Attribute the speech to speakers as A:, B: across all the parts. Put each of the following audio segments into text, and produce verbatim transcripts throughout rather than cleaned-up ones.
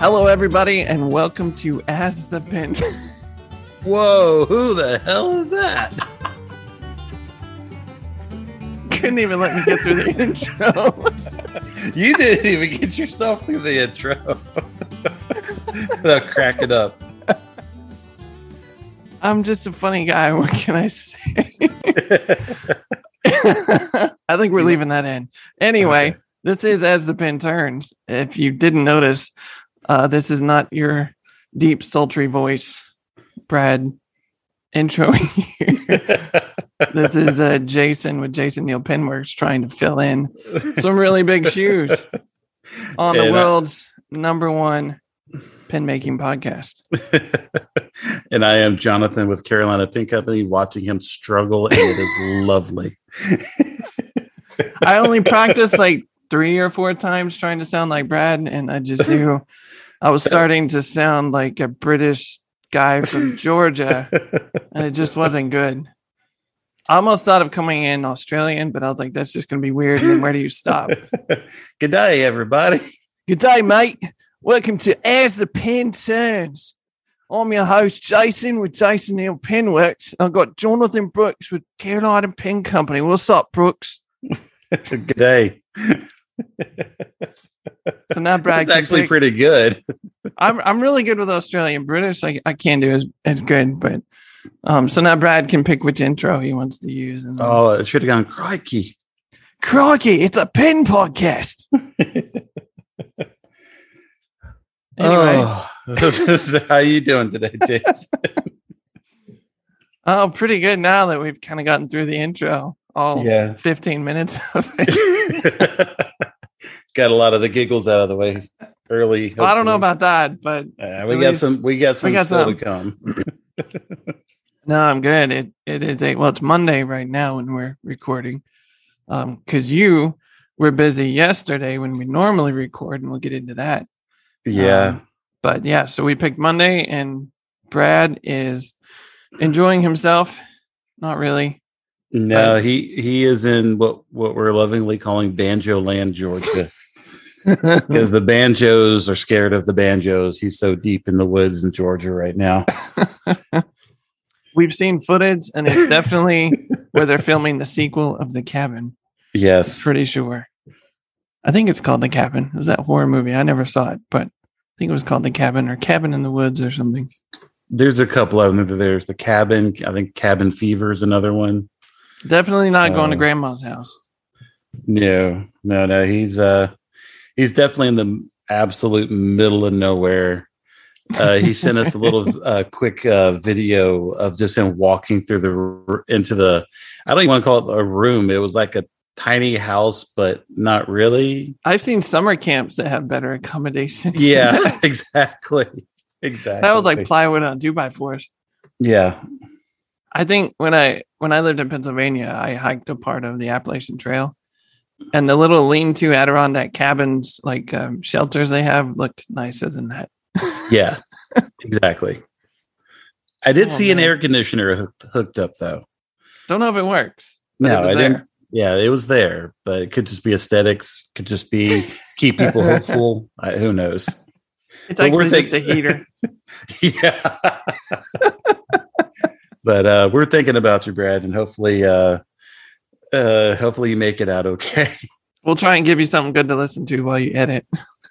A: Hello, everybody, and welcome to As the Pen.
B: Whoa, who the hell is that?
A: Couldn't even let me get through the intro.
B: You didn't even get yourself through the intro. Without cracking up.
A: I'm just a funny guy. What can I say? I think we're leaving that in. Anyway, okay. This is As the Pen Turns. If you didn't notice, uh, this is not your deep, sultry voice, Brad, intro here. This is uh, Jason with Jason Neal Penworks trying to fill in some really big shoes on the and world's I- number one pen making podcast.
B: And I am Jonathan with Carolina Pen Company, watching him struggle, and it is lovely.
A: I only practiced like three or four times trying to sound like Brad, and I just knew I was starting to sound like a British guy from Georgia, and it just wasn't good. I almost thought of coming in Australian, but I was like, that's just going to be weird. And then where do you stop?
B: Good day, everybody.
A: Good day, mate. Welcome to As the Pen Turns. I'm your host, Jason, with Jason Neal Penworks. I've got Jonathan Brooks with Carolina Pen Company. What's up, Brooks?
B: Good day.
A: So now Brad,
B: it's actually pick. pretty good.
A: I'm I'm really good with Australian British. I I can't do as as good, but um. So now Brad can pick which intro he wants to use. And
B: oh, it should have gone crikey,
A: crikey! It's a pen podcast. Anyway,
B: oh, this is, how you doing today, Jason?
A: Oh, pretty good now that we've kind of gotten through the intro. All yeah. fifteen minutes of it.
B: Got a lot of the giggles out of the way early.
A: Well, I don't know about that, but
B: uh, we got least, some. We got some we got still some. to come.
A: No, I'm good. It it is a well. It's Monday right now when we're recording. Um, because you were busy yesterday when we normally record, and we'll get into that.
B: Yeah.
A: Um, but yeah, so we picked Monday, and Brad is enjoying himself. Not really.
B: No, but he he is in what what we're lovingly calling Banjo Land, Georgia. Because the banjos are scared of the banjos. He's so deep in the woods in Georgia right now.
A: We've seen footage, and it's definitely where they're filming the sequel of The Cabin.
B: Yes.
A: I'm pretty sure. I think it's called The Cabin. It was that horror movie. I never saw it, but I think it was called The Cabin or Cabin in the Woods or something.
B: There's a couple of them. There's The Cabin. I think Cabin Fever is another one.
A: Definitely not going uh, to grandma's house.
B: No, no, no. He's uh, he's definitely in the absolute middle of nowhere. Uh, he sent us a little uh, quick uh, video of just him walking through the into the. I don't even want to call it a room. It was like a tiny house, but not really.
A: I've seen summer camps that have better accommodations.
B: Yeah, exactly, exactly.
A: That was like plywood on two by fours.
B: Yeah.
A: I think when I when I lived in Pennsylvania, I hiked a part of the Appalachian Trail, and the little lean-to Adirondack cabins, like um, shelters they have, looked nicer than that.
B: Yeah, exactly. I did oh, see man. an air conditioner hooked, hooked up, though.
A: Don't know if it works.
B: No,
A: it
B: I
A: there.
B: didn't. Yeah, it was there, but it could just be aesthetics. Could just be keep people hopeful. I, who knows?
A: It's but actually just think- a heater.
B: Yeah. But uh, we're thinking about you, Brad, and hopefully, uh, uh, hopefully you make it out okay.
A: We'll try and give you something good to listen to while you edit.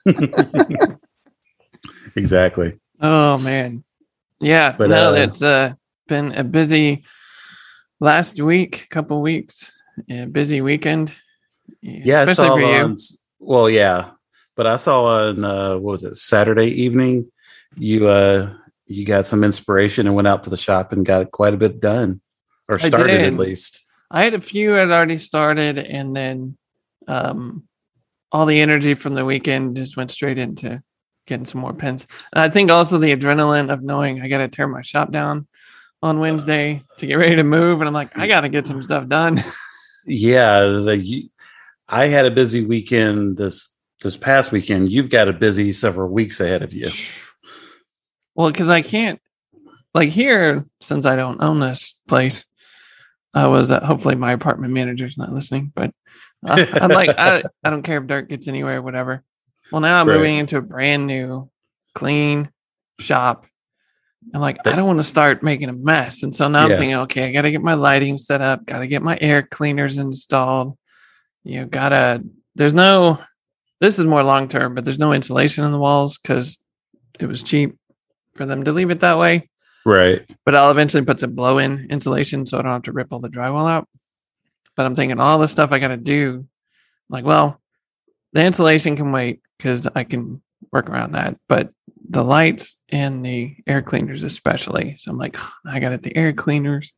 B: Exactly.
A: Oh man, yeah. But no, uh, it's uh, been a busy last week, couple weeks, a busy weekend.
B: Yeah, especially I saw for you. On, well, yeah, but I saw on uh, what was it Saturday evening? You. Uh, You got some inspiration and went out to the shop and got quite a bit done, or started at least.
A: I had a few had already started, and then um, all the energy from the weekend just went straight into getting some more pens. And I think also the adrenaline of knowing I got to tear my shop down on Wednesday to get ready to move, and I'm like, I got to get some stuff done.
B: Yeah, like you, I had a busy weekend this this past weekend. You've got a busy several weeks ahead of you.
A: Well, because I can't, like here, since I don't own this place, I was, uh, hopefully my apartment manager's not listening, but uh, I'm like, I, I don't care if dirt gets anywhere or whatever. Well, now I'm right. moving into a brand new clean, shop. I'm like, I don't want to start making a mess. And so now
B: Yeah.
A: I'm thinking, okay, I got to get my lighting set up, got to get my air cleaners installed. You know, gotta, there's no, this is more long term, but there's no insulation in the walls because it was cheap for them to leave it that way.
B: Right.
A: But I'll eventually put some blow in insulation so I don't have to rip all the drywall out. But I'm thinking all the stuff I got to do, like, well, the insulation can wait because I can work around that. But the lights and the air cleaners, especially. So I'm like, I got to get the air cleaners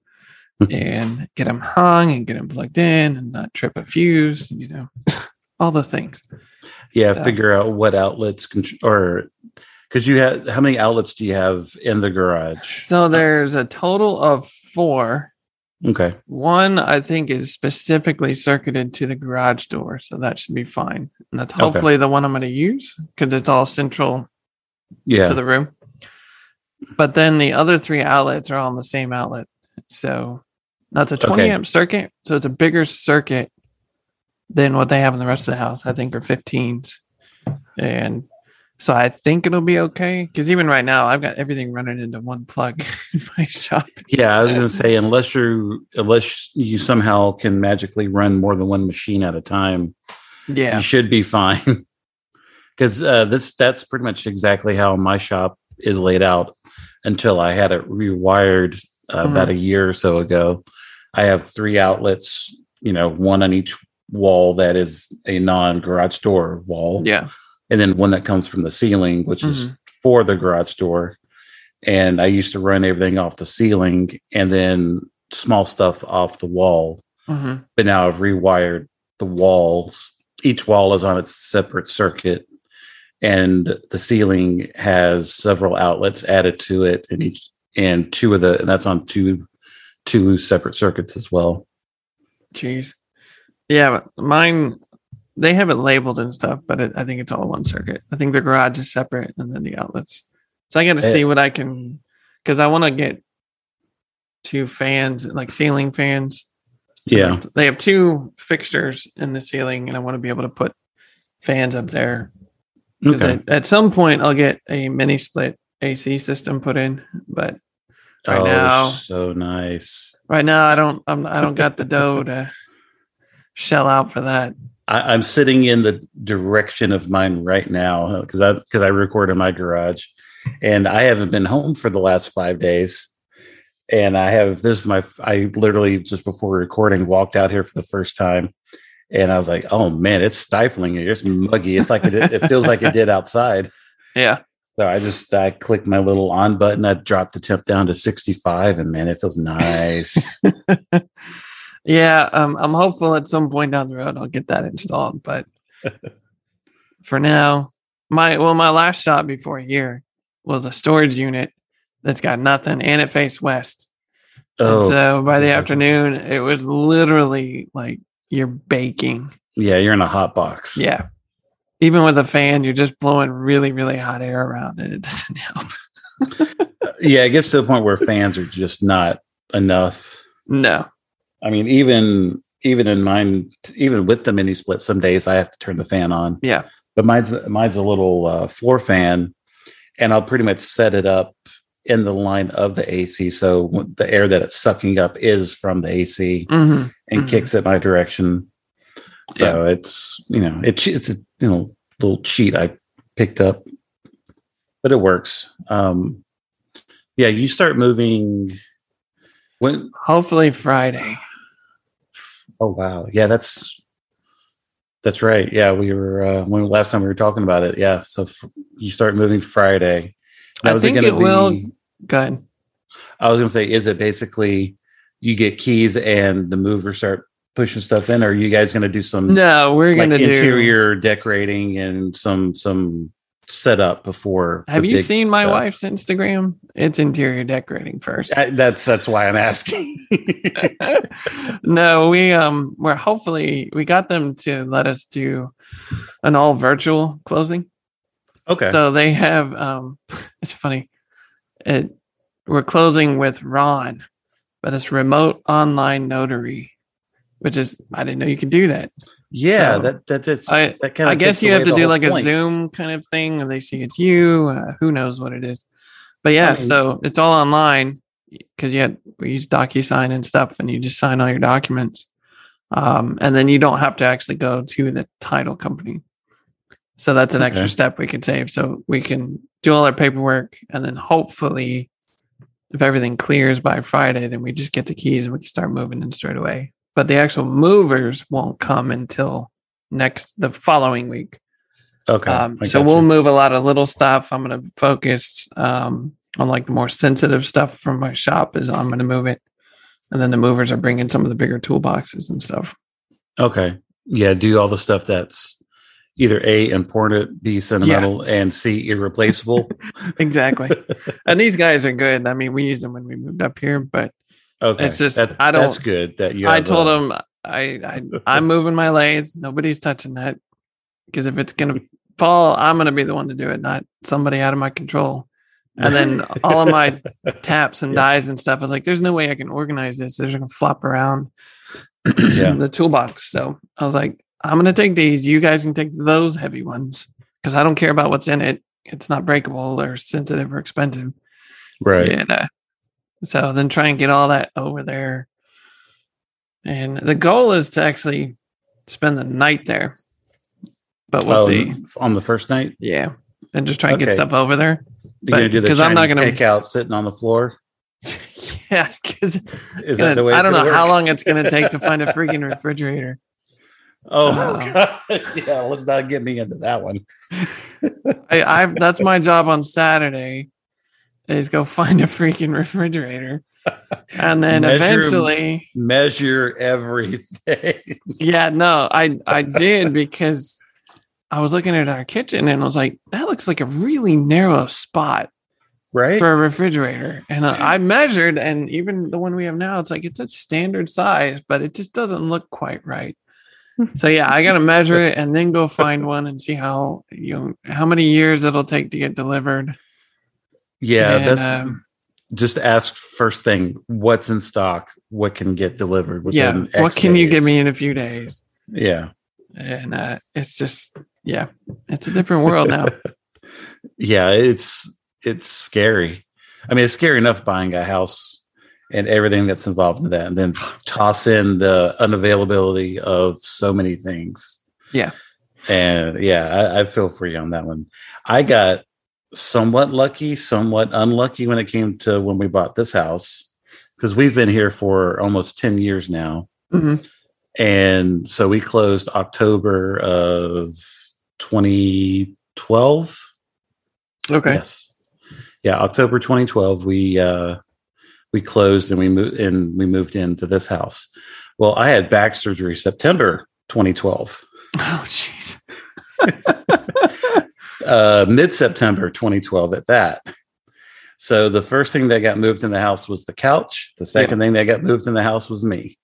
A: and get them hung and get them plugged in and not trip a fuse, you know, all those things.
B: Yeah.
A: So,
B: figure out what outlets can, or because you have, how many outlets do you have in the garage?
A: so there's a total of four.
B: Okay.
A: One, I think, is specifically circuited to the garage door. So that should be fine. And that's hopefully okay. the one I'm going to use because it's all central
B: yeah.
A: to the room. But then the other three outlets are all on the same outlet. So that's a twenty okay. amp circuit. So it's a bigger circuit than what they have in the rest of the house. I think are fifteens. And so I think it'll be okay. Because even right now, I've got everything running into one plug in my shop.
B: Yeah, I was going to say, unless you unless you somehow can magically run more than one machine at a time,
A: yeah,
B: you should be fine. Because uh, this that's pretty much exactly how my shop is laid out until I had it rewired uh, mm-hmm. about a year or so ago. I have three outlets, you know, one on each wall that is a non-garage door wall.
A: Yeah.
B: And then one that comes from the ceiling, which mm-hmm. is for the garage door. And I used to run everything off the ceiling and then small stuff off the wall. Mm-hmm. But now I've rewired the walls. Each wall is on its separate circuit. And the ceiling has several outlets added to it. And each and two of the, and that's on two, two separate circuits as well.
A: Jeez. Yeah, but mine, they have it labeled and stuff, but it, I think it's all one circuit. I think the garage is separate and then the outlets. So I got to see what I can, because I want to get two fans, like ceiling fans.
B: Yeah.
A: They have two fixtures in the ceiling, and I want to be able to put fans up there. Okay. I, at some point, I'll get a mini split A C system put in, but right
B: oh,
A: now,
B: so nice.
A: Right now, I don't, I'm, I don't got the dough to shell out for that.
B: I, I'm sitting in the direction of mine right now because I because I record in my garage, and I haven't been home for the last five days. And I have this is my I literally just before recording walked out here for the first time, and I was like, "Oh man, it's stifling here. It's muggy. It's like it, it feels like it did outside."
A: Yeah.
B: So I just I clicked my little on button. I dropped the temp down to sixty-five, and man, it feels nice.
A: Yeah, um, I'm hopeful at some point down the road I'll get that installed. But for now, my well, my last shot before here was a storage unit that's got nothing, and it faced west. Oh, and so by the afternoon, it was literally like you're baking.
B: Yeah, you're in a hot box.
A: Yeah, even with a fan, you're just blowing really, really hot air around, and it doesn't help.
B: Yeah, it gets to the point where fans are just not enough.
A: No.
B: I mean, even even in mine, even with the mini split, some days I have to turn the fan on.
A: Yeah,
B: but mine's mine's a little uh, floor fan, and I'll pretty much set it up in the line of the A C, so the air that it's sucking up is from the A C mm-hmm. and mm-hmm. kicks it my direction. So yeah. it's you know it's it's a you know little cheat I picked up, but it works. Um, yeah, you start moving when
A: hopefully Friday.
B: Oh wow, yeah, that's that's right. Yeah, we were uh, when last time we were talking about it. Yeah, so f- you start moving Friday.
A: Now, I think it, it be, will. Go ahead.
B: I was going to say, is it basically you get keys and the mover start pushing stuff in, or are you guys going to do some?
A: No, we're like going to
B: interior do... decorating and some some setup before.
A: Have you seen my stuff. Wife's Instagram? It's interior decorating first.
B: I, that's that's why I'm asking.
A: No, we um we're hopefully we got them to let us do an all virtual closing.
B: Okay.
A: So they have um it's funny. It we're closing with Ron, but it's remote online notary, which is I didn't know you could do that.
B: Yeah,
A: So
B: that that just
A: I
B: that kind of
A: I guess you have to do like a Zoom kind of thing, and they see it's you. Uh, who knows what it is? But yeah,
B: I mean,
A: so it's all online because you had we use DocuSign and stuff, and you just sign all your documents, um, and then you don't have to actually go to the title company. So that's an
B: Okay.
A: extra step we could save. So we can do all our paperwork, and then hopefully, if everything clears by Friday, then we just get the keys and we can start moving in straight away. But the actual movers won't come until next the following week.
B: Okay.
A: Um,
B: I
A: so
B: got
A: we'll
B: you.
A: move a lot of little stuff. I'm going to focus um, on like the more sensitive stuff from my shop. Is I'm going to move it, and then the movers are bringing some of the bigger toolboxes and stuff.
B: Okay. Yeah, do all the stuff that's either A, important, B, sentimental, and C, irreplaceable.
A: Exactly. And these guys are good. I mean, we used them when we moved up here, but
B: Okay.
A: it's just
B: That-
A: I don't.
B: That's good that you.
A: I
B: have
A: told
B: a-
A: them I, I I'm moving my lathe. Nobody's touching that because if it's gonna fall, I'm gonna be the one to do it, not somebody out of my control. And then all of my taps and
B: Yeah.
A: dies and stuff. I was like, there's no way I can organize this. They're just gonna flop around
B: Yeah.
A: the toolbox. So I was like, I'm gonna take these. You guys can take those heavy ones because I don't care about what's in it. It's not breakable or sensitive or expensive.
B: Right.
A: And uh, so then try and get all that over there. And the goal is to actually spend the night there. But we'll
B: Oh,
A: see.
B: on the first night.
A: Yeah. And just try and get
B: Okay.
A: stuff over there.
B: You're gonna do the
A: because
B: Chinese
A: I'm not gonna-
B: takeout sitting on the floor.
A: Yeah, because
B: Is that the way?
A: I
B: it's
A: don't know
B: gonna
A: how
B: work?
A: long it's going to take to find a freaking refrigerator.
B: Oh
A: Uh,
B: God! Yeah, let's not get me into that one.
A: I, I that's my job on Saturday is go find a freaking refrigerator, and then
B: Measure-
A: eventually,
B: Measure everything.
A: yeah, no, I I did because I was looking at our kitchen and I was like, that looks like a really narrow spot
B: Right?
A: for a refrigerator, and uh, I measured, and even the one we have now, it's like it's a standard size, but it just doesn't look quite right. So yeah, I gotta measure it and then go find one and see how you know how many years it'll take to get delivered.
B: Yeah,
A: And,
B: that's
A: um,
B: just ask first thing. What's in stock? What can get delivered?
A: yeah.
B: Within
A: What
B: X
A: can you
B: days?
A: give me in a few days?
B: Yeah,
A: And uh, it's just yeah, it's a different world now.
B: yeah. It's it's scary. I mean, it's scary enough buying a house and everything that's involved in that, and then toss in the unavailability of so many things.
A: Yeah.
B: And yeah, I, I feel for you on that one. I got somewhat lucky, somewhat unlucky when it came to when we bought this house, because we've been here for almost ten years now.
A: Mhm.
B: And so we closed October of twenty twelve.
A: Okay.
B: Yes. Yeah, October twenty twelve. We uh, we closed and we moved and we moved into this house. Well, I had back surgery September twenty twelve.
A: Oh jeez.
B: uh, mid September twenty twelve at that. So the first thing that got moved in the house was the couch. The second thing that got moved in the house was me.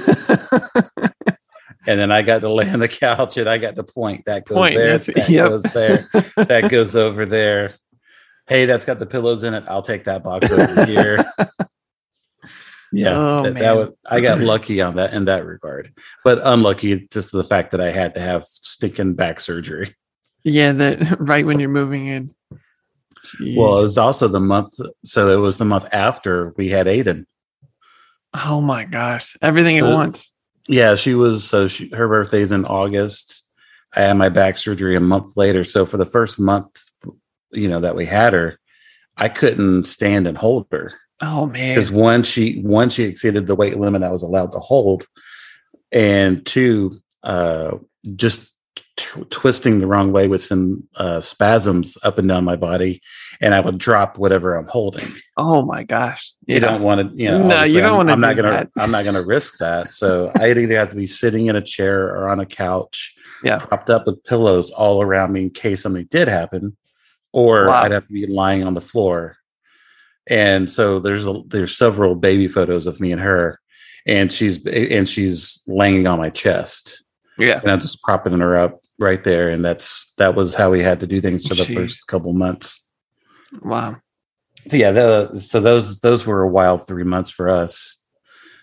B: And then I got to lay on the couch and I got to point. That goes
A: Point,
B: there.
A: yes,
B: That
A: yep.
B: goes there. That goes over there. Hey, that's got the pillows in it. I'll take that box over here. Yeah,
A: Oh,
B: that,
A: man.
B: that was. I got lucky on that in that regard, but unlucky just the fact that I had to have stinking back surgery.
A: Yeah, that right when you're moving in. Jeez.
B: Well, it was also the month. So it was the month after we had Aiden.
A: Oh my gosh. Everything at
B: So-
A: once.
B: Yeah, she was. So she, her birthday's in August. I had my back surgery a month later. So for the first month, you know, that we had her, I couldn't stand and hold her
A: Oh man.
B: because one, she one she exceeded the weight limit I was allowed to hold, and two, uh, just t- twisting the wrong way with some uh, spasms up and down my body, and I would drop whatever I'm holding.
A: Oh my gosh.
B: You don't want to, you know.
A: No,
B: obviously
A: you don't
B: I'm-
A: wanna
B: I'm not
A: do
B: gonna.
A: that.
B: I'm not gonna risk that. So I'd either have to be sitting in a chair or on a couch,
A: Yeah.
B: propped up with pillows all around me in case something did happen, or
A: Wow.
B: I'd have to be lying on the floor. And so there's a, there's several baby photos of me and her, and she's and she's laying on my chest,
A: Yeah.
B: and I'm just propping her up right there. And that's that was how we had to do things for the
A: Jeez.
B: first couple months.
A: Wow.
B: So yeah, the, so those those were a wild three months for us.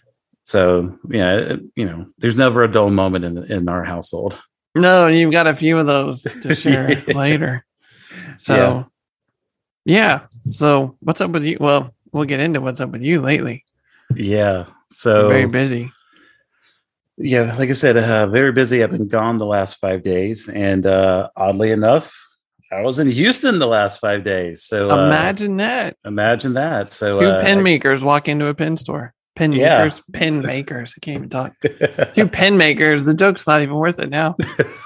B: So yeah, it, you know, there's never a dull moment in in our household.
A: No, you've got a few of those to share
B: Yeah.
A: later. So yeah. yeah. So what's up with you? Well, we'll get into what's up with you lately.
B: Yeah.
A: You're
B: So
A: very busy.
B: Yeah, like I said, uh, very busy. I've been gone the last five days, and uh, oddly enough, I was in Houston the last five days. So uh,
A: Imagine that.
B: imagine that. So
A: Two
B: uh,
A: pen
B: actually,
A: makers walk into a pen store. Pen
B: yeah,
A: makers, pen makers. I can't even talk. Two pen makers. The joke's not even worth it now.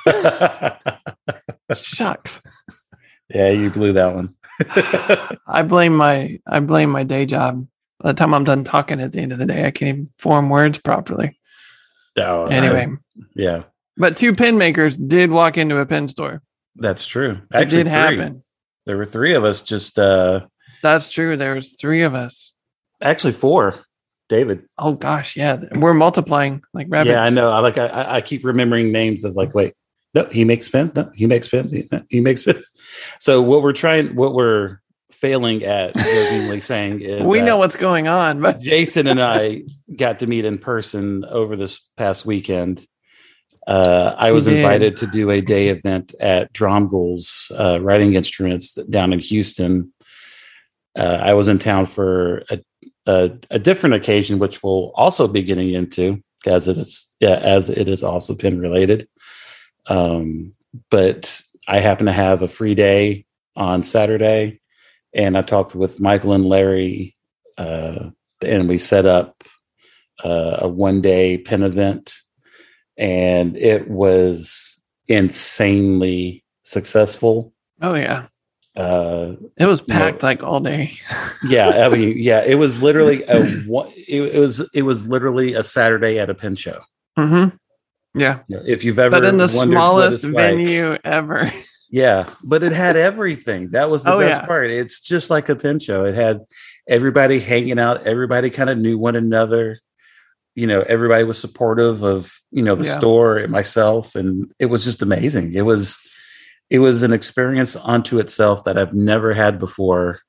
A: Shucks.
B: Yeah, you blew that one.
A: I blame my I blame my day job. By the time I'm done talking at the end of the day, I can't even form words properly.
B: Oh,
A: Anyway,
B: I, yeah,
A: but two pen makers did walk into a pen store.
B: that's true.
A: It
B: Actually,
A: did
B: three.
A: happen.
B: There were three of us. Just uh,
A: That's true. There was three of us.
B: actually four. David.
A: Oh gosh, yeah, we're multiplying like rabbits.
B: Yeah, I know. I like. I, I keep remembering names of like, wait, no, he makes pens. No, he makes pens. He, he makes pens. So what we're trying, what we're failing at, jokingly saying, is
A: we know what's going on. But
B: Jason and I got to meet in person over this past weekend. Uh, I was invited to do a day event at Dromgold's uh, Writing Instruments down in Houston. Uh, I was in town for a, a, a different occasion, which we'll also be getting into, as it is, yeah, as it is also pen related. Um, but I happen to have a free day on Saturday, and I talked with Michael and Larry, uh, and we set up uh, a one day pen event, and it was insanely successful.
A: oh yeah,
B: Uh,
A: it was packed
B: you know,
A: like all day.
B: yeah, I mean, yeah, it was literally a it, it was it was literally a Saturday at a pen show.
A: Mm-hmm. Yeah,
B: You know, if you've ever,
A: but in the
B: smallest
A: smallest venue like, ever.
B: Yeah, but it had everything. That was the
A: oh,
B: best
A: yeah.
B: part. It's just like a pen show. It had everybody hanging out. Everybody kind of knew one another. You know, everybody was supportive of, you know, the
A: yeah.
B: store and myself. And it was just amazing. It was, it was an experience unto itself that I've never had before.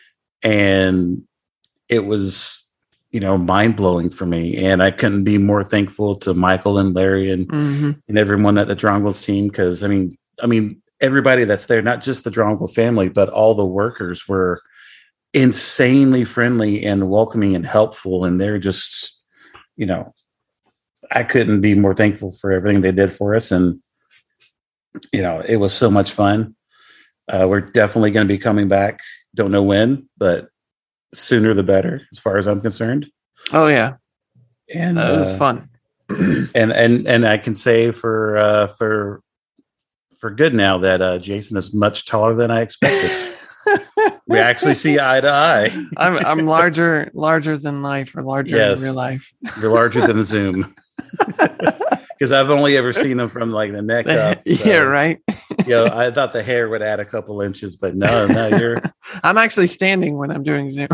B: And it was, you know, mind blowing for me. And I couldn't be more thankful to Michael and Larry and,
A: mm-hmm.
B: and everyone at the Dromgold team. Cause I mean, I mean, everybody that's there, not just the Dromgold family, but all the workers were insanely friendly and welcoming and helpful. And they're just, you know, I couldn't be more thankful for everything they did for us. And, you know, it was so much fun. Uh, we're definitely going to be coming back. Don't know when, but sooner the better, as far as I'm concerned.
A: Oh yeah.
B: And
A: uh, it was
B: uh,
A: fun.
B: And, and, and I can say for, uh, for, for good now that uh, Jason is much taller than I expected. We actually see eye to eye.
A: I'm I'm larger, larger than life, or larger
B: Yes.
A: in real life.
B: You're larger than Zoom. Because I've only ever seen them from like the neck up. So,
A: yeah, right.
B: You know, I thought the hair would add a couple inches, but no, no, you're.
A: I'm actually standing when I'm doing Zoom.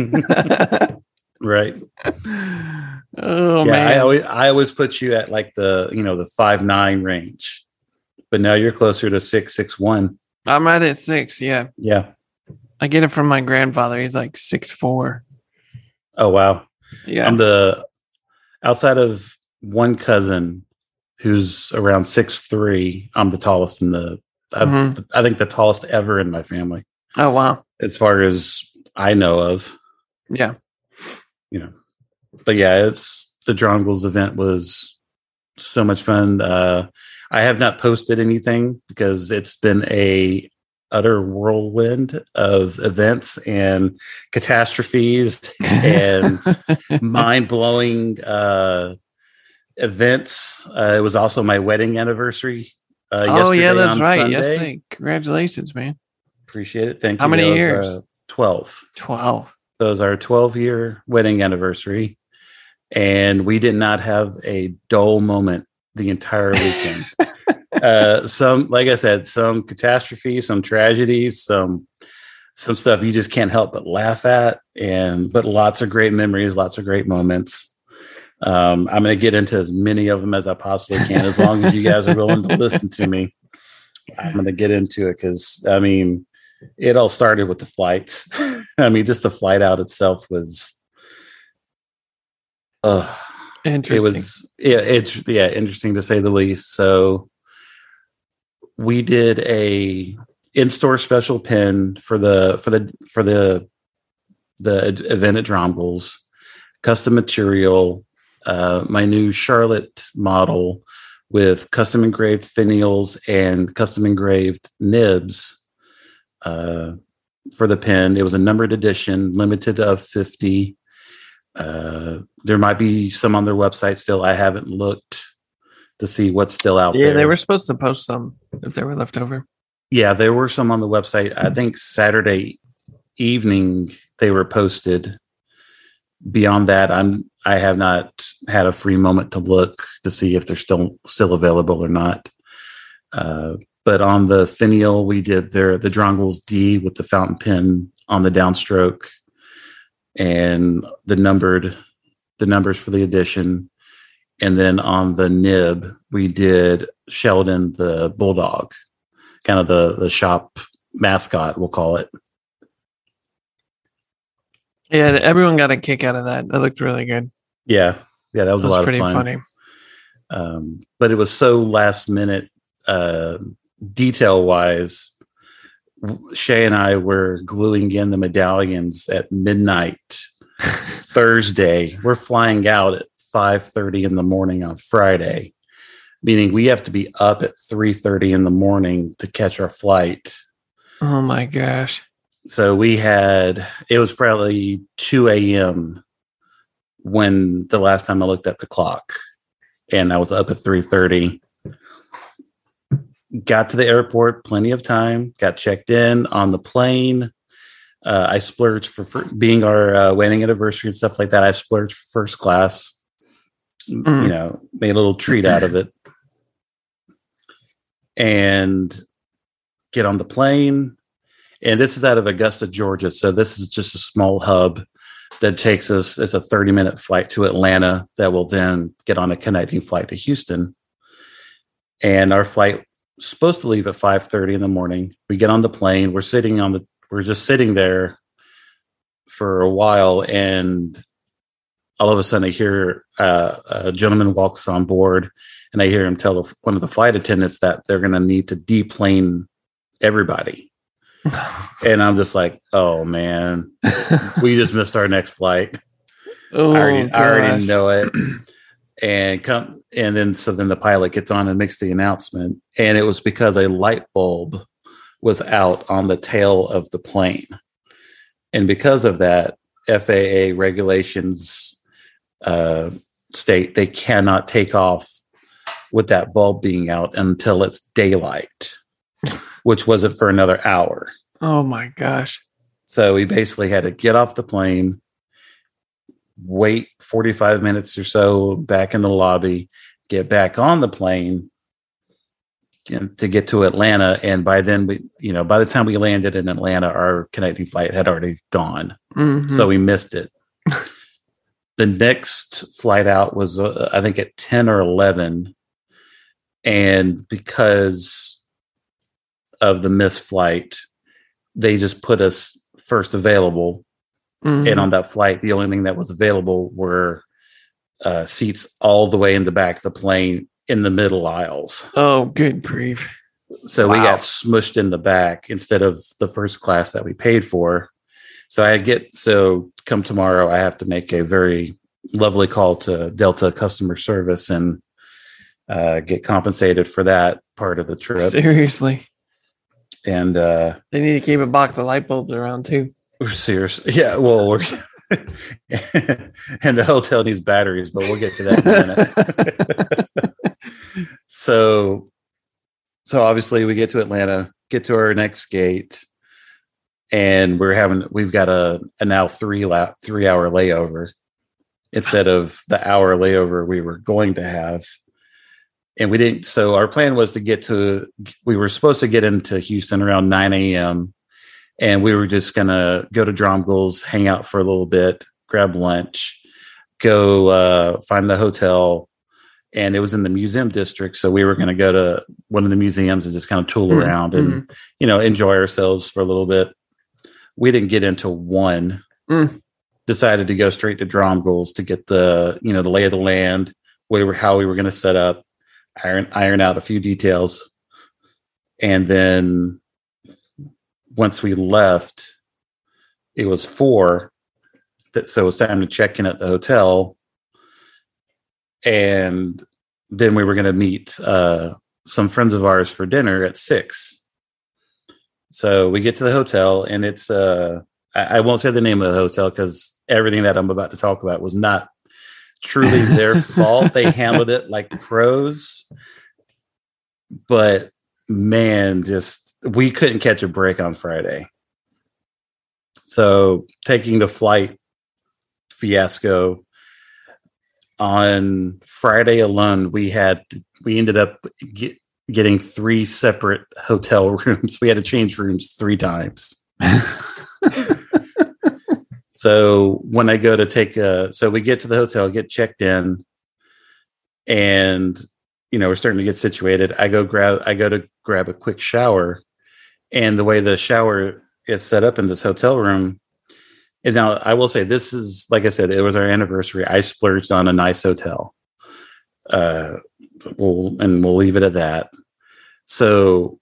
B: Right.
A: Oh
B: yeah,
A: man.
B: I always I always put you at like the you know the five nine range, but now you're closer to six six one.
A: I'm right at six. Yeah.
B: Yeah.
A: I get it from my grandfather. He's like six four.
B: Oh wow.
A: Yeah.
B: I'm the outside of one cousin who's around six three. I'm the tallest in the. Mm-hmm. I think the tallest ever in my family.
A: Oh wow.
B: As far as I know of.
A: Yeah.
B: You know, but yeah, it's the Dromgold's event was so much fun. Uh, I have not posted anything because it's been a utter whirlwind of events and catastrophes and mind blowing uh, events. Uh, it was also my wedding anniversary. Uh,
A: oh yeah, that's right.
B: Sunday.
A: Yesterday. Congratulations, man.
B: Appreciate it. Thank
A: How
B: you.
A: How many
B: was,
A: years?
B: Uh, Twelve.
A: Twelve.
B: So it was our twelve year wedding anniversary. And we did not have a dull moment the entire weekend. uh, some, like I said, some catastrophes, some tragedies, some some stuff you just can't help but laugh at, and but lots of great memories, lots of great moments. Um, I'm going to get into as many of them as I possibly can, as long as you guys are willing to listen to me. I'm going to get into it because, I mean, it all started with the flights. I mean, just the flight out itself was. Uh,
A: Interesting.
B: It was yeah, it's yeah, interesting to say the least. So we did a in-store special pin for the for the for the the event at Dromgles, custom material, uh, my new Charlotte model with custom engraved finials and custom engraved nibs uh, for the pin. It was a numbered edition, limited of fifty. Uh, there might be some on their website still. I haven't looked to see what's still out
A: yeah,
B: there.
A: they were supposed to post some if they were left over.
B: Yeah, there were some on the website. I think Saturday evening they were posted. Beyond that, I'm I have not had a free moment to look to see if they're still still available or not. Uh, but on the finial, we did their the Dromgles D with the fountain pen on the downstroke, and the numbered the numbers for the edition. And then on the nib, we did Sheldon the Bulldog, kind of the the shop mascot, we'll call it.
A: Yeah, everyone got a kick out of that. That looked really good.
B: Yeah, yeah, that was,
A: That
B: a
A: was
B: lot
A: pretty
B: of fun.
A: funny.
B: Um, but it was so last minute, uh, detail wise. Shay and I were gluing in the medallions at midnight Thursday. We're flying out at five thirty in the morning on Friday, meaning we have to be up at three thirty in the morning to catch our flight.
A: Oh my gosh.
B: So we had, it was probably two a.m. when the last time I looked at the clock, and I was up at three thirty. Got to the airport, plenty of time, got checked in on the plane. Uh, I splurged for, for being our uh, wedding anniversary and stuff like that. I splurged for first class, mm. you know, made a little treat out of it. And get on the plane. And this is out of Augusta, Georgia. So this is just a small hub that takes us, it's a thirty minute flight to Atlanta that will then get on a connecting flight to Houston. And our flight was supposed to leave at five thirty in the morning. We get on the plane. We're sitting on the, we're just sitting there for a while. And all of a sudden I hear uh, a gentleman walks on board, and I hear him tell the, one of the flight attendants that they're going to need to deplane everybody. And I'm just like, oh man, we just missed our next flight.
A: Oh,
B: I already, I already know it. And come, and then so then the pilot gets on and makes the announcement, and it was because a light bulb was out on the tail of the plane, and because of that, F A A regulations uh, state they cannot take off with that bulb being out until it's daylight, which wasn't for another hour.
A: Oh my gosh.
B: So we basically had to get off the plane, wait forty-five minutes or so back in the lobby, get back on the plane to get to Atlanta. And by then, we, you know, by the time we landed in Atlanta, our connecting flight had already gone. Mm-hmm. So we missed it. The next flight out was, uh, I think, at ten or eleven. And because of the missed flight, they just put us first available. Mm-hmm. And on that flight, the only thing that was available were uh, seats all the way in the back of the plane in the middle aisles.
A: Oh, good grief.
B: So wow. We got smushed in the back instead of the first class that we paid for. So I get, so come tomorrow, I have to make a very lovely call to Delta customer service and uh, get compensated for that part of the trip.
A: Seriously.
B: And uh,
A: they need to keep a box of light bulbs around too.
B: We're serious. Yeah. Well, we're and the hotel needs batteries, but we'll get to that in a minute. so, so obviously we get to Atlanta, get to our next gate, and we're having, we've got a, a now three lap, three hour layover instead of the hour layover we were going to have. And we didn't, so our plan was to get to, we were supposed to get into Houston around nine a.m. and we were just going to go to Dromgles, hang out for a little bit, grab lunch, go uh, find the hotel. And it was in the museum district. So we were going to go to one of the museums and just kind of tool mm-hmm. around and, you know, enjoy ourselves for a little bit. We didn't get into one. Mm. decided to go straight to Dromgold's to get the, you know, the lay of the land, we were, how we were going to set up, iron, iron out a few details. And then once we left, it was four. That, so it was time to check in at the hotel. And then we were going to meet uh, some friends of ours for dinner at six. So we get to the hotel, and it's, uh, I, I won't say the name of the hotel because everything that I'm about to talk about was not truly their fault. They handled it like pros. But man, just, we couldn't catch a break on Friday. So taking the flight fiasco on Friday alone, we had, we ended up get, getting three separate hotel rooms. We had to change rooms three times. So when I go to take a, so we get to the hotel, get checked in, and, you know, we're starting to get situated. I go grab, I go to grab a quick shower, and the way the shower is set up in this hotel room. And now I will say, this is, like I said, it was our anniversary. I splurged on a nice hotel. Uh, we'll, and we'll leave it at that. So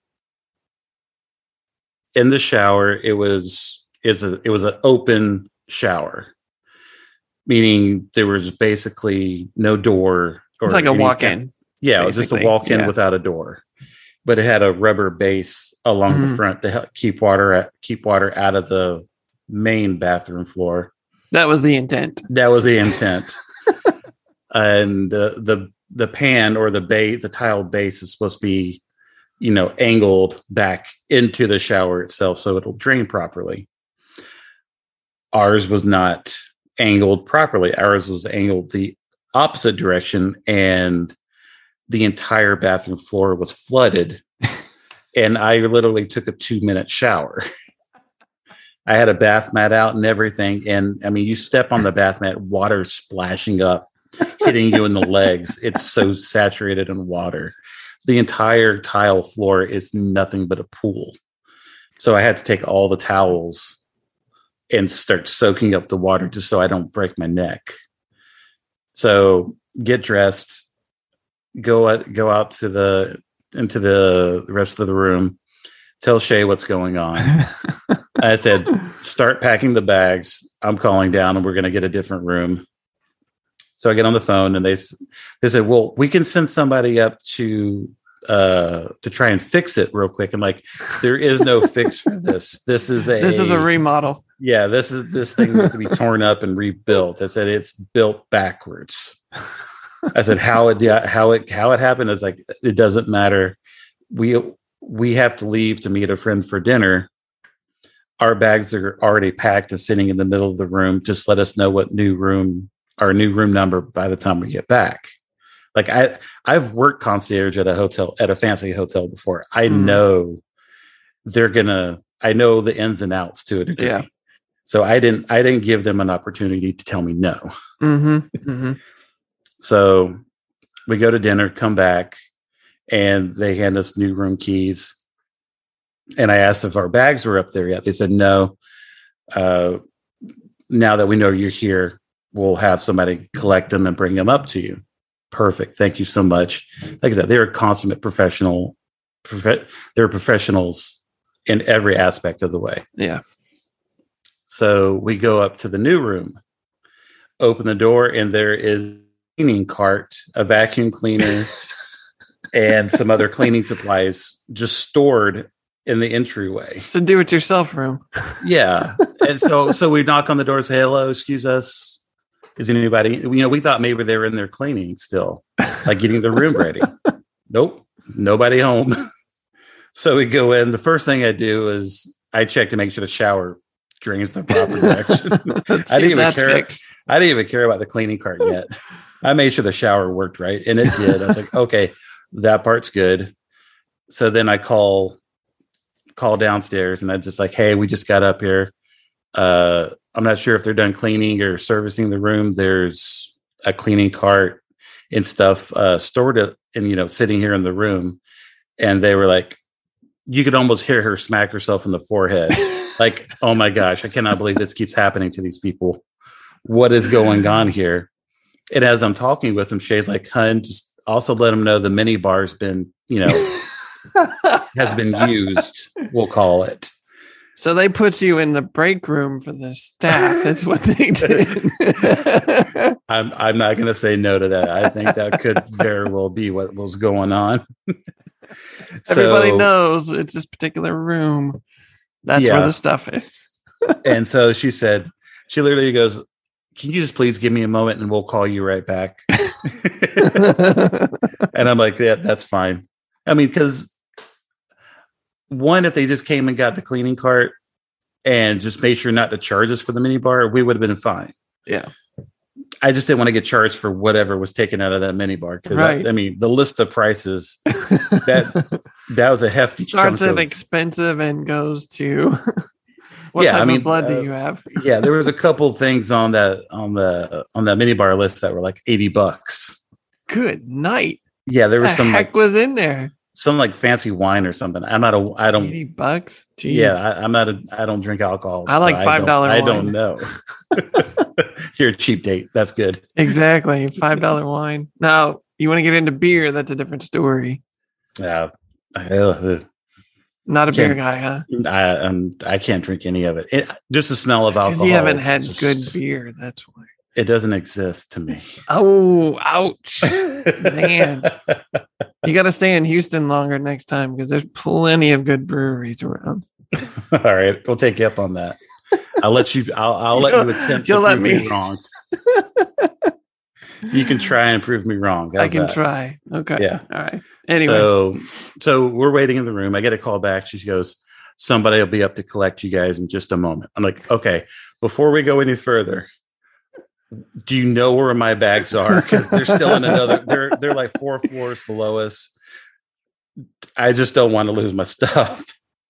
B: in the shower, it was, is a, it was an open shower, meaning there was basically no door. Or
A: it's like a walk-in.
B: Yeah, it was just a walk-in yeah. without a door, but it had a rubber base along mm-hmm. the front to help keep water at, keep water out of the main bathroom floor.
A: That was the intent.
B: That was the intent. And uh, the the pan or the base, the tile base is supposed to be, you know, angled back into the shower itself so it'll drain properly. Ours was not angled properly. Ours was angled the opposite direction, and the entire bathroom floor was flooded. And I literally took a two minute shower. I had a bath mat out and everything. And I mean, you step on the bath mat, water splashing up, hitting you in the legs. It's so saturated in water. The entire tile floor is nothing but a pool. So I had to take all the towels and start soaking up the water just so I don't break my neck. So get dressed, go out, go out to the, into the rest of the room, tell Shay what's going on. I said, start packing the bags. I'm calling down and we're going to get a different room. So I get on the phone and they, they said, well, we can send somebody up to, uh, to try and fix it real quick. I'm like, there is no fix for this. This is a,
A: this is a remodel.
B: Yeah. This is, this thing needs to be torn up and rebuilt. I said, it's built backwards. I said, how it, how it, how it happened is like, it doesn't matter. We, we have to leave to meet a friend for dinner. Our bags are already packed and sitting in the middle of the room. Just let us know what new room, our new room number by the time we get back. Like I, I've worked concierge at a hotel, at a fancy hotel before. I mm. know they're gonna, I know the ins and outs to a degree.
A: Yeah.
B: So I didn't, I didn't give them an opportunity to tell me no.
A: Mm-hmm. Mm-hmm.
B: So we go to dinner, come back, and they hand us new room keys. And I asked if our bags were up there yet. They said, no. Uh, now that we know you're here, we'll have somebody collect them and bring them up to you. Perfect. Thank you so much. Like I said, they're a consummate professional. Prof- they're professionals in every aspect of the way.
A: Yeah.
B: So we go up to the new room, open the door, and there is a cleaning cart, a vacuum cleaner, and some other cleaning supplies just stored in the entryway.
A: So do it yourself room.
B: Yeah. And so so we knock on the door, say, hello, excuse us. Is anybody, you know, we thought maybe they were in there cleaning still, like getting the room ready. Nope. Nobody home. So we go in. The first thing I do is I check to make sure the shower drains the proper direction. I didn't even care. Fixed. I didn't even care about the cleaning cart yet. I made sure the shower worked right, and it did. I was like, okay, that part's good. So then I call call downstairs, and I'm just like, hey, we just got up here. Uh, I'm not sure if they're done cleaning or servicing the room. There's a cleaning cart and stuff uh, stored it and, you know, sitting here in the room. And they were like, you could almost hear her smack herself in the forehead. Like, oh my gosh, I cannot believe this keeps happening to these people. what is going on here? And as I'm talking with him, Shay's like, hun, just also let him know the mini bar's been, you know, has been used, we'll call it.
A: So they put you in the break room for the staff. That's what they did.
B: I'm I'm not going to say no to that. I think that could very well be what was going on.
A: Everybody
B: So,
A: knows it's this particular room. That's
B: Yeah.
A: where the stuff is.
B: and so she said, she literally goes, can you just please give me a moment and we'll call you right back? And I'm like, yeah, that's fine. I mean, because one, if they just came and got the cleaning cart and just made sure not to charge us for the mini bar, we would have been fine.
A: Yeah.
B: I just didn't want to get charged for whatever was taken out of that mini bar. Because
A: Right.
B: I, I mean, the list of prices, that that was a hefty
A: Starts
B: chunk
A: at
B: of,
A: expensive and goes to what
B: Yeah,
A: type
B: I mean,
A: of blood
B: uh,
A: do you have?
B: yeah, there was a couple things on that on the on that mini bar list that were like eighty bucks.
A: Good night.
B: Yeah, there
A: What
B: was
A: the
B: some
A: heck
B: like
A: was in there?
B: some like fancy wine or something. I'm not a I don't
A: Eighty bucks. Jeez.
B: yeah, I, I'm not a I don't drink alcohol.
A: I like
B: so
A: five dollar
B: I
A: wine.
B: don't, I don't know. You're a cheap date. That's good.
A: Exactly. Five dollar wine. Now you want to get into beer? That's a different story.
B: Yeah. Uh,
A: Not a beer
B: Can't-
A: guy, huh?
B: I um, I can't drink any of it. it just the smell of
A: Because
B: alcohol.
A: you haven't had
B: just-
A: good beer. That's why.
B: It doesn't exist to me.
A: Oh, ouch. Man. You got to stay in Houston longer next time because there's plenty of good breweries around.
B: All right, we'll take you up on that. I'll let you. I'll, I'll let you attempt.
A: You'll
B: to
A: let
B: prove
A: me.
B: me wrong. You can try and prove me wrong.
A: I
B: How's
A: can
B: that?
A: try. Okay.
B: Yeah.
A: All right. Anyway.
B: So, so we're waiting in the room. I get a call back. She goes, "Somebody will be up to collect you guys in just a moment." I'm like, "Okay." Before we go any further, do you know where my bags are? Because they're still in another. They're they're like four floors below us. I just don't want to lose my stuff.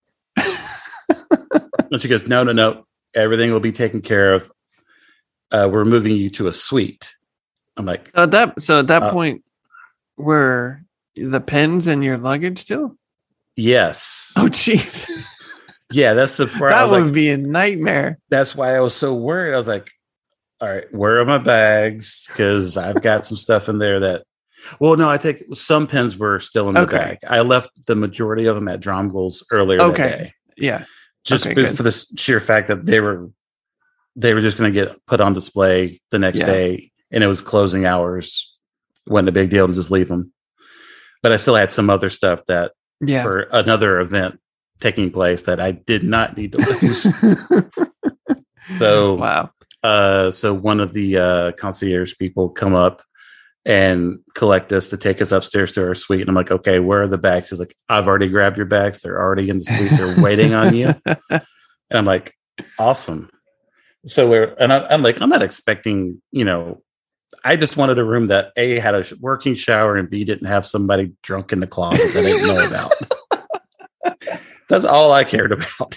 B: And she goes, "No, no, no. Everything will be taken care of. Uh, we're moving you to a suite." I'm like,
A: So at that so at that
B: Uh,
A: point, were the pens in your luggage still?
B: "Yes,
A: Oh, jeez.
B: yeah." That's the part. I
A: That
B: was
A: would
B: like,
A: be a nightmare.
B: that's why I was so worried. I was like, "All right, where are my bags? Because I've got some stuff in there that." Well, no, I take some pens were still in the
A: Okay.
B: bag. I left the majority of them at Dromgold's earlier
A: Okay.
B: that day,
A: Yeah.
B: just
A: Okay,
B: for,
A: good.
B: for the s- sheer fact that they were they were just going to get put on display the next
A: Yeah.
B: day, and it was closing hours. Wasn't a big deal to just leave them. But I still had some other stuff that
A: Yeah.
B: for another event taking place that I did not need to lose. So,
A: Wow.
B: uh, so one of the uh, concierge people come up and collect us to take us upstairs to our suite. And I'm like, "Okay, where are the bags?" He's like, "I've already grabbed your bags. They're already in the suite. They're waiting on you." And I'm like, "Awesome." So we're, and I, I'm like, I'm not expecting, you know, I just wanted a room that A, had a sh- working shower, and B, didn't have somebody drunk in the closet that I didn't know about. That's all I cared about.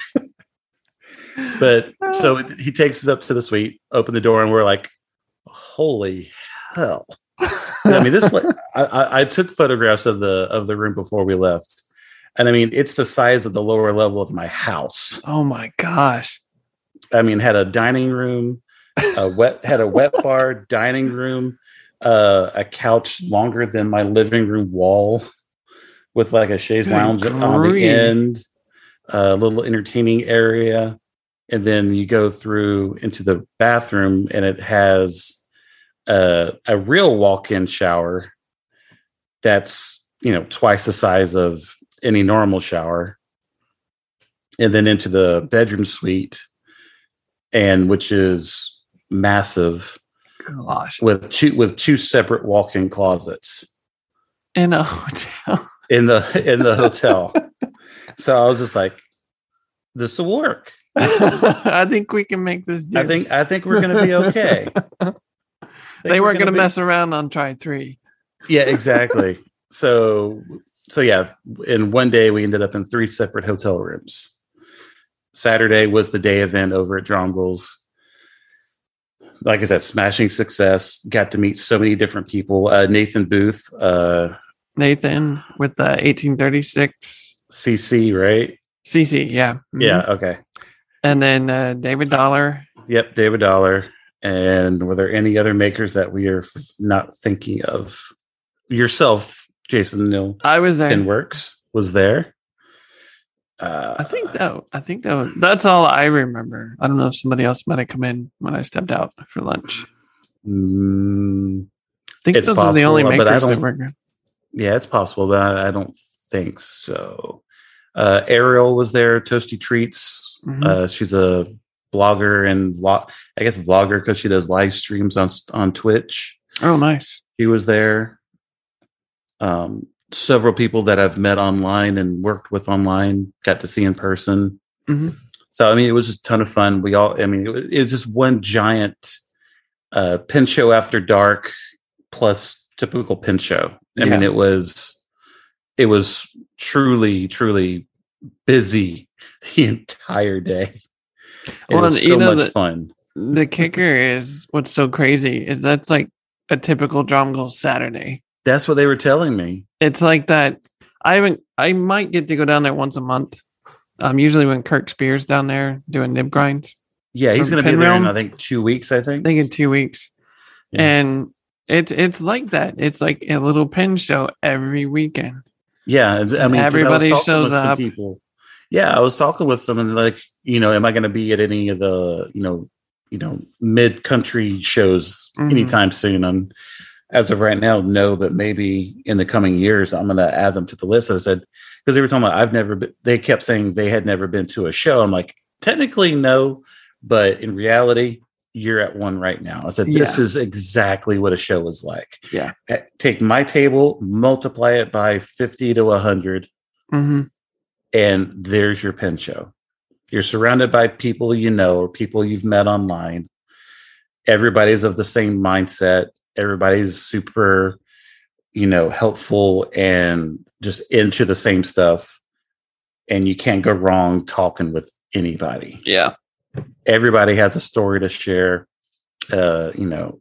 B: But so he takes us up to the suite, open the door, and we're like, "Holy hell." I mean, this place, I, I, I took photographs of the of the room before we left. And I mean, it's the size of the lower level of my house.
A: Oh my gosh.
B: I mean, had a dining room, a wet had a wet bar, dining room, uh, a couch longer than my living room wall, with like a chaise
A: Good
B: lounge on the
A: grief.
B: end, a little entertaining area, and then you go through into the bathroom, and it has uh, a real walk-in shower that's, you know, twice the size of any normal shower, and then into the bedroom suite, and which is massive,
A: Gosh.
B: with two with two separate walk-in closets
A: In a hotel.
B: in the in the hotel. So I was just like, "This will work.
A: I think we can make this do.
B: I think I think we're going to be okay."
A: they weren't going to mess around on try three.
B: Yeah, exactly. so so yeah, in one day we ended up in three separate hotel rooms. Saturday was the day event over at Dromgold's. Like I said, smashing success. Got to meet so many different people. Uh, Nathan Booth, uh,
A: Nathan with the eighteen thirty-six
B: C C, right?
A: C C, yeah. Mhm.
B: Yeah. Okay.
A: And then uh, David Dollar.
B: Yep. David Dollar, And were there any other makers that we are not thinking of? Yourself, Jason Neil.
A: I was there.
B: Pinworks was there.
A: Uh, I think that I think that was, that's all I remember. I don't know if somebody else might have come in when I stepped out for lunch.
B: Mm,
A: I think those are the only makers that were good.
B: Yeah, it's possible, but I, I don't think so. Uh, Ariel was there. Toasty Treats. Mm-hmm. Uh, she's a blogger and vlog. I guess vlogger because she does live streams on on Twitch.
A: Oh, nice.
B: She was there. Um, several people that I've met online and worked with online, got to see in person.
A: Mm-hmm.
B: So, I mean, it was just a ton of fun. We all, I mean, it was, it was just one giant uh, pin show after dark plus typical pin show. I yeah. mean, it was, it was truly, truly busy the entire day. It well, was so you know, much
A: the,
B: fun.
A: The kicker is what's so crazy is that's like a typical Dromgold Saturday.
B: That's what they were telling me.
A: It's like that. I haven't. I might get to go down there once a month. Um, usually when Kirk Spears down there doing nib grinds.
B: Yeah, he's going to be there in I think two weeks. I think.
A: I think in two weeks, yeah. And it's it's like that. It's like a little pin show every weekend.
B: Yeah, I mean,
A: everybody
B: I
A: shows up.
B: People. Yeah, I was talking with someone like, you know, am I going to be at any of the, you know, you know, mid country shows mm-hmm. anytime soon? And as of right now, no, but maybe in the coming years, I'm going to add them to the list. I said, because they were talking about, I've never been, they kept saying they had never been to a show. I'm like, technically, no, but in reality, you're at one right now. I said, this yeah. is exactly what a show is like.
A: Yeah.
B: Take my table, multiply it by fifty to one hundred,
A: mm-hmm.
B: and there's your pin show. You're surrounded by people you know or people you've met online. Everybody's of the same mindset. Everybody's super, you know, helpful and just into the same stuff. And you can't go wrong talking with anybody.
A: Yeah.
B: Everybody has a story to share, uh, you know,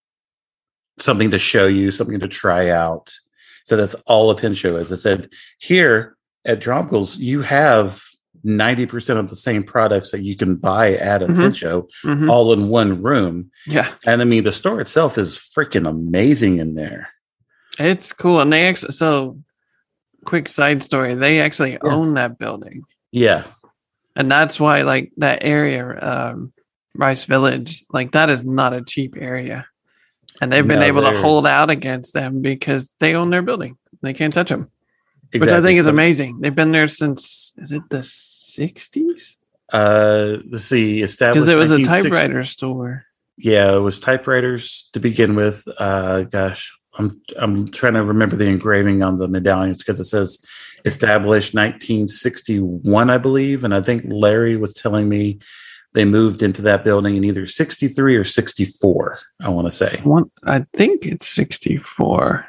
B: something to show you, something to try out. So that's all a pin show is. I said, here at Dromgold's, you have ninety percent of the same products that you can buy at a mm-hmm. pin show
A: mm-hmm.
B: all in one room.
A: Yeah.
B: And I mean, the store itself is freaking amazing in there.
A: It's cool. And they actually, so quick side story, they actually yeah. own that building.
B: Yeah.
A: And that's why, like, that area, um, Rice Village, like, that is not a cheap area. And they've been no, able to hold out against them because they own their building. They can't touch them. Exactly. Which I think is amazing. They've been there since, is it the sixties?
B: Uh, let's see, established
A: because it was a typewriter store.
B: Yeah, it was typewriters to begin with. Uh, gosh, I'm I'm trying to remember the engraving on the medallions because it says established nineteen sixty-one, I believe. And I think Larry was telling me they moved into that building in either sixty-three or sixty-four, I want to say.
A: One, I think it's sixty-four.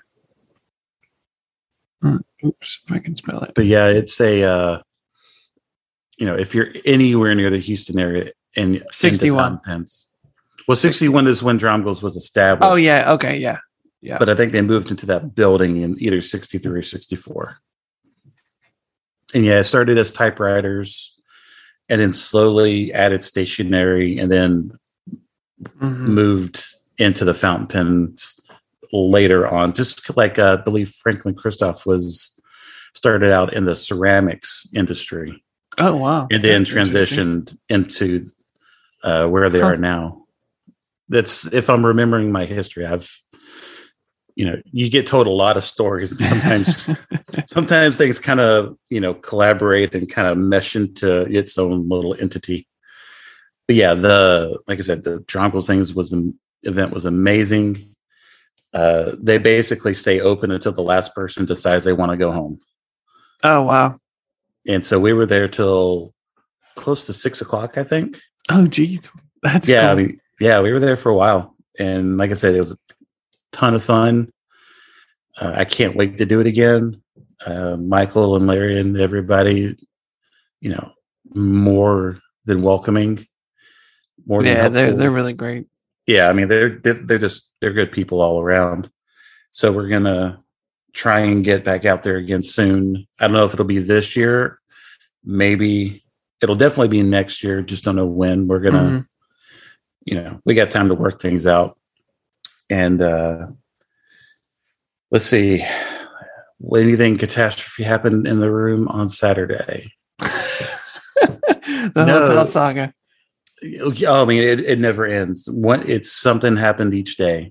A: Oops, if I can spell it.
B: But yeah, it's a, uh, you know, if you're anywhere near the Houston area and
A: sixty-one.
B: Pens, well, sixty-one is when Dromgold's was established.
A: Oh, yeah. Okay. Yeah. Yeah.
B: But I think they moved into that building in either sixty-three or sixty-four. And yeah, it started as typewriters and then slowly added stationery and then mm-hmm. moved into the fountain pens later on, just like uh, I believe Franklin Christoph was started out in the ceramics industry.
A: Oh, wow.
B: And then That's transitioned into uh, where they huh. are now. That's, if I'm remembering my history, I've, you know, you get told a lot of stories. Sometimes, sometimes things kind of, you know, collaborate and kind of mesh into its own little entity. But yeah, the, like I said, the Dromgold things was, an event was amazing. Uh, they basically stay open until the last person decides they want to go home.
A: Oh, wow.
B: And so we were there till close to six o'clock, I think.
A: Oh, geez. That's
B: yeah.
A: Cool.
B: I mean, yeah, we were there for a while. And like I said, it was a ton of fun. Uh, I can't wait to do it again. Uh, Michael and Larry and everybody, you know, more than welcoming. More than
A: yeah,
B: helpful.
A: they're they're really great.
B: Yeah, I mean, they're, they're they're just they're good people all around. So we're gonna try and get back out there again soon. I don't know if it'll be this year. Maybe it'll definitely be next year. Just don't know when. We're gonna, mm-hmm. you know, we got time to work things out. And uh, let's see, anything catastrophe happened in the room on Saturday?
A: The no. Hotel saga.
B: Oh, I mean, it, it never ends. What it's something happened each day.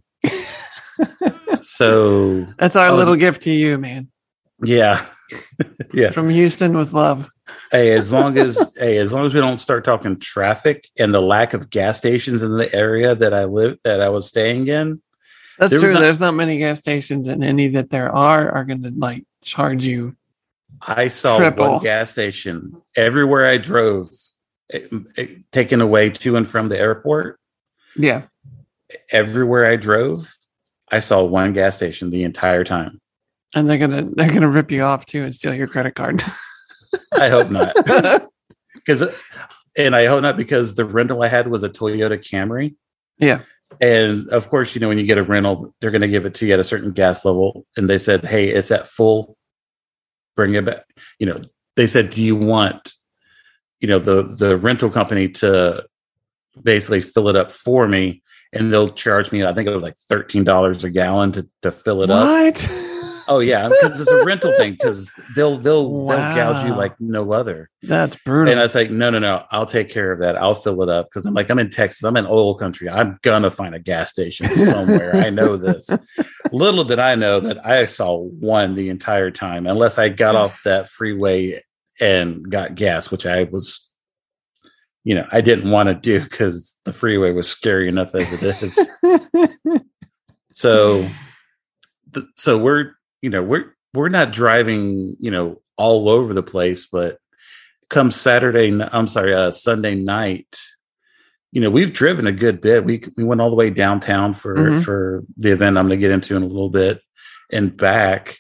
B: So
A: that's our oh, little gift to you, man.
B: Yeah, yeah.
A: From Houston with love.
B: Hey, as long as hey, as long as we don't start talking traffic and the lack of gas stations in the area that I live that I was staying in.
A: That's there true. Not, There's not many gas stations, and any that there are are going to like charge you.
B: I saw
A: triple.
B: one gas station everywhere I drove, it, it, taken away to and from the airport.
A: Yeah,
B: everywhere I drove, I saw one gas station the entire time.
A: And they're gonna they're gonna rip you off too and steal your credit card.
B: I hope not, because and I hope not because the rental I had was a Toyota Camry.
A: Yeah,
B: and of course, you know when you get a rental, they're going to give it to you at a certain gas level. And they said, "Hey, it's at full. Bring it back." You know, they said, "Do you want, you know, the the rental company to basically fill it up for me?" And they'll charge me, I think it was like thirteen dollars a gallon to to fill it
A: what?
B: up.
A: What?
B: Oh yeah, because it's a rental thing. Because they'll they'll wow. they'll gouge you like no other.
A: That's brutal.
B: And I was like, no, no, no, I'll take care of that. I'll fill it up because I'm like, I'm in Texas. I'm in oil country. I'm gonna find a gas station somewhere. I know this. Little did I know that I saw one the entire time, unless I got off that freeway and got gas, which I was, you know, I didn't want to do because the freeway was scary enough as it is. so, th- so we're. You know, we're we're not driving, you know, all over the place, but come Saturday, I'm sorry, uh, Sunday night, you know, we've driven a good bit. We we went all the way downtown for mm-hmm. for the event I'm going to get into in a little bit, and back.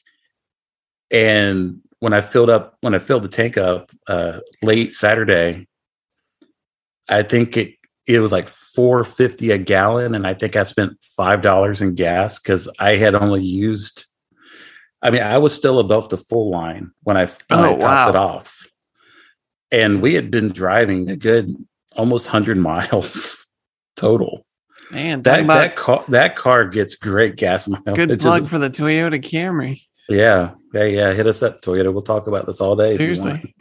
B: And when I filled up, when I filled the tank up uh, late Saturday, I think it it was like four fifty a gallon, and I think I spent five dollars in gas because I had only used. I mean, I was still above the full line when I, when
A: oh,
B: I topped
A: wow.
B: it off. And we had been driving a good almost one hundred miles total.
A: Man,
B: that about that car that car gets great gas mileage.
A: Good plug for the Toyota Camry.
B: Yeah. Yeah, yeah. Hit us up, Toyota. We'll talk about this all day.
A: Seriously.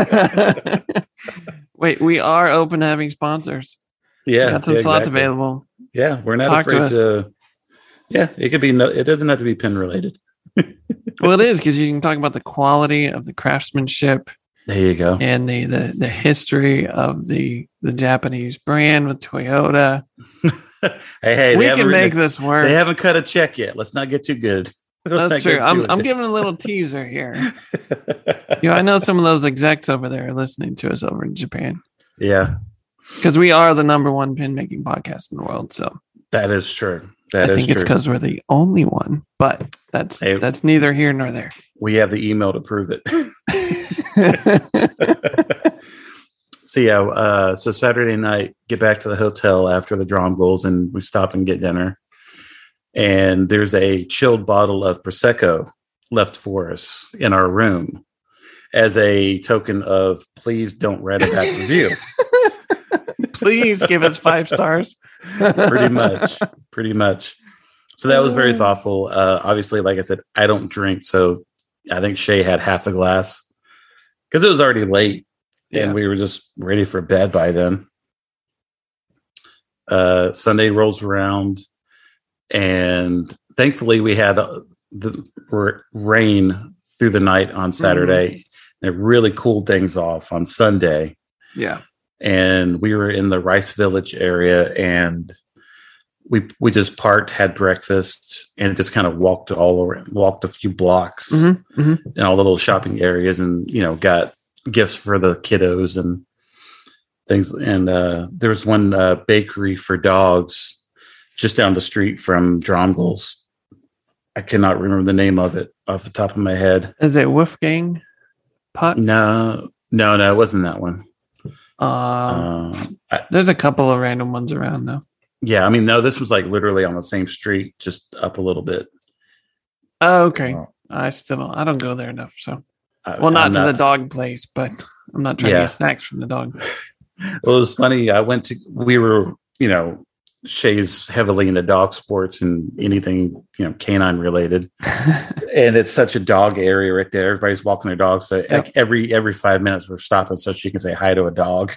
A: Wait, we are open to having sponsors.
B: Yeah.
A: We got some
B: yeah,
A: slots
B: exactly.
A: available.
B: Yeah, we're not
A: Talk
B: afraid
A: to,
B: to Yeah, it could be no it doesn't have to be pin related.
A: Well, it is because you can talk about the quality of the craftsmanship.
B: There you go.
A: And the the, the history of the the Japanese brand with Toyota.
B: hey, hey,
A: we can make a, this work.
B: They haven't cut a check yet. Let's not get too good. Let's
A: That's true. I'm I'm giving a little teaser here. You know, I know some of those execs over there are listening to us over in Japan.
B: Yeah,
A: because we are the number one pin making podcast in the world. So
B: that is true. That
A: I
B: is
A: think
B: true.
A: It's because we're the only one, but that's hey, that's neither here nor there.
B: We have the email to prove it. so yeah, uh, so Saturday night, get back to the hotel after the drum goals, and we stop and get dinner. And there's a chilled bottle of Prosecco left for us in our room as a token of please don't write a bad review.
A: Please give us five stars.
B: Pretty much. Pretty much. So that was very thoughtful. Uh, obviously, like I said, I don't drink. So I think Shay had half a glass because it was already late yeah. and we were just ready for bed by then. Uh, Sunday rolls around and thankfully we had uh, the r- rain through the night on Saturday. Mm-hmm. And it really cooled things off on Sunday.
A: Yeah.
B: And we were in the Rice Village area, and we we just parked, had breakfast, and just kind of walked all around, walked a few blocks
A: mm-hmm, mm-hmm.
B: in all little shopping areas, and you know, got gifts for the kiddos and things. And uh, there was one uh, bakery for dogs just down the street from Dromgoals. I cannot remember the name of it off the top of my head.
A: Is it Wolfgang Puck?
B: No, no, no, it wasn't that one.
A: Uh, um, I, there's a couple of random ones around though.
B: Yeah, I mean, no, this was like literally on the same street, just up a little bit.
A: Oh, okay. Uh, I still don't. I don't go there enough. So, I, well, not I'm to not, the dog place, but I'm not trying yeah. to get snacks from the dog.
B: Well, it was funny. I went to. We were you know, Shay's heavily into dog sports and anything, you know, canine related. And it's such a dog area right there. Everybody's walking their dogs. So yep. like every every five minutes we're stopping so she can say hi to a dog.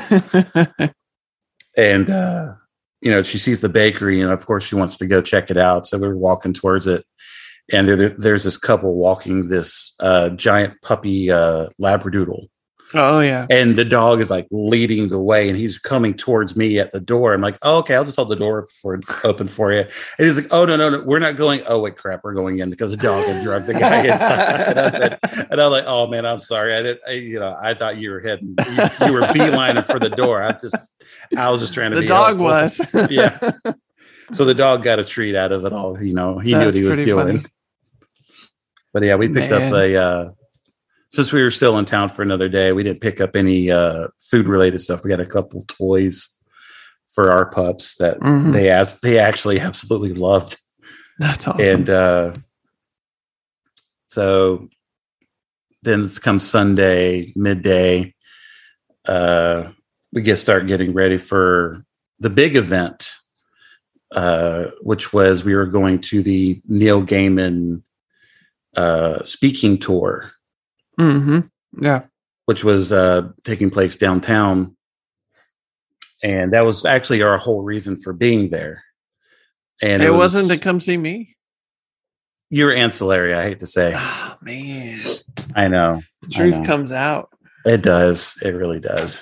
B: And uh, you know, she sees the bakery, and of course she wants to go check it out. So we were walking towards it. And there, there's this couple walking this uh, giant puppy uh, Labradoodle.
A: Oh, yeah.
B: And the dog is like leading the way, and he's coming towards me at the door. I'm like, oh, okay, I'll just hold the door for, open for you. And he's like, oh, no, no, no, we're not going. Oh, wait, crap, we're going in because the dog had drugged the guy inside. And I said, and I was like, oh, man, I'm sorry. I didn't, I, you know, I thought you were heading, you, you were beelining for the door. I just, I was just trying to
A: the
B: be
A: dog
B: helpful.
A: was.
B: Yeah. So the dog got a treat out of it all. You know, he
A: That's
B: knew what he was doing.
A: Funny.
B: But yeah, we picked Man. up a, uh, since we were still in town for another day, we didn't pick up any uh, food related stuff. We got a couple toys for our pups that mm-hmm. they asked, they actually absolutely loved.
A: That's awesome.
B: And uh, so then it's come Sunday, midday, uh, we get start getting ready for the big event, uh, which was we were going to the Neil Gaiman uh, speaking tour.
A: Mm-hmm. Yeah.
B: Which was uh, taking place downtown. And that was actually our whole reason for being there. And
A: it,
B: it was,
A: wasn't to come see me.
B: You're ancillary, I hate to say.
A: Oh, man.
B: I know.
A: The truth
B: I know.
A: comes out.
B: It does. It really does.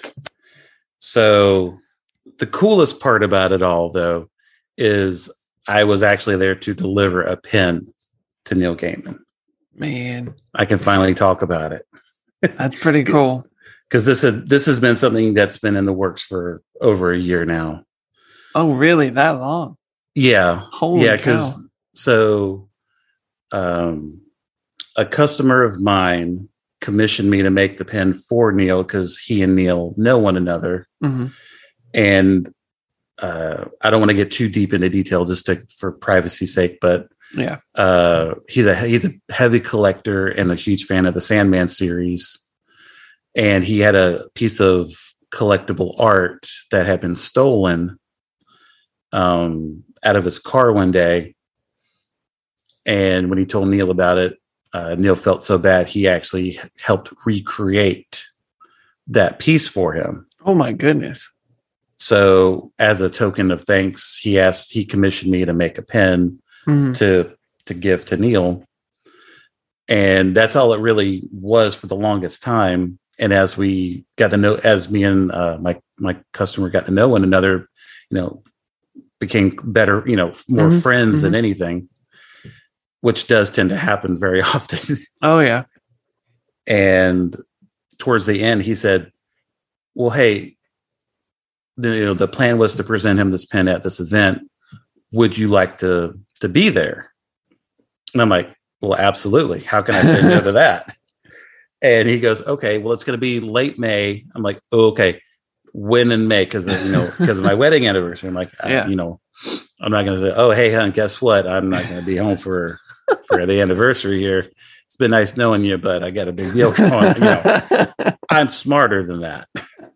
B: So the coolest part about it all, though, is I was actually there to deliver a pin to Neil Gaiman.
A: Man,
B: I can finally talk about it.
A: That's pretty cool.
B: Because this has this has been something that's been in the works for over a year now.
A: Oh, really? That long?
B: Yeah.
A: Holy
B: yeah, because so um, a customer of mine commissioned me to make the pen for Neil because he and Neil know one another.
A: Mm-hmm.
B: And uh, I don't want to get too deep into detail just to, for privacy's sake, but
A: yeah,
B: uh, he's a he's a heavy collector and a huge fan of the Sandman series. And he had a piece of collectible art that had been stolen um, out of his car one day. And when he told Neil about it, uh, Neil felt so bad he actually helped recreate that piece for him.
A: Oh my goodness!
B: So, as a token of thanks, he asked he commissioned me to make a pen. Mm-hmm. to to give to Neil. And that's all it really was for the longest time. And as we got to know, as me and uh, my my customer got to know one another, you know, became better, you know, more mm-hmm. friends mm-hmm. than anything, which does tend to happen very often.
A: Oh, yeah.
B: And towards the end, he said, well, hey, the, you know, the plan was to present him this pen at this event. Would you like to to be there? And I'm like, well, absolutely. How can I say no to that? And he goes, okay, well, it's going to be late May. I'm like, oh, okay. When in May? Because, you know, because of my wedding anniversary. I'm like, yeah. I, you know, I'm not going to say, oh, hey, hon, guess what? I'm not going to be home for, for the anniversary here. It's been nice knowing you, but I got a big deal going. You know, I'm smarter than that.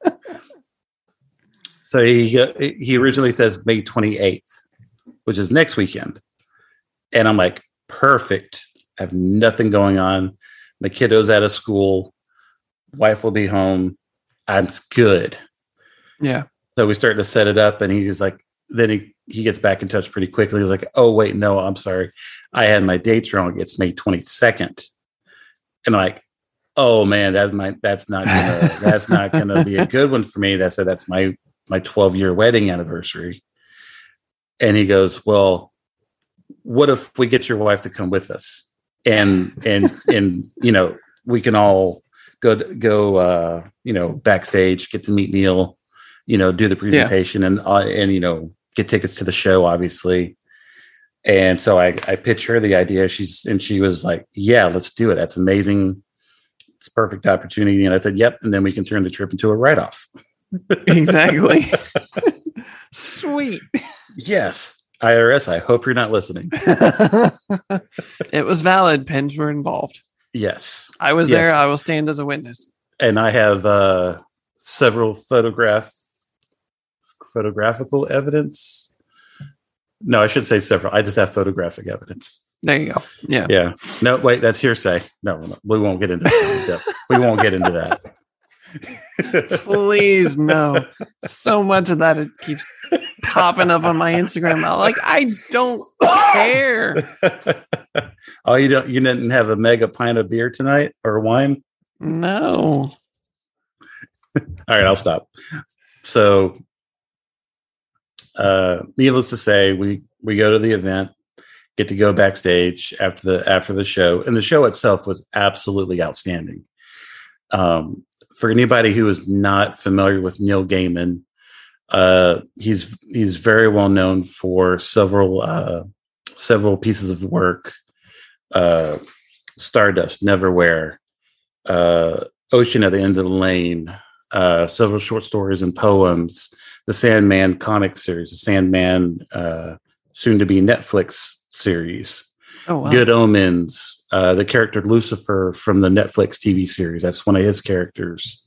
B: So he, he originally says May twenty-eighth, which is next weekend. And I'm like, perfect. I have nothing going on. My kiddo's out of school. Wife will be home. I'm good.
A: Yeah.
B: So we start to set it up, and he's like, then he, he gets back in touch pretty quickly. He's like, oh, wait, no, I'm sorry. I had my dates wrong. It's May twenty-second. And I'm like, oh man, that's my, that's not gonna, that's not going to be a good one for me. That said, that's my, my twelve year wedding anniversary. And he goes, well, what if we get your wife to come with us? And, and, and, you know, we can all go, go, uh, you know, backstage, get to meet Neil, you know, do the presentation yeah. and, uh, and, you know, get tickets to the show, obviously. And so I, I pitched her the idea. She's, and she was like, yeah, let's do it. That's amazing. It's a perfect opportunity. And I said, yep. And then we can turn the trip into a write-off.
A: Exactly. Sweet.
B: Yes. I R S, I hope you're not listening.
A: It was valid. Pens were involved.
B: Yes.
A: I was
B: yes.
A: there. I will stand as a witness.
B: And I have uh, several photograph photographical evidence. No, I should say several. I just have photographic evidence.
A: There you go. Yeah.
B: Yeah. No, wait, that's hearsay. No, no we won't get into that. We won't get into that.
A: Please, no. So much of that it keeps popping up on my Instagram. I'm like, I don't care.
B: Oh, you don't you didn't have a mega pint of beer tonight or wine?
A: No.
B: All right, I'll stop. So uh needless to say, we we go to the event, get to go backstage after the after the show, and the show itself was absolutely outstanding. Um for anybody who is not familiar with Neil Gaiman, uh he's he's very well known for several uh several pieces of work. uh Stardust, Neverwhere, uh Ocean at the End of the Lane, uh several short stories and poems, the Sandman comic series, the Sandman uh soon to be Netflix series.
A: Oh, wow.
B: Good Omens, uh, the character Lucifer from the Netflix T V series. That's one of his characters.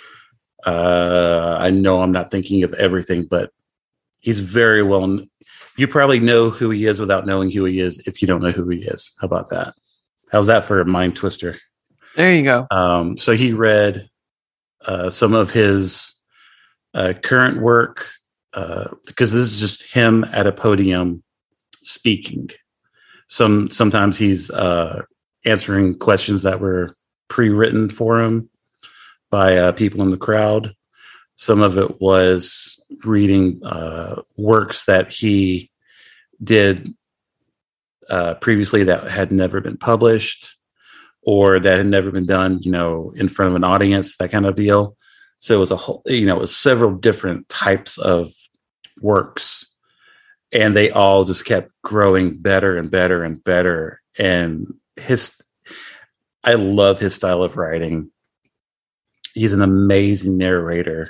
B: Uh, I know I'm not thinking of everything, but he's very well. You probably know who he is without knowing who he is if you don't know who he is. How about that? How's that for a mind twister?
A: There you go.
B: Um, so he read uh, some of his uh, current work uh, because this is just him at a podium speaking. Some sometimes he's uh, answering questions that were pre-written for him by uh, people in the crowd. Some of it was reading uh, works that he did uh, previously that had never been published or that had never been done, you know, in front of an audience, that kind of deal. So it was a whole, you know, it was several different types of works. And they all just kept growing better and better and better. And his, I love his style of writing. He's an amazing narrator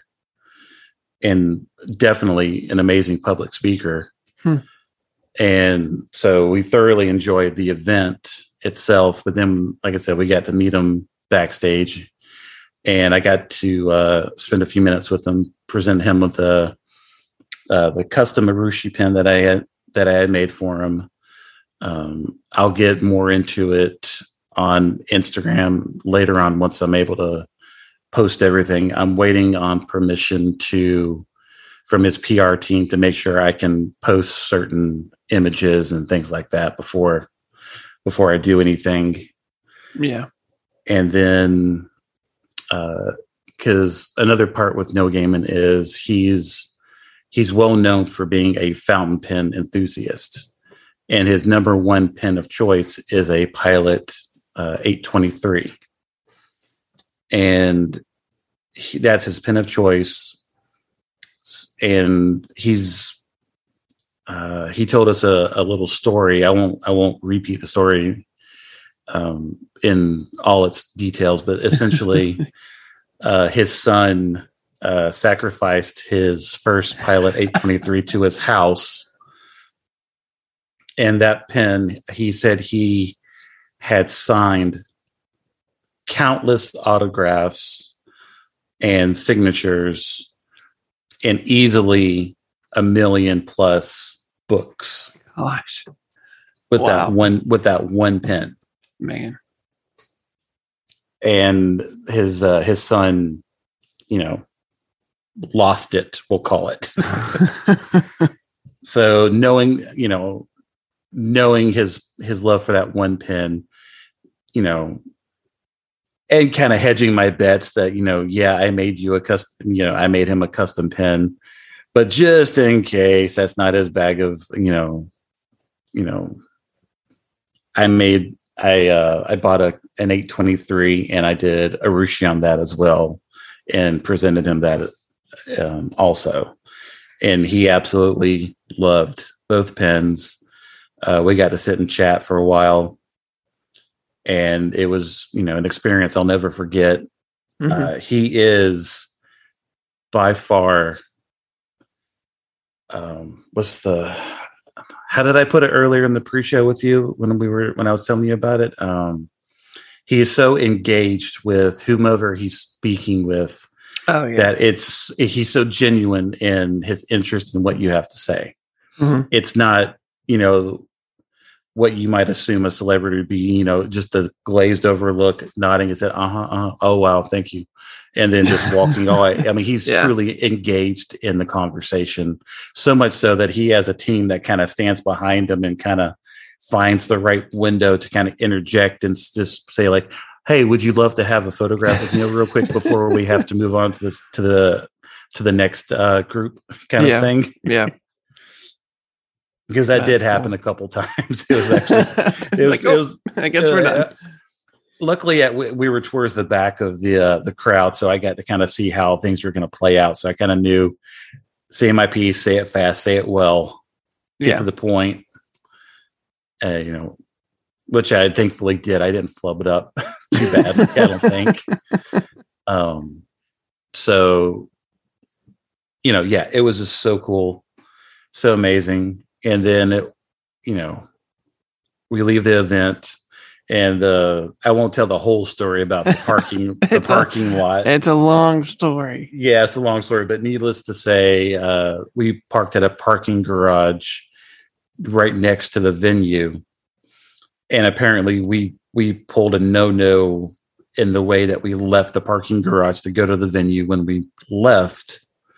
B: and definitely an amazing public speaker. Hmm. And so we thoroughly enjoyed the event itself. But then, like I said, we got to meet him backstage. And I got to uh, spend a few minutes with him, present him with the Uh, the custom Marushi pen that I had that I had made for him. Um, I'll get more into it on Instagram later on once I'm able to post everything. I'm waiting on permission to from his P R team to make sure I can post certain images and things like that before before I do anything.
A: Yeah,
B: and then because uh, another part with Neil Gaiman is he's He's well known for being a fountain pen enthusiast, and his number one pen of choice is a Pilot uh, eight twenty-three, and he, that's his pen of choice. And he's uh, he told us a, a little story. I won't I won't repeat the story um, in all its details, but essentially, uh, his son. Uh, sacrificed his first Pilot eight twenty-three to his house. And that pen, he said he had signed countless autographs and signatures and easily a million plus books.
A: Gosh.
B: With
A: Wow.
B: that one with that one pen.
A: Man.
B: And his uh, his son, you know, lost it, we'll call it. So knowing, you know, knowing his his love for that one pen, you know, and kind of hedging my bets that, you know, yeah, I made you a custom, you know, I made him a custom pen, but just in case that's not his bag of, you know, you know, I made I uh I bought a an eight twenty-three and I did a Rushi on that as well and presented him that Um, also, and he absolutely loved both pens. Uh, we got to sit and chat for a while, and it was, you know, an experience I'll never forget. Mm-hmm. Uh, he is by far, um, what's the, how did I put it earlier in the pre-show with you when we were, when I was telling you about it? Um, he is so engaged with whomever he's speaking with.
A: Oh, yeah.
B: that it's he's so genuine in his interest in what you have to say. Mm-hmm. It's not, you know, what you might assume a celebrity would be, you know, just a glazed over look, nodding his head, uh-huh, uh-huh, oh, wow, thank you. And then just walking away. I mean, he's yeah. truly engaged in the conversation, so much so that he has a team that kind of stands behind him and kind of finds the right window to kind of interject and just say like, hey, would you love to have a photograph with me real quick before we have to move on to this, to the, to the next uh, group kind
A: yeah.
B: of thing?
A: Yeah.
B: Because that That's did happen cool. a couple times. It was actually, it was, like, oh, it was
A: I guess uh, we're done.
B: Uh, luckily, at, we, we were towards the back of the uh, the crowd, so I got to kind of see how things were going to play out. So I kind of knew, say my piece, say it fast, say it well, get yeah. to the point. Uh, you know, which I thankfully did. I didn't flub it up too bad. I don't think. Um. So, you know, yeah, it was just so cool, so amazing. And then, it, you know, we leave the event, and uh, I won't tell the whole story about the parking, the parking
A: a,
B: lot.
A: It's a long story.
B: Yeah, it's a long story, but needless to say, uh, we parked at a parking garage right next to the venue, and apparently we we pulled a no-no in the way that we left the parking garage to go to the venue when we left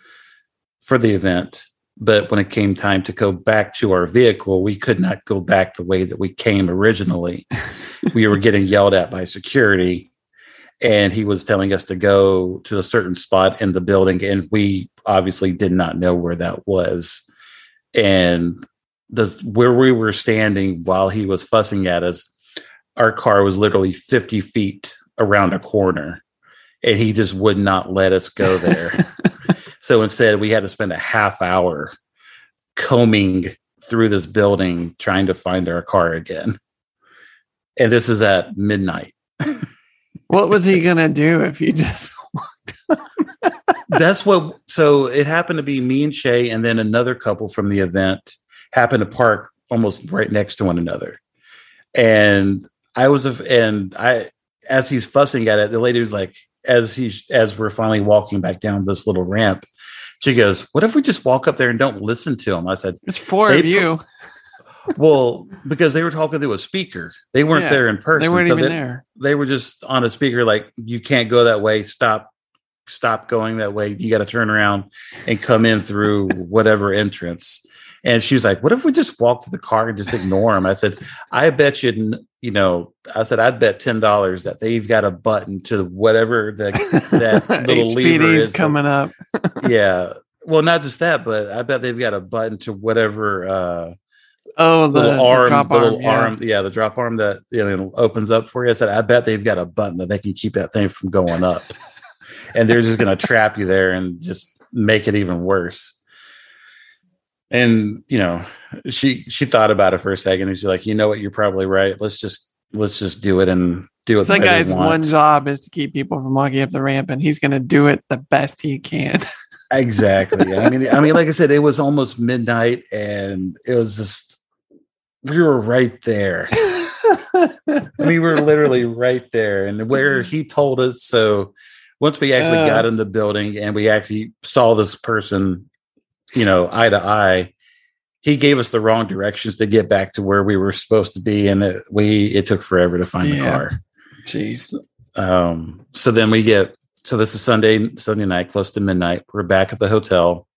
B: for the event. But when it came time to go back to our vehicle, we could not go back the way that we came originally. We were getting yelled at by security, and he was telling us to go to a certain spot in the building, and we obviously did not know where that was. And the where we were standing while he was fussing at us, our car was literally fifty feet around a corner, and he just would not let us go there. So instead, we had to spend a half hour combing through this building trying to find our car again. And this is at midnight.
A: What was he going to do if he just walked?
B: That's what, so it happened to be me and Shay, and then another couple from the event happened to park almost right next to one another. And I was, and I, as he's fussing at it, the lady was like, as he, as we're finally walking back down this little ramp, she goes, what if we just walk up there and don't listen to him? I said,
A: it's four of you.
B: Well, because they were talking through a speaker. They weren't yeah, there in person.
A: They weren't
B: so
A: even
B: they,
A: there.
B: They were just on a speaker like, you can't go that way. Stop, stop going that way. You got to turn around and come in through whatever entrance. And she was like, what if we just walk to the car and just ignore him? I said, I bet you, you know, I said, I'd bet ten dollars that they've got a button to whatever the, that little lever is
A: coming up.
B: Yeah. Well, not just that, but I bet they've got a button to whatever, uh,
A: oh, the
B: little arm,
A: the, drop
B: the little
A: arm, yeah.
B: arm, yeah, the drop arm that, you know, opens up for you. I said, I bet they've got a button that they can keep that thing from going up, and they're just going to trap you there and just make it even worse. And you know, she she thought about it for a second, and she's like, you know what, you're probably right. Let's just let's just do it and do it.
A: That guy's one job is to keep people from walking up the ramp, and he's going to do it the best he can.
B: Exactly. I mean, I mean, like I said, it was almost midnight, and it was just we were right there. We were literally right there, and where he told us. So once we actually uh, got in the building and we actually saw this person, you know, eye to eye, he gave us the wrong directions to get back to where we were supposed to be, and it, we it took forever to find yeah. the car.
A: Jeez.
B: Um. So then we get. So this is Sunday, Sunday night, close to midnight. We're back at the hotel,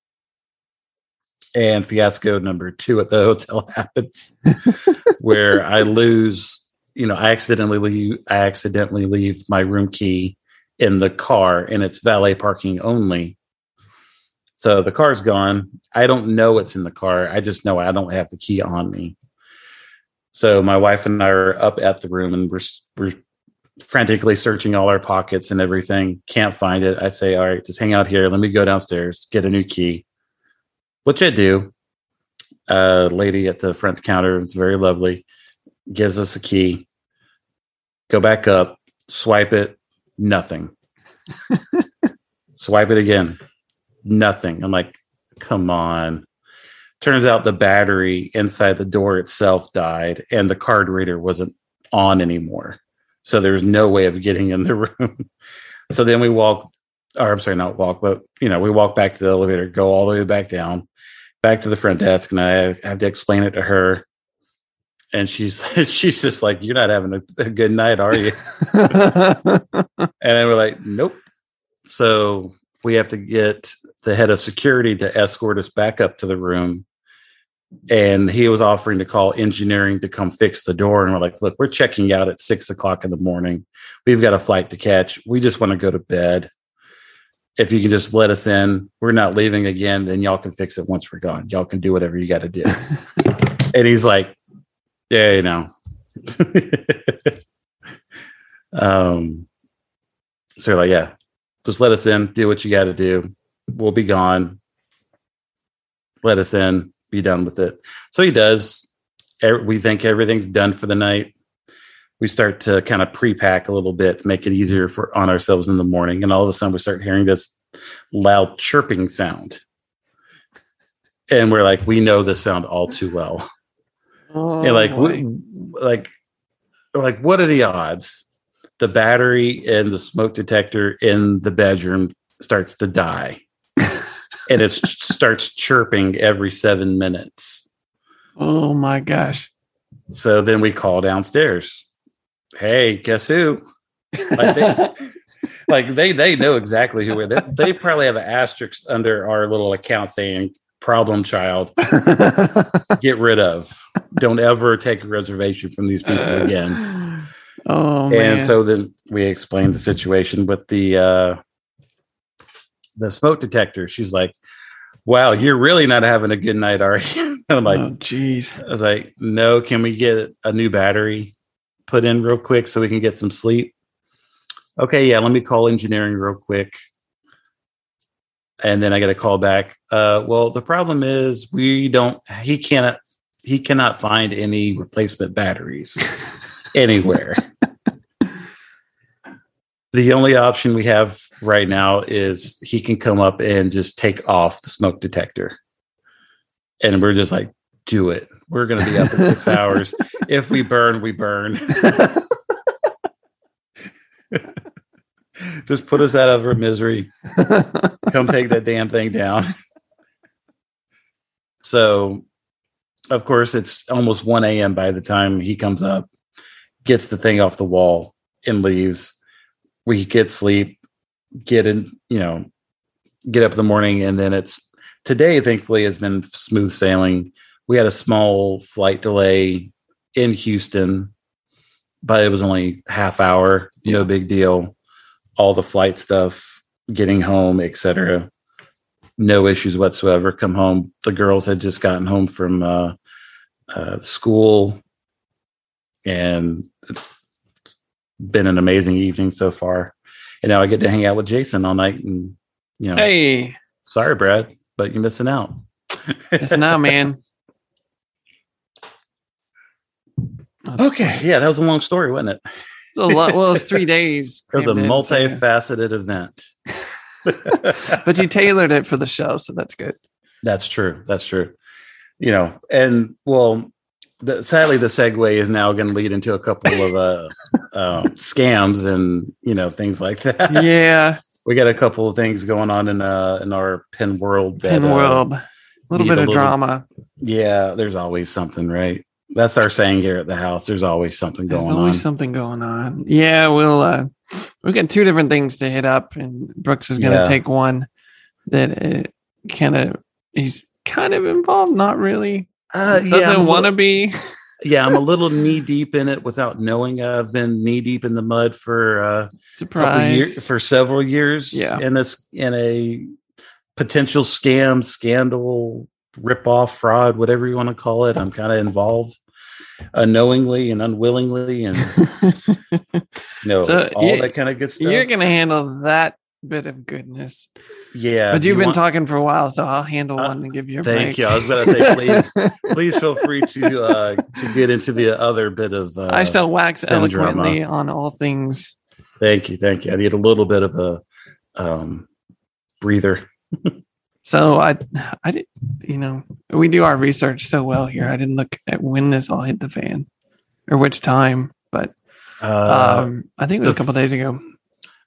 B: and fiasco number two at the hotel happens, where I lose. You know, I accidentally leave. I accidentally leave my room key in the car, and it's valet parking only. So the car's gone. I don't know what's in the car. I just know I don't have the key on me. So my wife and I are up at the room, and we're we're. frantically searching all our pockets and everything. Can't find it. I say, all right, just hang out here. Let me go downstairs, get a new key, which I do. A uh, lady at the front counter, it's very lovely, gives us a key, go back up, swipe it, nothing. Swipe it again, nothing. I'm like, come on. Turns out the battery inside the door itself died, and the card reader wasn't on anymore. So there's no way of getting in the room. So then we walk or I'm sorry, not walk, but you know, we walk back to the elevator, go all the way back down, back to the front desk, and I have to explain it to her. And she's she's just like, "You're not having a, a good night, are you?" And we're like, "Nope." So we have to get the head of security to escort us back up to the room. And he was offering to call engineering to come fix the door. And we're like, "Look, we're checking out at six o'clock in the morning. We've got a flight to catch. We just want to go to bed. If you can just let us in, we're not leaving again. Then y'all can fix it once we're gone. Y'all can do whatever you got to do." And he's like, "Yeah, you know." um, so we're like, "Yeah, just let us in, do what you got to do. We'll be gone. Let us in, be done with it." So he does. We think everything's done for the night. We start to kind of pre-pack a little bit to make it easier for on ourselves in the morning. And all of a sudden we start hearing this loud chirping sound. And we're like, we know this sound all too well.
A: Oh,
B: and like, we, like, like, what are the odds? The battery and the smoke detector in the bedroom starts to die. And it starts chirping every seven minutes.
A: Oh my gosh.
B: So then we call downstairs. "Hey, guess who?" Like they, like they, they know exactly who we're. They, they probably have an asterisk under our little account saying "problem child." Get rid of. Don't ever take a reservation from these people again.
A: Oh man.
B: And so then we explained the situation with the uh, the smoke detector. She's like, "Wow, you're really not having a good night, are you?" I'm like,
A: "Oh, geez."
B: I was like, "No, can we get a new battery put in real quick so we can get some sleep?" "Okay, yeah, let me call engineering real quick." And then I get a call back. Uh, well, the problem is we don't, he cannot, he cannot find any replacement batteries anywhere. The only option we have right now is he can come up and just take off the smoke detector. And we're just like, "Do it. We're going to be up in six hours. If we burn, we burn." Just put us out of our misery. Come take that damn thing down. So, of course, it's almost one a.m. by the time he comes up, gets the thing off the wall, and leaves. We get sleep, get in, you know, get up in the morning, and then it's today, thankfully, has been smooth sailing. We had a small flight delay in Houston, but it was only half hour, no big deal. All the flight stuff, getting home, et cetera, no issues whatsoever. Come home. The girls had just gotten home from uh, uh, school, and it's been an amazing evening so far. And now I get to hang out with Jason all night. And you know,
A: hey,
B: sorry, Brad, but you're missing out.
A: Missing out, man.
B: Okay, yeah, that was a long story, wasn't it?
A: It was a lot. Well, it was three days.
B: It was a
A: in,
B: multifaceted so. event.
A: But you tailored it for the show, so that's good.
B: That's true. That's true. You know, and well, the, sadly, the segue is now going to lead into a couple of uh, uh, scams and you know things like that.
A: Yeah,
B: we got a couple of things going on in uh in our Penn world. That,
A: Penn world, uh, a little bit
B: a
A: of
B: little,
A: drama.
B: Yeah, there's always something, right? That's our saying here at the house. There's always something going on.
A: There's always on. something going on. Yeah, we'll uh, we got two different things to hit up, and Brooks is going to yeah. take one that kind of he's kind of involved, not really.
B: Uh,
A: Doesn't
B: yeah,
A: want to be.
B: Yeah, I'm a little knee deep in it without knowing. I've been knee deep in the mud for uh, a couple years, for several years.
A: Yeah,
B: in a in a potential scam, scandal, rip-off, fraud, whatever you want to call it. I'm kind of involved unknowingly and unwillingly, and you know, so all you, that kind of good stuff.
A: You're going to handle that bit of goodness.
B: Yeah,
A: but you've
B: you
A: been
B: want,
A: talking for a while, so I'll handle uh, one and give you a
B: thank
A: break.
B: you. I was going to say, please, please feel free to uh, to get into the other bit of. Uh,
A: I shall wax eloquently drama. on all things.
B: Thank you, thank you. I need a little bit of a um, breather.
A: So I, I did, you know, we do our research so well here. I didn't look at when this all hit the fan or which time, but
B: uh,
A: um, I think it was a couple
B: f-
A: days ago.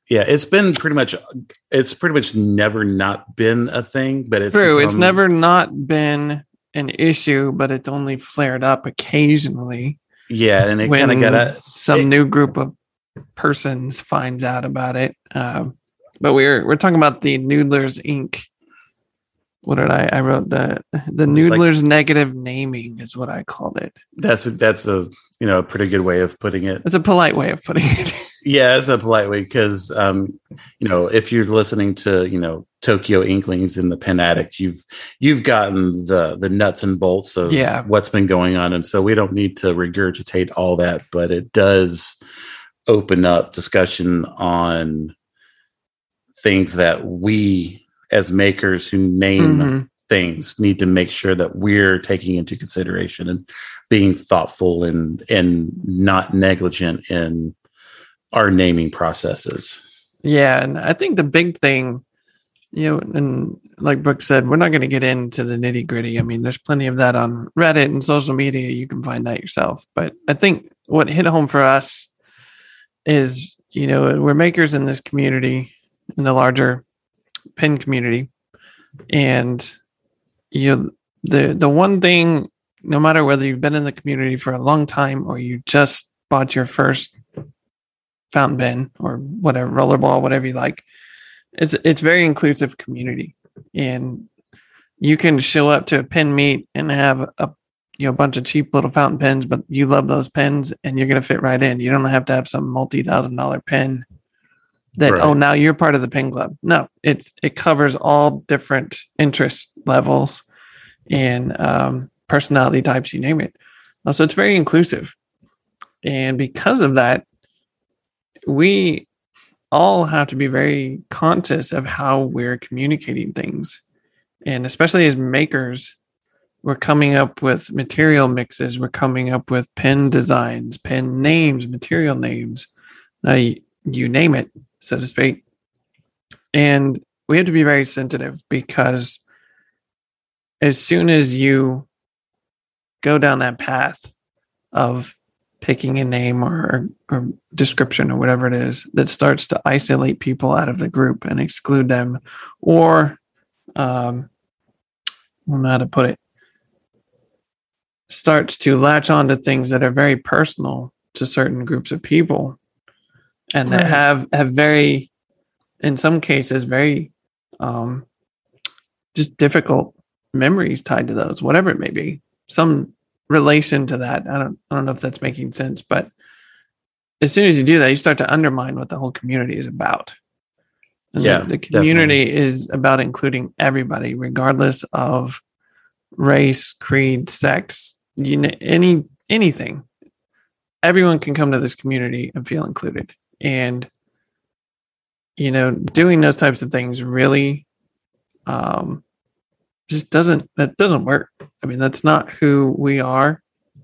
B: Yeah, it's been pretty much it's pretty much never not been a thing, but it's
A: true.
B: become,
A: It's never not been an issue, but it's only flared up occasionally.
B: Yeah, and it
A: when
B: kind of got a
A: some
B: it,
A: new group of persons finds out about it. Um, but we're we're talking about the Noodlers Incorporated. What did I? I wrote the the Noodlers like, negative naming is what I called it.
B: That's a, that's a you know a pretty good way of putting it.
A: It's a polite way of putting it.
B: Yeah, it's a polite way because um, you know if you're listening to you know Tokyo Inklings in the Pen Addict, you've you've gotten the the nuts and bolts of
A: yeah.
B: what's been going on, and so we don't need to regurgitate all that, but it does open up discussion on things that we as makers who name mm-hmm. things need to make sure that we're taking into consideration and being thoughtful and and not negligent in our naming processes.
A: Yeah, and I think the big thing, you know, and like Brooke said, we're not going to get into the nitty gritty. I mean, there's plenty of that on Reddit and social media. You can find that yourself. But I think what hit home for us is, you know, we're makers in this community, in the larger pen community. And, you know, the, the one thing, no matter whether you've been in the community for a long time or you just bought your first fountain pen or whatever, rollerball, whatever you like, it's it's very inclusive community. And you can show up to a pen meet and have a you know bunch of cheap little fountain pens, but you love those pens and you're going to fit right in. You don't have to have some multi-thousand dollar pen that, right. oh, now you're part of the pen club. No, it's it covers all different interest levels and um, personality types, you name it. So it's very inclusive. And because of that, we all have to be very conscious of how we're communicating things. And especially as makers, we're coming up with material mixes. We're coming up with pen designs, pen names, material names, uh, you, you name it, so to speak. And we have to be very sensitive because as soon as you go down that path of picking a name or, or description or whatever it is that starts to isolate people out of the group and exclude them, or um, I don't know how to put it, starts to latch on to things that are very personal to certain groups of people and that right. have, have very, in some cases, very um, just difficult memories tied to those, whatever it may be. Some relation to that. I don't I don't know if that's making sense, but as soon as you do that, you start to undermine what the whole community is about. And
B: yeah,
A: the, the community
B: definitely.
A: is about including everybody, regardless of race, creed, sex, you know, any anything. Everyone can come to this community and feel included. And you know, doing those types of things really um just doesn't that doesn't work. I mean, that's not who we are,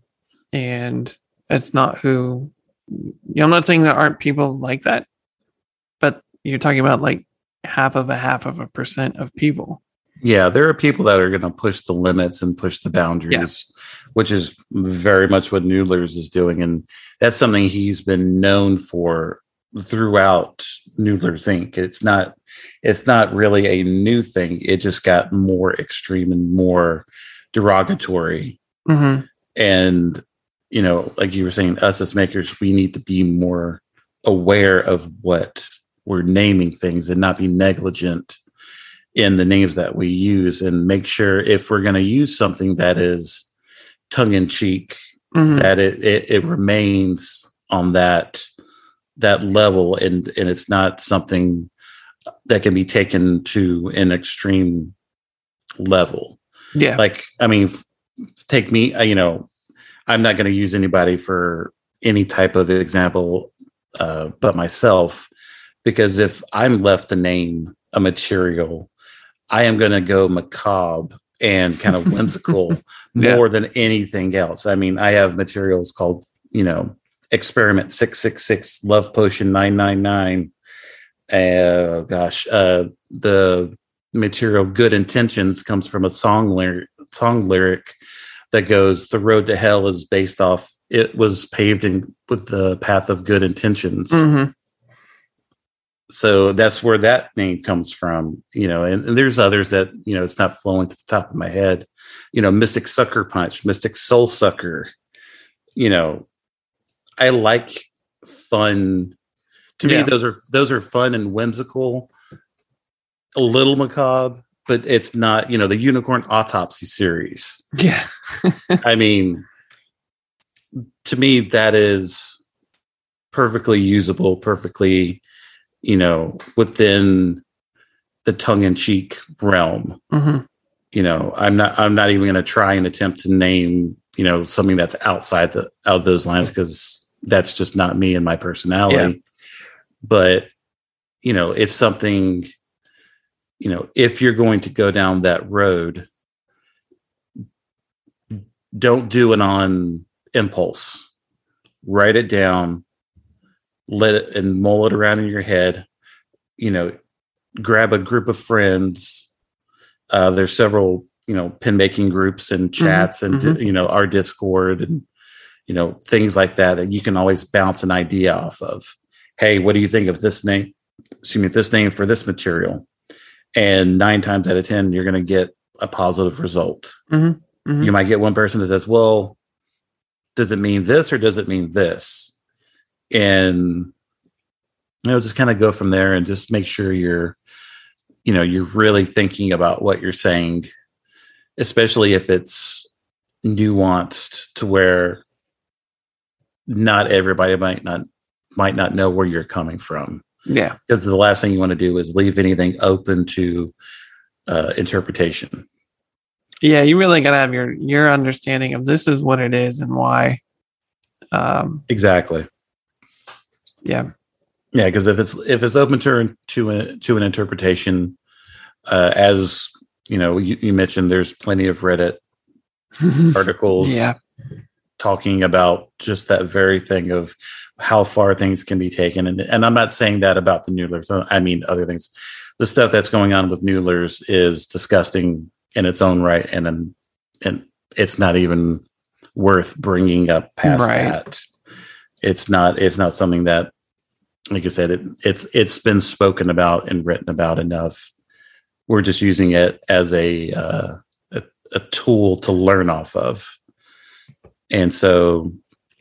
A: and it's not who you know, I'm not saying there aren't people like that, but you're talking about like half of a half of a percent of people.
B: Yeah, there are people that are going to push the limits and push the boundaries, yeah. which is very much what Noodlers is doing, and that's something he's been known for throughout Noodlers Incorporated. It's not it's not really a new thing. It just got more extreme and more derogatory.
A: Mm-hmm.
B: And, you know, like you were saying, us as makers, we need to be more aware of what we're naming things and not be negligent in the names that we use, and make sure if we're going to use something that is tongue in cheek, mm-hmm. that it, it, it remains on that that level, and and it's not something that can be taken to an extreme level.
A: Yeah.
B: Like, I mean, f- take me, uh, you know, I'm not going to use anybody for any type of example, uh, but myself, because if I'm left to name a material, I am going to go macabre and kind of whimsical yeah. more than anything else. I mean, I have materials called, you know, Experiment six six six, Love Potion nine nine nine. Uh, gosh, uh, the material Good Intentions comes from a song lyric, song lyric that goes, "The road to hell is based off, it was paved in with the path of good intentions."
A: Mm-hmm.
B: so that's where that name comes from, you know, and, and there's others that, you know, it's not flowing to the top of my head, you know, Mystic Sucker Punch, Mystic Soul Sucker, you know, I like fun. To yeah. me, those are, those are fun and whimsical, a little macabre, but it's not, you know, the Unicorn Autopsy series.
A: Yeah.
B: I mean, to me, that is perfectly usable, perfectly, you know, within the tongue-in-cheek realm.
A: Mm-hmm.
B: You know, I'm not I'm not even going to try and attempt to name, you know, something that's outside the out of those lines, because that's just not me and my personality. Yeah. But, you know, it's something, you know, if you're going to go down that road, don't do it on impulse. Write it down, let it and mull it around in your head. You know, grab a group of friends. Uh, there's several, you know, pen making groups and chats mm-hmm. and, mm-hmm. you know, our Discord and, you know, things like that, that you can always bounce an idea off of. Hey, what do you think of this name? Excuse me, this name for this material? And nine times out of ten, you're going to get a positive result.
A: Mm-hmm. Mm-hmm.
B: You might get one person that says, well, does it mean this or does it mean this? And, you know, just kind of go from there and just make sure you're, you know, you're really thinking about what you're saying, especially if it's nuanced to where not everybody might not, might not know where you're coming from.
A: Yeah.
B: Because the last thing you want to do is leave anything open to uh, interpretation.
A: Yeah, you really got to have your your understanding of this is what it is and why. Um,
B: exactly.
A: Yeah.
B: Yeah, because if it's if it's open to to a, to an interpretation, uh, as you know, you, you mentioned, there's plenty of Reddit articles,
A: yeah.
B: talking about just that very thing of how far things can be taken, and and I'm not saying that about the Noodlers. I mean other things. The stuff that's going on with Noodlers is disgusting in its own right, and then and it's not even worth bringing up past right. that. It's not. It's not something that, like I said, it, it's it's been spoken about and written about enough. We're just using it as a uh, a, a tool to learn off of, and so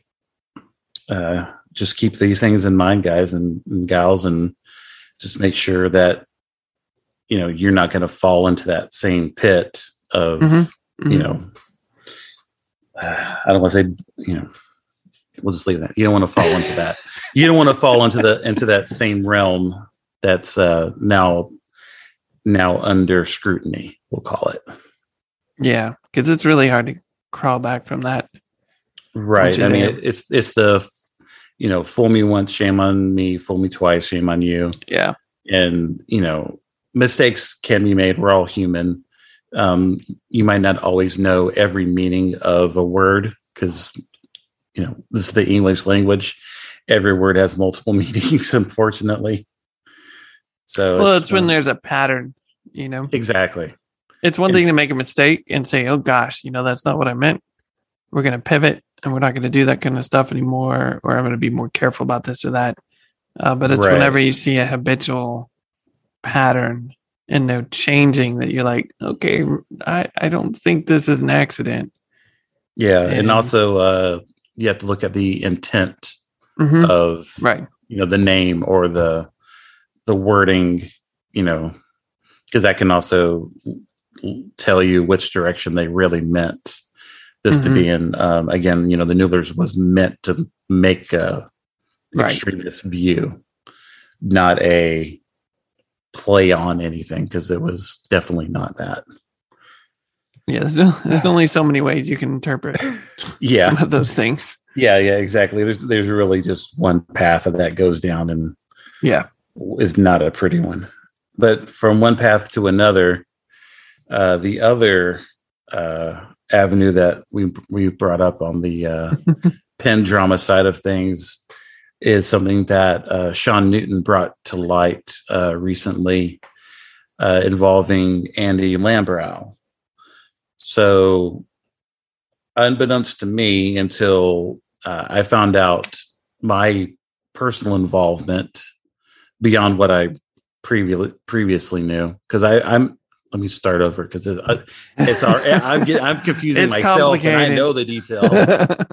B: uh, just keep these things in mind, guys and, and gals, and just make sure that, you know, you're not going to fall into that same pit of, mm-hmm. Mm-hmm. you know, uh, I don't want to say, you know, we'll just leave that. You don't want to fall into that. You don't want to fall into the, into that same realm that's uh, now, now under scrutiny, we'll call it.
A: Yeah. Cause it's really hard to crawl back from that.
B: Right. I mean, it, it's, it's the, you know, fool me once, shame on me, fool me twice, shame on you.
A: Yeah.
B: And, you know, mistakes can be made. We're all human. Um, you might not always know every meaning of a word because, you know, this is the English language. Every word has multiple meanings, unfortunately. So,
A: well, it's, it's when um, there's a pattern, you know.
B: Exactly.
A: It's one thing to make a mistake and say, "Oh gosh, you know, that's not what I meant. We're going to pivot and we're not going to do that kind of stuff anymore, or I'm going to be more careful about this or that." Uh, but it's right. whenever you see a habitual pattern and no changing that you're like, okay, I, I don't think this is an accident.
B: Yeah. And, and also uh, you have to look at the intent mm-hmm. of,
A: right.
B: you know, the name or the, the wording, you know, because that can also tell you which direction they really meant this mm-hmm. to be in. Um, again, you know, the Noodlers was meant to make a right. extremist view, not a play on anything, because it was definitely not that.
A: Yeah, there's, there's only so many ways you can interpret
B: yeah.
A: some of those things.
B: Yeah, yeah, exactly. There's there's really just one path that that goes down, and
A: yeah,
B: is not a pretty one. But from one path to another, uh, the other uh, avenue that we we brought up on the uh, pen drama side of things is something that uh, Sean Newton brought to light uh, recently, uh, involving Andy Lambrow. So, unbeknownst to me, until uh, I found out my personal involvement beyond what I previously previously knew. Because I I'm let me start over because it, it's our I'm getting I'm confusing
A: It's
B: myself and I know the details.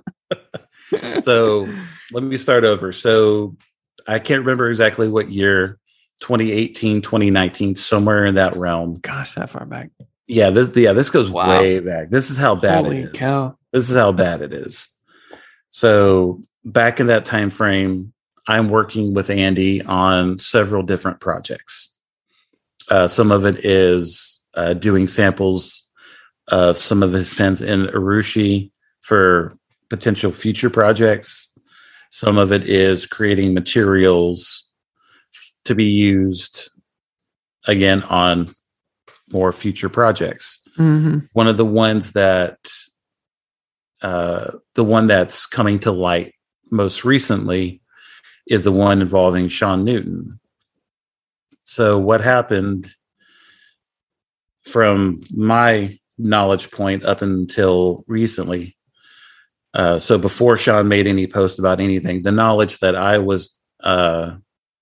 B: So let me start over. So I can't remember exactly what year, twenty eighteen, twenty nineteen, somewhere in that realm.
A: Gosh, that far back.
B: Yeah, this yeah, this goes
A: Wow.
B: way back. This is how bad
A: Holy
B: it is.
A: cow.
B: This is how bad it is. So back in that time frame, I'm working with Andy on several different projects. Uh, some of it is uh, doing samples of some of his pens in Urushi for potential future projects. Some of it is creating materials to be used again on more future projects.
A: Mm-hmm.
B: One of the ones that uh, the one that's coming to light most recently is the one involving Sean Newton. So what happened from my knowledge point up until recently, uh, so before Sean made any post about anything, the knowledge that I was uh,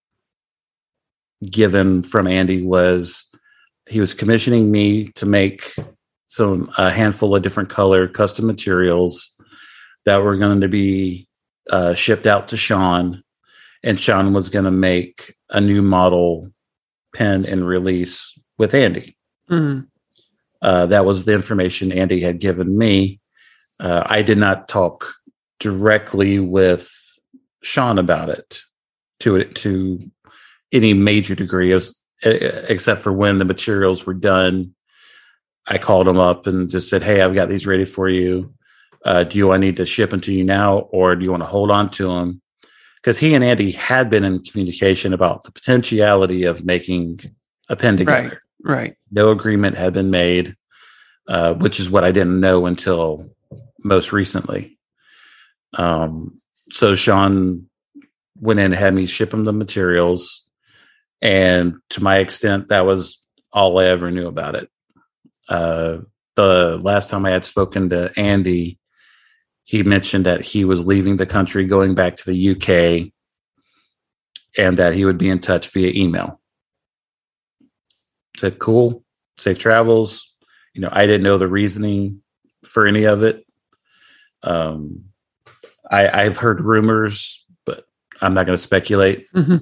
B: given from Andy was he was commissioning me to make some a handful of different color custom materials that were going to be uh, shipped out to Sean, and Sean was going to make a new model pen and release with Andy.
A: Mm-hmm.
B: Uh, that was the information Andy had given me. Uh, I did not talk directly with Sean about it to it to any major degree, as, except for when the materials were done. I called him up and just said, "Hey, I've got these ready for you. Uh, do you I need to ship them to you now, or do you want to hold on to them?" Because he and Andy had been in communication about the potentiality of making a pen together.
A: Right. Right.
B: No agreement had been made, uh, which is what I didn't know until most recently. Um, so Sean went in and had me ship him the materials. And to my extent, that was all I ever knew about it. Uh, the last time I had spoken to Andy, he mentioned that he was leaving the country, going back to the U K, and that he would be in touch via email. Said, cool, safe travels. You know, I didn't know the reasoning for any of it. Um, I, I've heard rumors, but I'm not going to speculate.
A: Mm-hmm.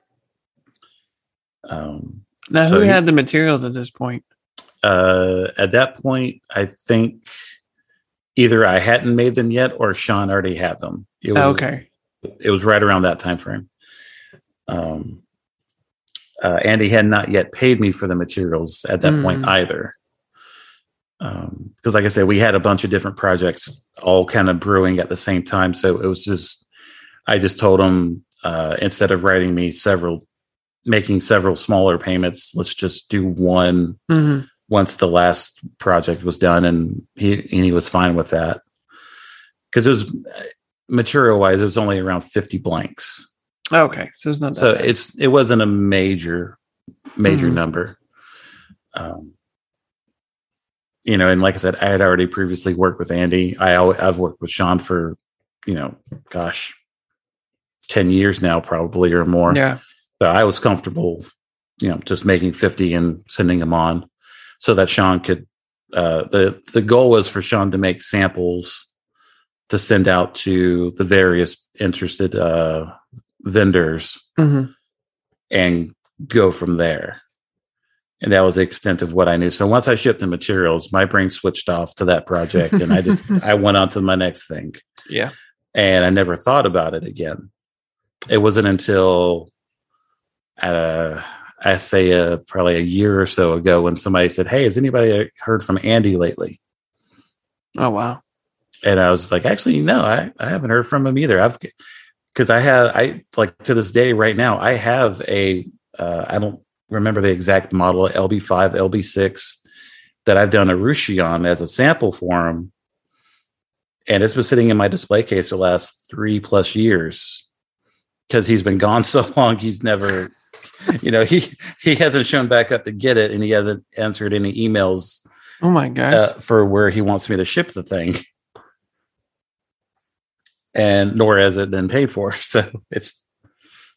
B: Um,
A: now,
B: so
A: who
B: he,
A: had the materials at this point?
B: Uh, at that point, I think either I hadn't made them yet or Sean already had them. It was,
A: oh, okay.
B: It was right around that time frame. Um, uh, Andy had not yet paid me for the materials at that mm. point either. Um, because like I said, we had a bunch of different projects all kind of brewing at the same time. So it was just, I just told him, uh, instead of writing me several, making several smaller payments, let's just do one
A: mm-hmm.
B: once the last project was done. And he, and he was fine with that. Cause it was material wise, it was only around fifty blanks.
A: Okay. So it's not that
B: so
A: bad.
B: it's, it wasn't a major, major
A: mm-hmm.
B: number. Um, You know, and like I said, I had already previously worked with Andy. I I've worked with Sean for, you know, gosh, ten years now, probably or more.
A: Yeah.
B: So I was comfortable, you know, just making fifty and sending them on so that Sean could, uh, the, the goal was for Sean to make samples to send out to the various interested uh, vendors
A: mm-hmm.
B: and go from there. And that was the extent of what I knew. So once I shipped the materials, my brain switched off to that project and I just, I went on to my next thing.
A: Yeah.
B: And I never thought about it again. It wasn't until, uh, I say uh, probably a year or so ago when somebody said, "Hey, has anybody heard from Andy lately?"
A: Oh, wow.
B: And I was like, actually, no, I, I haven't heard from him either. I've, cause I have, I like to this day right now, I have a, uh, I don't, remember the exact model, L B five, L B six, that I've done a Urushi on as a sample for him. And it's been sitting in my display case the last three plus years because he's been gone so long. He's never, you know, he, he hasn't shown back up to get it and he hasn't answered any emails.
A: Oh my gosh.
B: Uh, for where he wants me to ship the thing. And nor has it been paid for. So it's,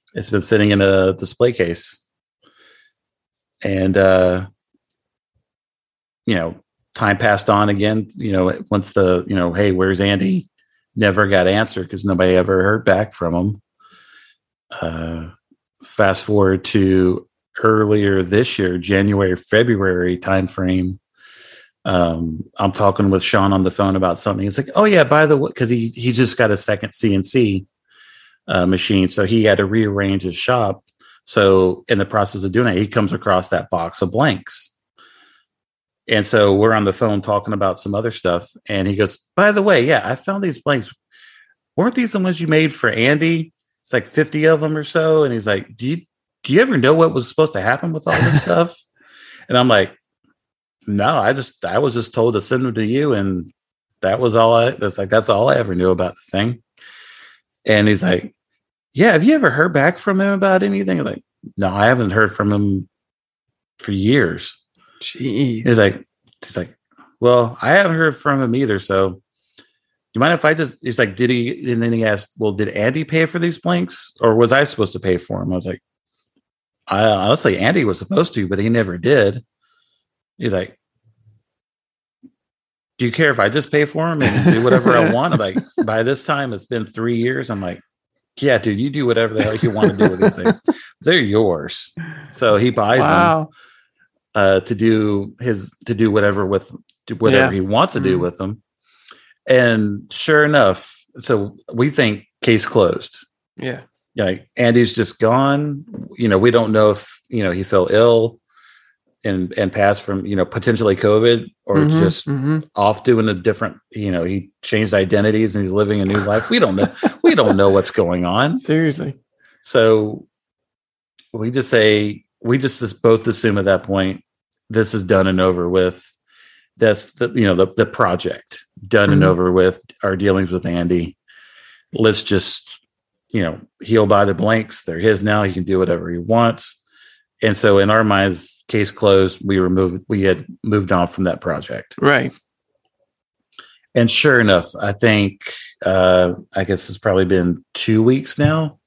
B: It's been sitting in a display case. And, uh, you know, time passed on again. You know, once the, you know, hey, where's Andy? Never got answered because nobody ever heard back from him. Uh, fast forward to earlier this year, January, February timeframe. Um, I'm talking with Sean on the phone about something. He's like, oh, yeah, by the way, because he, he just got a second C N C uh, machine. So he had to rearrange his shop. So in the process of doing that, he comes across that box of blanks. And so we're on the phone talking about some other stuff. And he goes, by the way, yeah, I found these blanks. Weren't these the ones you made for Andy? It's like fifty of them or so. And he's like, do you, do you ever know what was supposed to happen with all this stuff? And I'm like, no, I just, I was just told to send them to you. And that was all I, that's like, that's all I ever knew about the thing. And he's like, yeah, have you ever heard back from him about anything? I'm like, no, I haven't heard from him for years.
A: Jeez.
B: He's like, he's like, well, I haven't heard from him either. So do you mind if I just, he's like, did he, and then he asked, well, did Andy pay for these blanks or was I supposed to pay for them? I was like, I honestly, Andy was supposed to, but he never did. He's like, do you care if I just pay for them and do whatever I want? I'm like, by this time it's been three years. I'm like, yeah, dude, you do whatever the hell you want to do with these things. They're yours. So he buys wow. them. Uh, to do his to do whatever with whatever yeah. he wants to do mm-hmm. with them, and sure enough, so we think case closed.
A: Yeah,
B: yeah. Like Andy's just gone. You know, we don't know if you know he fell ill and and passed from you know potentially COVID or mm-hmm. just mm-hmm. off doing a different. You know, he changed identities and he's living a new life. We don't know. we don't know what's going on.
A: Seriously.
B: So we just say. We just, just both assume at that point, this is done and over with. That's the, you know, the, the project done mm-hmm. and over with, our dealings with Andy. Let's just, you know, he'll buy the blanks. They're his now. He can do whatever he wants. And so in our minds, case closed, we were moved, we had moved on from that project.
A: Right.
B: And sure enough, I think, uh, I guess it's probably been two weeks now.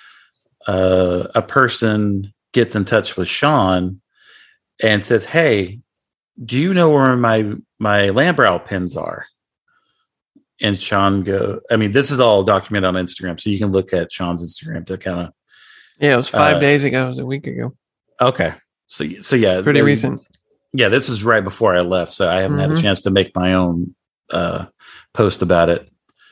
B: Uh, a person gets in touch with Sean and says, hey, do you know where my, my Lambrau pins are? And Sean go, I mean, this is all documented on Instagram. So you can look at Sean's Instagram to kind of,
A: yeah, it was five uh, days ago. It was a week ago.
B: Okay. So, so yeah,
A: pretty they, recent.
B: Yeah. This is right before I left. So I haven't mm-hmm. had a chance to make my own uh, post about it.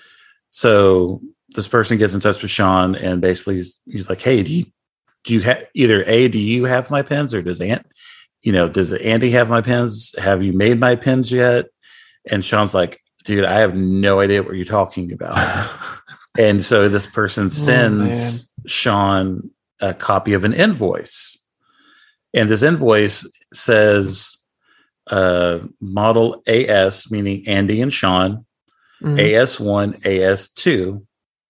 B: So this person gets in touch with Sean and basically he's, he's like, hey, do you, Do you have either A, do you have my pens or does Ant, you know, does Andy have my pens? Have you made my pens yet? And Sean's like, dude, I have no idea what you're talking about. And so this person sends oh, Sean a copy of an invoice. And this invoice says uh, model A S, meaning Andy and Sean, mm-hmm. A S one, A S two.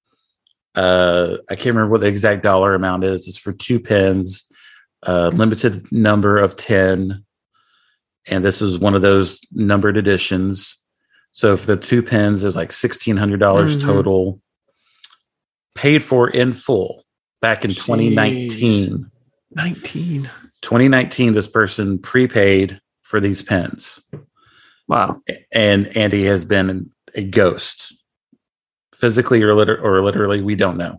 B: Uh, I can't remember what the exact dollar amount is. It's for two pens, uh, limited number of ten. And this is one of those numbered editions. So for the two pens, there's like sixteen hundred dollars mm-hmm. total, paid for in full back in Jeez. twenty nineteen.
A: nineteen.
B: twenty nineteen, this person prepaid for these pens.
A: Wow.
B: And Andy has been a ghost. Physically or, liter- or literally, we don't know.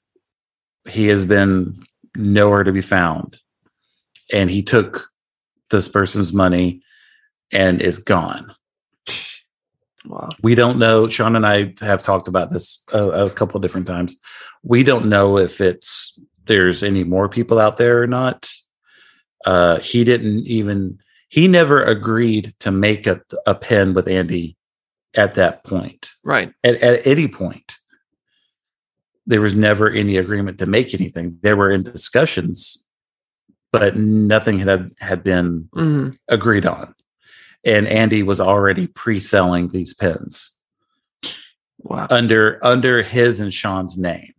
B: He has been nowhere to be found. And he took this person's money and is gone.
A: Wow.
B: We don't know. Sean and I have talked about this a, a couple of different times. We don't know if it's there's any more people out there or not. Uh, he didn't even, he never agreed to make a, a pen with Andy at that point.
A: Right.
B: At, at any point. There was never any agreement to make anything. They were in discussions, but nothing had, had been mm-hmm. agreed on. And Andy was already pre-selling these pens.
A: Wow.
B: Under, under his and Sean's name.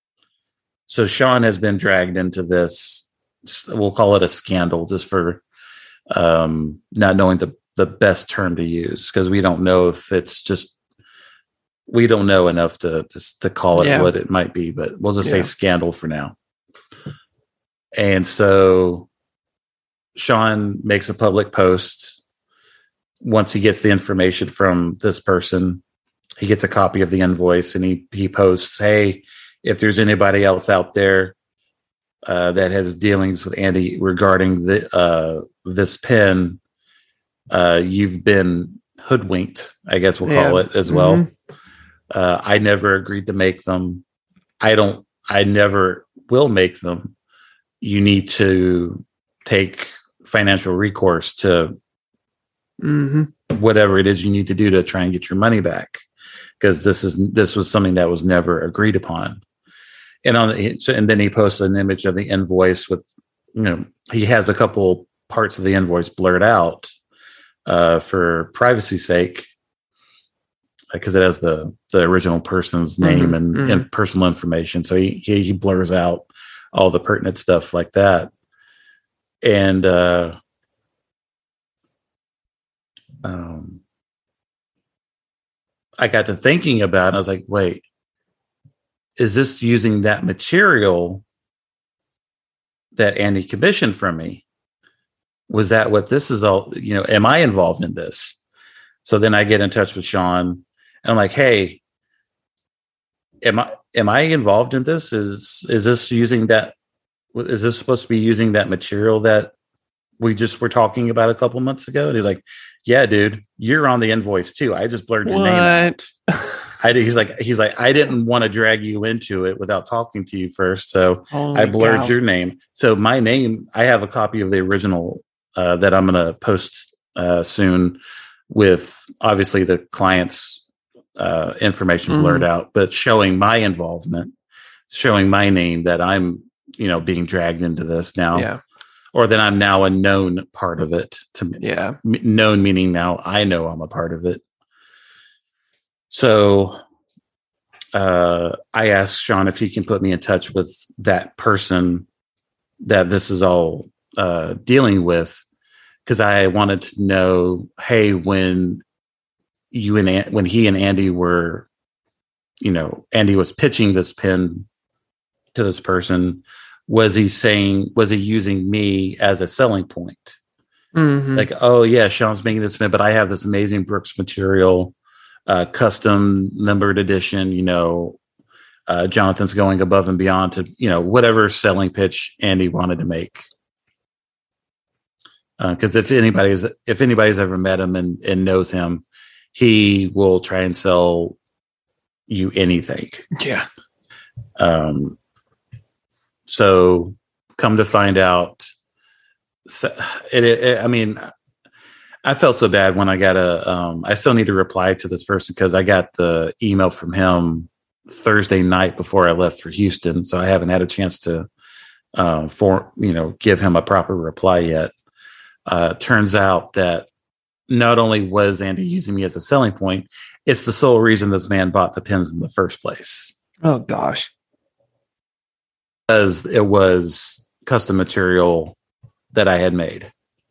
B: So Sean has been dragged into this, we'll call it a scandal, just for um, not knowing the, the best term to use, because we don't know if it's just, we don't know enough to to, to call it yeah. what it might be, but we'll just yeah. say scandal for now. And so Sean makes a public post. Once he gets the information from this person, he gets a copy of the invoice, and he, he posts, hey, if there's anybody else out there uh, that has dealings with Andy regarding the uh, this pen, uh, you've been hoodwinked, I guess we'll call
A: Yeah.
B: it as well.
A: Mm-hmm.
B: Uh, I never agreed to make them. I don't, I never will make them. You need to take financial recourse to
A: Mm-hmm.
B: whatever it is you need to do to try and get your money back, because this is this was something that was never agreed upon. And on the, so, and then he posted an image of the invoice with, you know, he has a couple parts of the invoice blurred out uh, for privacy's sake, because it has the the original person's name
A: Mm-hmm.
B: and,
A: Mm-hmm.
B: and personal information. So he, he he blurs out all the pertinent stuff like that. And uh, um, I got to thinking about it. I was like, wait, is this using that material that Andy commissioned from me? Was that what this is all, you know, am I involved in this? So then I get in touch with Sean, and I'm like, hey, am I, am I involved in this? Is, is this using that? Is this supposed to be using that material that we just were talking about a couple months ago? And he's like, yeah, dude, you're on the invoice too. I just blurred your
A: What?
B: name out. I, he's like, he's like, I didn't want to drag you into it without talking to you first. So
A: Holy
B: I blurred
A: cow.
B: your name. So my name, I have a copy of the original uh, that I'm going to post uh, soon, with obviously the client's uh, information
A: Mhm.
B: blurred out, but showing my involvement, showing my name, that I'm, you know, being dragged into this now,
A: Yeah.
B: or that I'm now a known part of it. To me,
A: Yeah.
B: M- known meaning now I know I'm a part of it. So uh, I asked Sean if he can put me in touch with that person that this is all uh, dealing with, because I wanted to know, hey, when you and An- when he and Andy were, you know, Andy was pitching this pen to this person, was he saying, was he using me as a selling point?
A: Mm-hmm.
B: Like, oh yeah, Sean's making this pen, but I have this amazing Brooks material, uh, custom numbered edition, you know, uh, Jonathan's going above and beyond to, you know, whatever selling pitch Andy wanted to make. Because uh, if anybody's if anybody's ever met him and, and knows him, he will try and sell you anything.
A: Yeah.
B: Um. So, come to find out, so it, it. I mean, I felt so bad when I got a. Um, I still need to reply to this person because I got the email from him Thursday night before I left for Houston, so I haven't had a chance to, uh, for you know, give him a proper reply yet. Uh, turns out that not only was Andy using me as a selling point, it's the sole reason this man bought the pins in the first place.
A: Oh gosh.
B: Because it was custom material that I had made.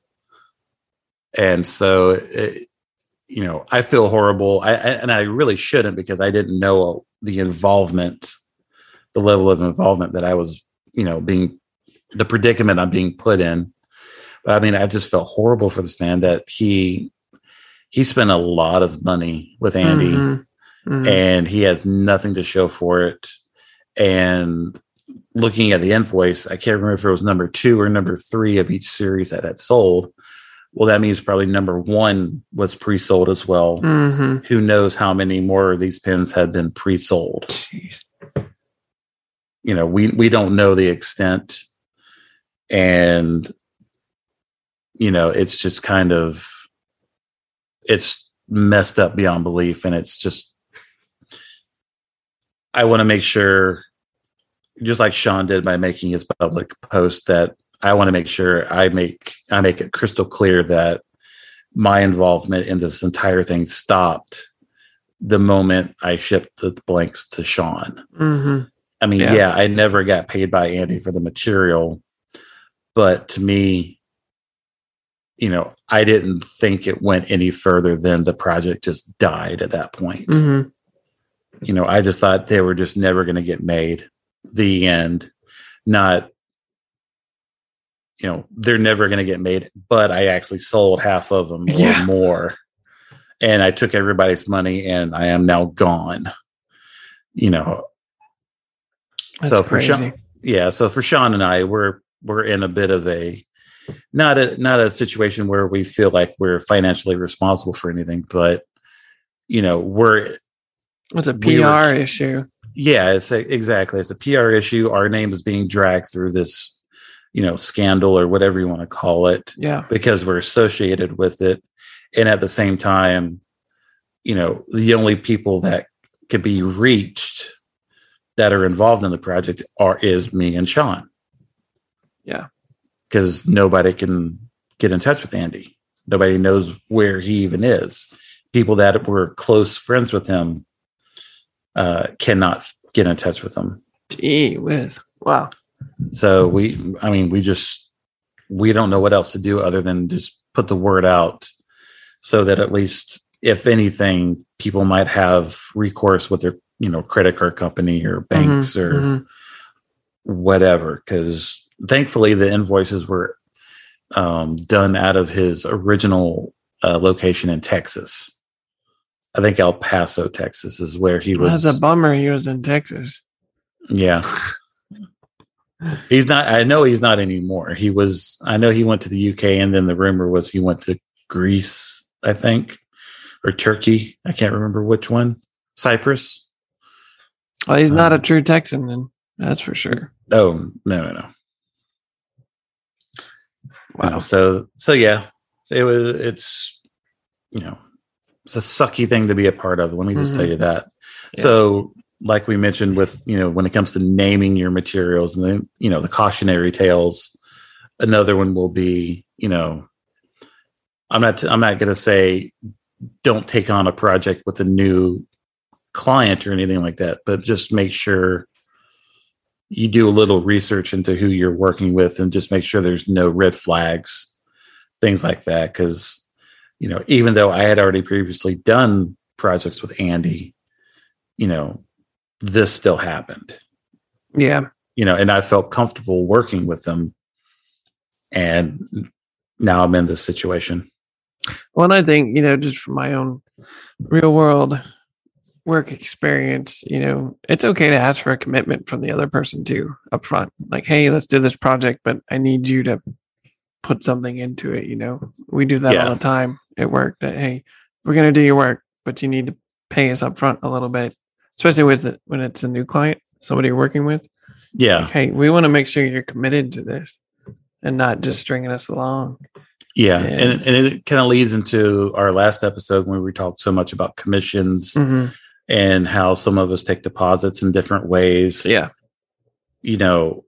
B: And so, it, you know, I feel horrible. I, I and I really shouldn't, because I didn't know the involvement, the level of involvement that I was, you know, being, the predicament I'm being put in. I mean, I just felt horrible for this man that he he spent a lot of money with Andy,
A: Mm-hmm. Mm-hmm.
B: and he has nothing to show for it. And looking at the invoice, I can't remember if it was number two or number three of each series that had sold. Well, that means probably number one was pre-sold as well.
A: Mm-hmm.
B: Who knows how many more of these pins had been pre-sold?
A: Jeez.
B: You know, we we don't know the extent, and you know, it's just kind of, it's messed up beyond belief. And it's just, I want to make sure, just like Sean did by making his public post, that I want to make sure I make, I make it crystal clear that my involvement in this entire thing stopped the moment I shipped the blanks to Sean.
A: Mm-hmm.
B: I mean,
A: Yeah.
B: yeah, I never got paid by Andy for the material, but to me, you know, I didn't think it went any further than the project just died at that point.
A: Mm-hmm.
B: You know, I just thought they were just never going to get made. The end. not, you know, they're never going to get made, but I actually sold half of them or
A: Yeah.
B: more. And I took everybody's money and I am now gone. You know,
A: That's
B: so for
A: crazy.
B: Sean, yeah. So for Sean and I, we're, we're in a bit of a, not a, not a situation where we feel like we're financially responsible for anything, but you know, we're,
A: It's a
B: we
A: P R
B: were-
A: issue.
B: yeah, it's a, exactly. It's a P R issue. Our name is being dragged through this, you know, scandal or whatever you want to call it,
A: Yeah.
B: because we're associated with it. And at the same time, you know, the only people that could be reached that are involved in the project are is me and Sean.
A: Yeah.
B: Because nobody can get in touch with Andy. Nobody knows where he even is. People that were close friends with him uh, cannot get in touch with him.
A: Gee whiz. Wow.
B: So we, I mean, we just, we don't know what else to do other than just put the word out so that at least, if anything, people might have recourse with their, you know, credit card company or banks
A: Mhm,
B: or
A: mhm.
B: whatever. Because thankfully the invoices were um, done out of his original uh, location in Texas. I think El Paso, Texas is where he was.
A: That's a bummer. He was in Texas.
B: Yeah. He's not, I know he's not anymore. He was, I know he went to the U K, and then the rumor was he went to Greece, I think, or Turkey. I can't remember which one. Cyprus.
A: Well, he's not
B: Um,
A: a true Texan, then. That's for sure.
B: Oh, no, no, no.
A: Wow.
B: No, so, so yeah, it was, it's, you know, it's a sucky thing to be a part of. Let me just
A: Mhm.
B: tell you that.
A: Yeah.
B: So, like we mentioned with, you know, when it comes to naming your materials and the, you know, the cautionary tales, another one will be, you know, I'm not, I'm not going to say don't take on a project with a new client or anything like that, but just make sure you do a little research into who you're working with and just make sure there's no red flags, things like that. Cause, you know, even though I had already previously done projects with Andy, you know, this still happened,
A: Yeah.
B: you know, and I felt comfortable working with them. And now I'm in this situation.
A: Well, and I think, you know, just from my own real world work experience, you know, it's okay to ask for a commitment from the other person too up front. Like, hey, let's do this project, but I need you to put something into it. You know, we do that
B: Yeah.
A: all the time at work that, hey, we're going to do your work, but you need to pay us up front a little bit, especially with it, when it's a new client, somebody you're working with.
B: Yeah.
A: Like, hey, we want to make sure you're committed to this and not just stringing us along.
B: Yeah.
A: And-
B: And, and it kind of leads into our last episode when we talked so much about commissions
A: Mhm.
B: and how some of us take deposits in different ways.
A: Yeah.
B: You know,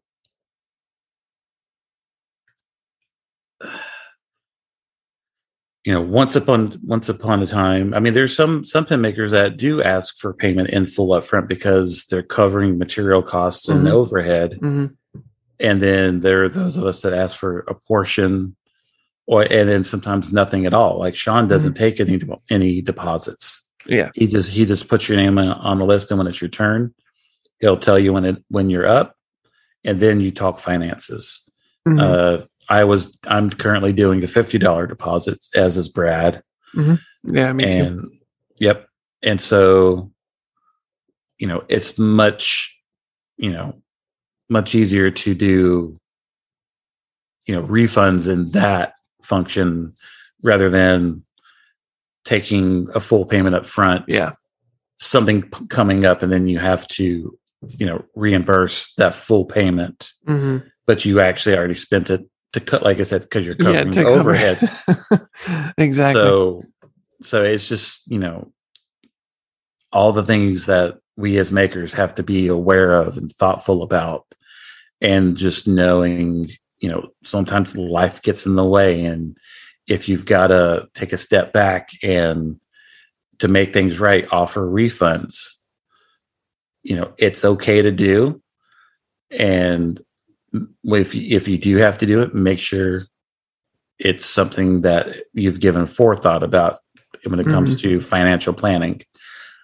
B: you know, once upon once upon a time, I mean, there's some some pen makers that do ask for payment in full upfront because they're covering material costs and
A: Mhm.
B: overhead.
A: hmm
B: And then there are those of us that ask for a portion, or and then sometimes nothing at all. Like Sean doesn't take any any deposits.
A: Yeah.
B: He just he just puts your name on, on the list, and when it's your turn, he'll tell you when it when you're up, and then you talk finances.
A: Mhm.
B: Uh, I was I'm currently doing a fifty dollar deposit, as is Brad.
A: yeah. Me too.
B: And yep. And so, you know, it's much, you know, much easier to do, you know, refunds in that function rather than taking a full payment up front.
A: Yeah.
B: Something p- coming up, and then you have to, you know, reimburse that full payment,
A: hmm
B: but you actually already spent it to cut, like I said, because you're
A: Yeah.
B: covering
A: To cover-
B: overhead.
A: exactly.
B: So, so it's just, you know, all the things that we as makers have to be aware of and thoughtful about, and just knowing, you know, sometimes life gets in the way. And if you've got to take a step back and to make things right, offer refunds, you know, it's okay to do. And if you, if you do have to do it, make sure it's something that you've given forethought about when it comes to financial planning.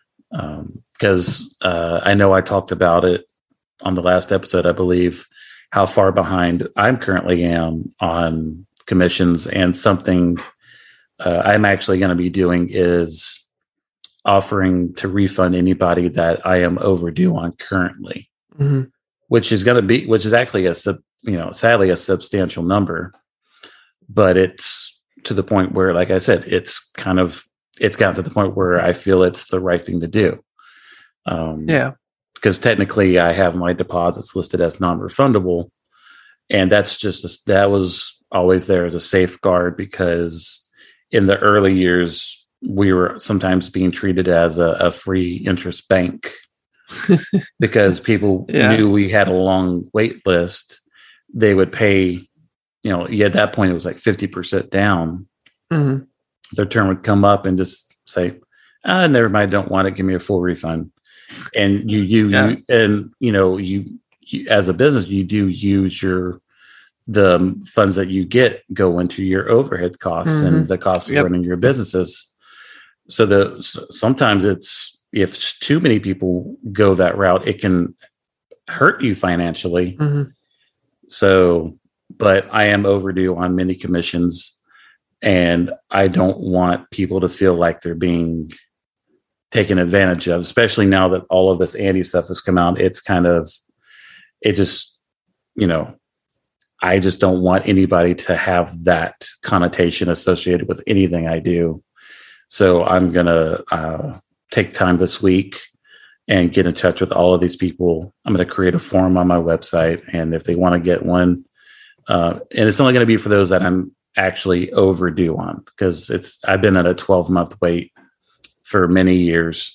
B: Um, because uh, I know I talked about it on the last episode, I believe, how far behind I'm currently am on commissions, and something uh, I'm actually going to be doing is offering to refund anybody that I am overdue on currently,
A: mm-hmm.
B: which is going to be, which is actually a, sub, you know, sadly a substantial number, but it's to the point where, like I said, it's kind of, it's gotten to the point where I feel it's the right thing to do. Um,
A: yeah.
B: Because technically I have my deposits listed as non-refundable. And that's just, that was always there as a safeguard, because in the early years, we were sometimes being treated as a, a free interest bank because people yeah. knew we had a long wait list. They would pay, you know, yeah, at that point it was like fifty percent down.
A: Mm-hmm.
B: Their turn would come up and just say, ah, never mind, don't want it, give me a full refund. And you, you, yeah. you and you know, you, you as a business, you do use your, the funds that you get go into your overhead costs mm-hmm. and the costs of yep. running your businesses. So the, sometimes it's, if too many people go that route, it can hurt you financially.
A: Mm-hmm.
B: So, but I am overdue on many commissions, and I don't want people to feel like they're being taken advantage of, especially now that all of this Andy stuff has come out. It's kind of, it just, you know, I just don't want anybody to have that connotation associated with anything I do. So I'm going to uh, take time this week and get in touch with all of these people. I'm going to create a form on my website, and if they want to get one, uh, and it's only going to be for those that I'm actually overdue on, because it's, I've been at a twelve month wait for many years.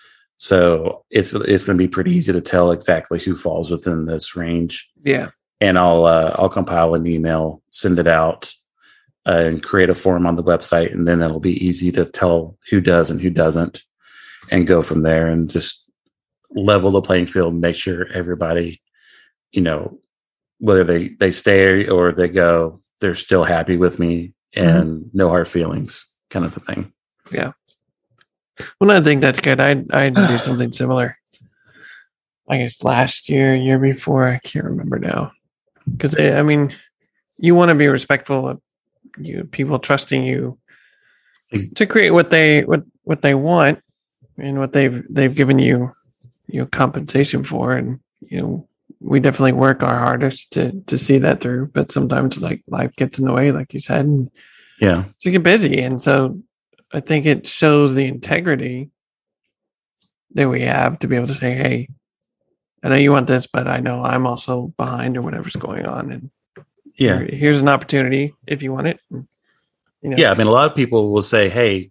B: So it's, it's going to be pretty easy to tell exactly who falls within this range.
A: Yeah.
B: And I'll, uh, I'll compile an email, send it out, uh, and create a form on the website. And then it'll be easy to tell who does and who doesn't, and go from there and just level the playing field and make sure everybody, you know, whether they, they stay or they go, they're still happy with me and mm-hmm. no hard feelings, kind of a thing.
A: Yeah. Well, I think that's good. I I had to do something similar. I guess last year, year before, I can't remember now. Because I mean, you want to be respectful of you, people trusting you to create what they what what they want and what they've they've given you, you know, compensation for. And you know, we definitely work our hardest to to see that through. But sometimes, like, life gets in the way, like you said, and
B: yeah,
A: just get busy. And so I think it shows the integrity that we have to be able to say, hey, I know you want this, but I know I'm also behind or whatever's going on. And
B: yeah,
A: here, here's an opportunity if you want it. You know.
B: Yeah. I mean, a lot of people will say, hey,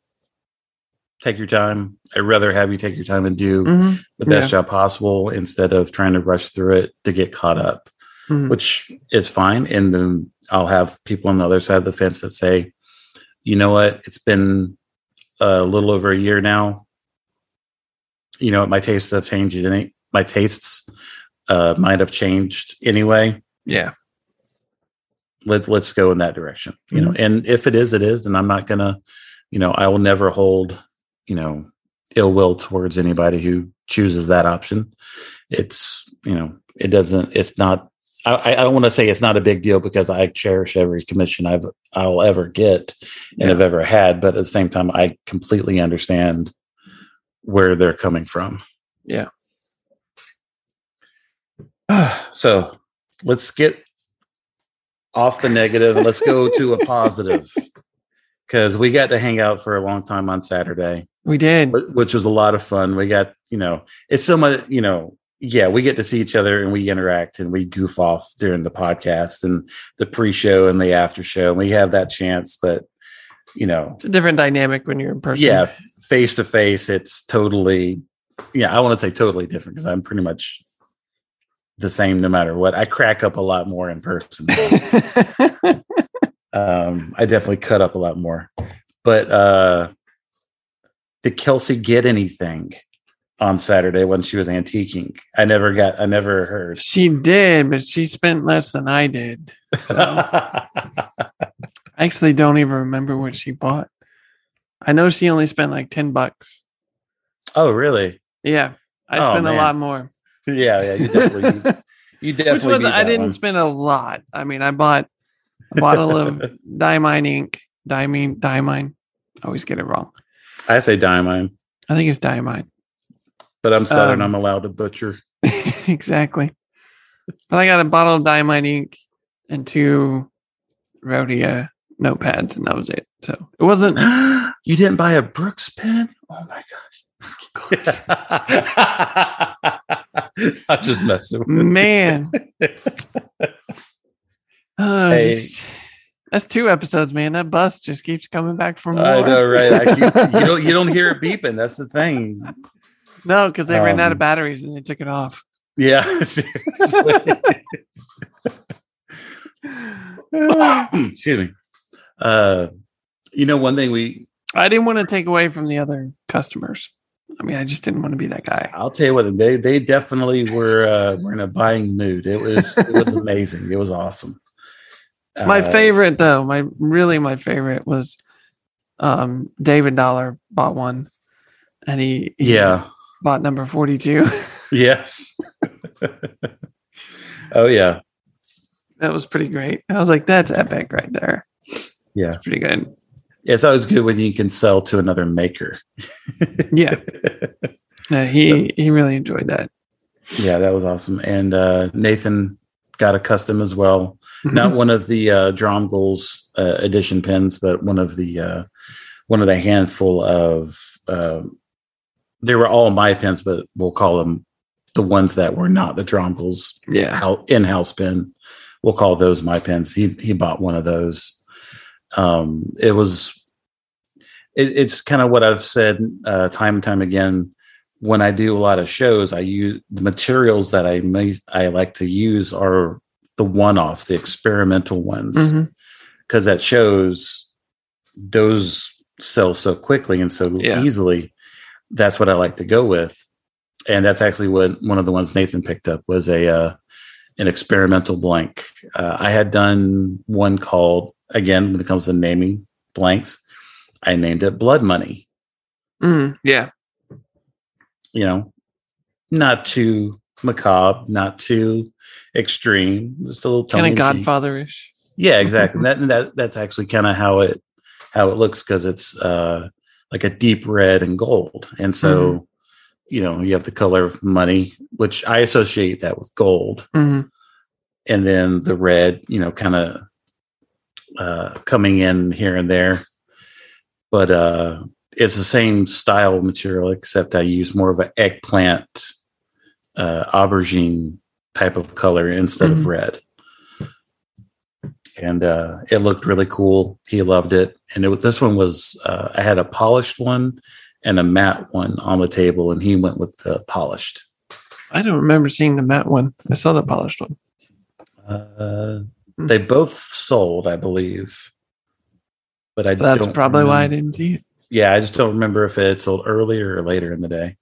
B: take your time. I'd rather have you take your time and do
A: mm-hmm.
B: the best
A: yeah.
B: job possible instead of trying to rush through it to get caught up,
A: mm-hmm.
B: which is fine. And then I'll have people on the other side of the fence that say, you know what, it's been a little over a year now. You know, my tastes have changed. Any, my tastes uh, might have changed anyway.
A: Yeah.
B: Let, let's go in that direction, you
A: mm-hmm.
B: know, and if it is, it is, and I'm not gonna, you know, I will never hold, you know, ill will towards anybody who chooses that option. It's, you know, it doesn't, it's not, I, I don't want to say it's not a big deal, because I cherish every commission I've, I'll ever get and
A: yeah.
B: have ever had. But at the same time, I completely understand where they're coming from.
A: Yeah.
B: So let's get off the negative and let's go to a positive, because we got to hang out for a long time on Saturday.
A: We did,
B: which was a lot of fun. We got, you know, it's so much, you know, yeah, we get to see each other and we interact and we goof off during the podcast and the pre-show and the after show. And we have that chance, but you know,
A: it's a different dynamic when you're in person.
B: Yeah. Face to face. It's totally, yeah, I want to say totally different, because I'm pretty much the same no matter what. I crack up a lot more in person. um, I definitely cut up a lot more, but uh, did Kelsey get anything on Saturday when she was antiquing? I never got, I never heard.
A: She did, but she spent less than I did. So I actually don't even remember what she bought. I know she only spent like ten bucks.
B: Oh, really?
A: Yeah. I
B: oh,
A: spent
B: man.
A: a lot more.
B: Yeah. Yeah. You definitely, You definitely.
A: Which was, I didn't
B: one.
A: spend a lot. I mean, I bought a bottle of Diamine ink. Diamine, Diamine. I always get it wrong.
B: I say Diamine.
A: I think it's Diamine.
B: But I'm Southern.
A: Um,
B: I'm allowed to butcher.
A: Exactly. But I got a bottle of Diamine ink and two Rhodia notepads, and that was it. So it wasn't.
B: You didn't buy a Brooks pen? Oh my gosh! Of course. I'm just messing with
A: man. Uh,
B: Hey.
A: just, that's two episodes, man. That bus just keeps coming back for more.
B: I know, right? I keep, you don't you don't hear it beeping. That's the thing.
A: No, because they ran out of
B: Um,
A: batteries and they took it off.
B: Yeah, seriously. Excuse me. Uh, you know, one thing we
A: I didn't want to take away from the other customers. I mean, I just didn't want to be that guy.
B: I'll tell you what, they they definitely were uh, were in a buying mood. It was it was amazing. It was awesome.
A: My
B: Uh,
A: favorite, though, my really my favorite was um, David Dollar bought one, and he, he
B: Yeah.
A: bought number forty-two.
B: Yes. Oh yeah.
A: That was pretty great. I was like, that's epic right there.
B: Yeah.
A: It's pretty good.
B: It's always good when you can sell to another maker.
A: Yeah. No, he he really enjoyed that.
B: Yeah, that was awesome. And uh, Nathan got a custom as well. Not one of the uh, Dromgoals uh, edition pens, but one of the uh, one of the handful of. Uh, they were all my pens, but we'll call them the ones that were not the Dromgoals
A: Yeah.
B: how in-house pen. We'll call those my pens. He he bought one of those. Um, it was. It, it's kind of what I've said uh, time and time again. When I do a lot of shows, I use the materials that I may I like to use are the one-offs, the experimental ones, because
A: Mhm.
B: at shows those sell so quickly and so
A: Yeah.
B: easily. That's what I like to go with, and that's actually what one of the ones Nathan picked up was a uh, an experimental blank. Uh, I had done one called again when it comes to naming blanks. I named it Blood Money.
A: Mm, yeah.
B: You know, not too macabre, not too extreme, just a little
A: Kind of
B: tongue-in-cheek.
A: Godfather-ish.
B: Yeah, exactly. that that that's actually kind of how it how it looks because it's uh, like a deep red and gold, and so
A: Mhm.
B: you know you have the color of money, which I associate that with gold,
A: Mhm.
B: and then the red, you know, kind of uh, coming in here and there, but uh, it's the same style material except I use more of an eggplant, uh, aubergine type of color instead
A: Mhm.
B: of red. And uh, it looked really cool. He loved it. And it, this one was, uh, I had a polished one and a matte one on the table, and he went with the polished.
A: I don't remember seeing the matte one. I saw the polished one.
B: Uh, they both sold, I believe. But I
A: That's
B: don't
A: probably why I
B: remember-
A: didn't see it.
B: Yeah, I just don't remember if it sold earlier or later in the day.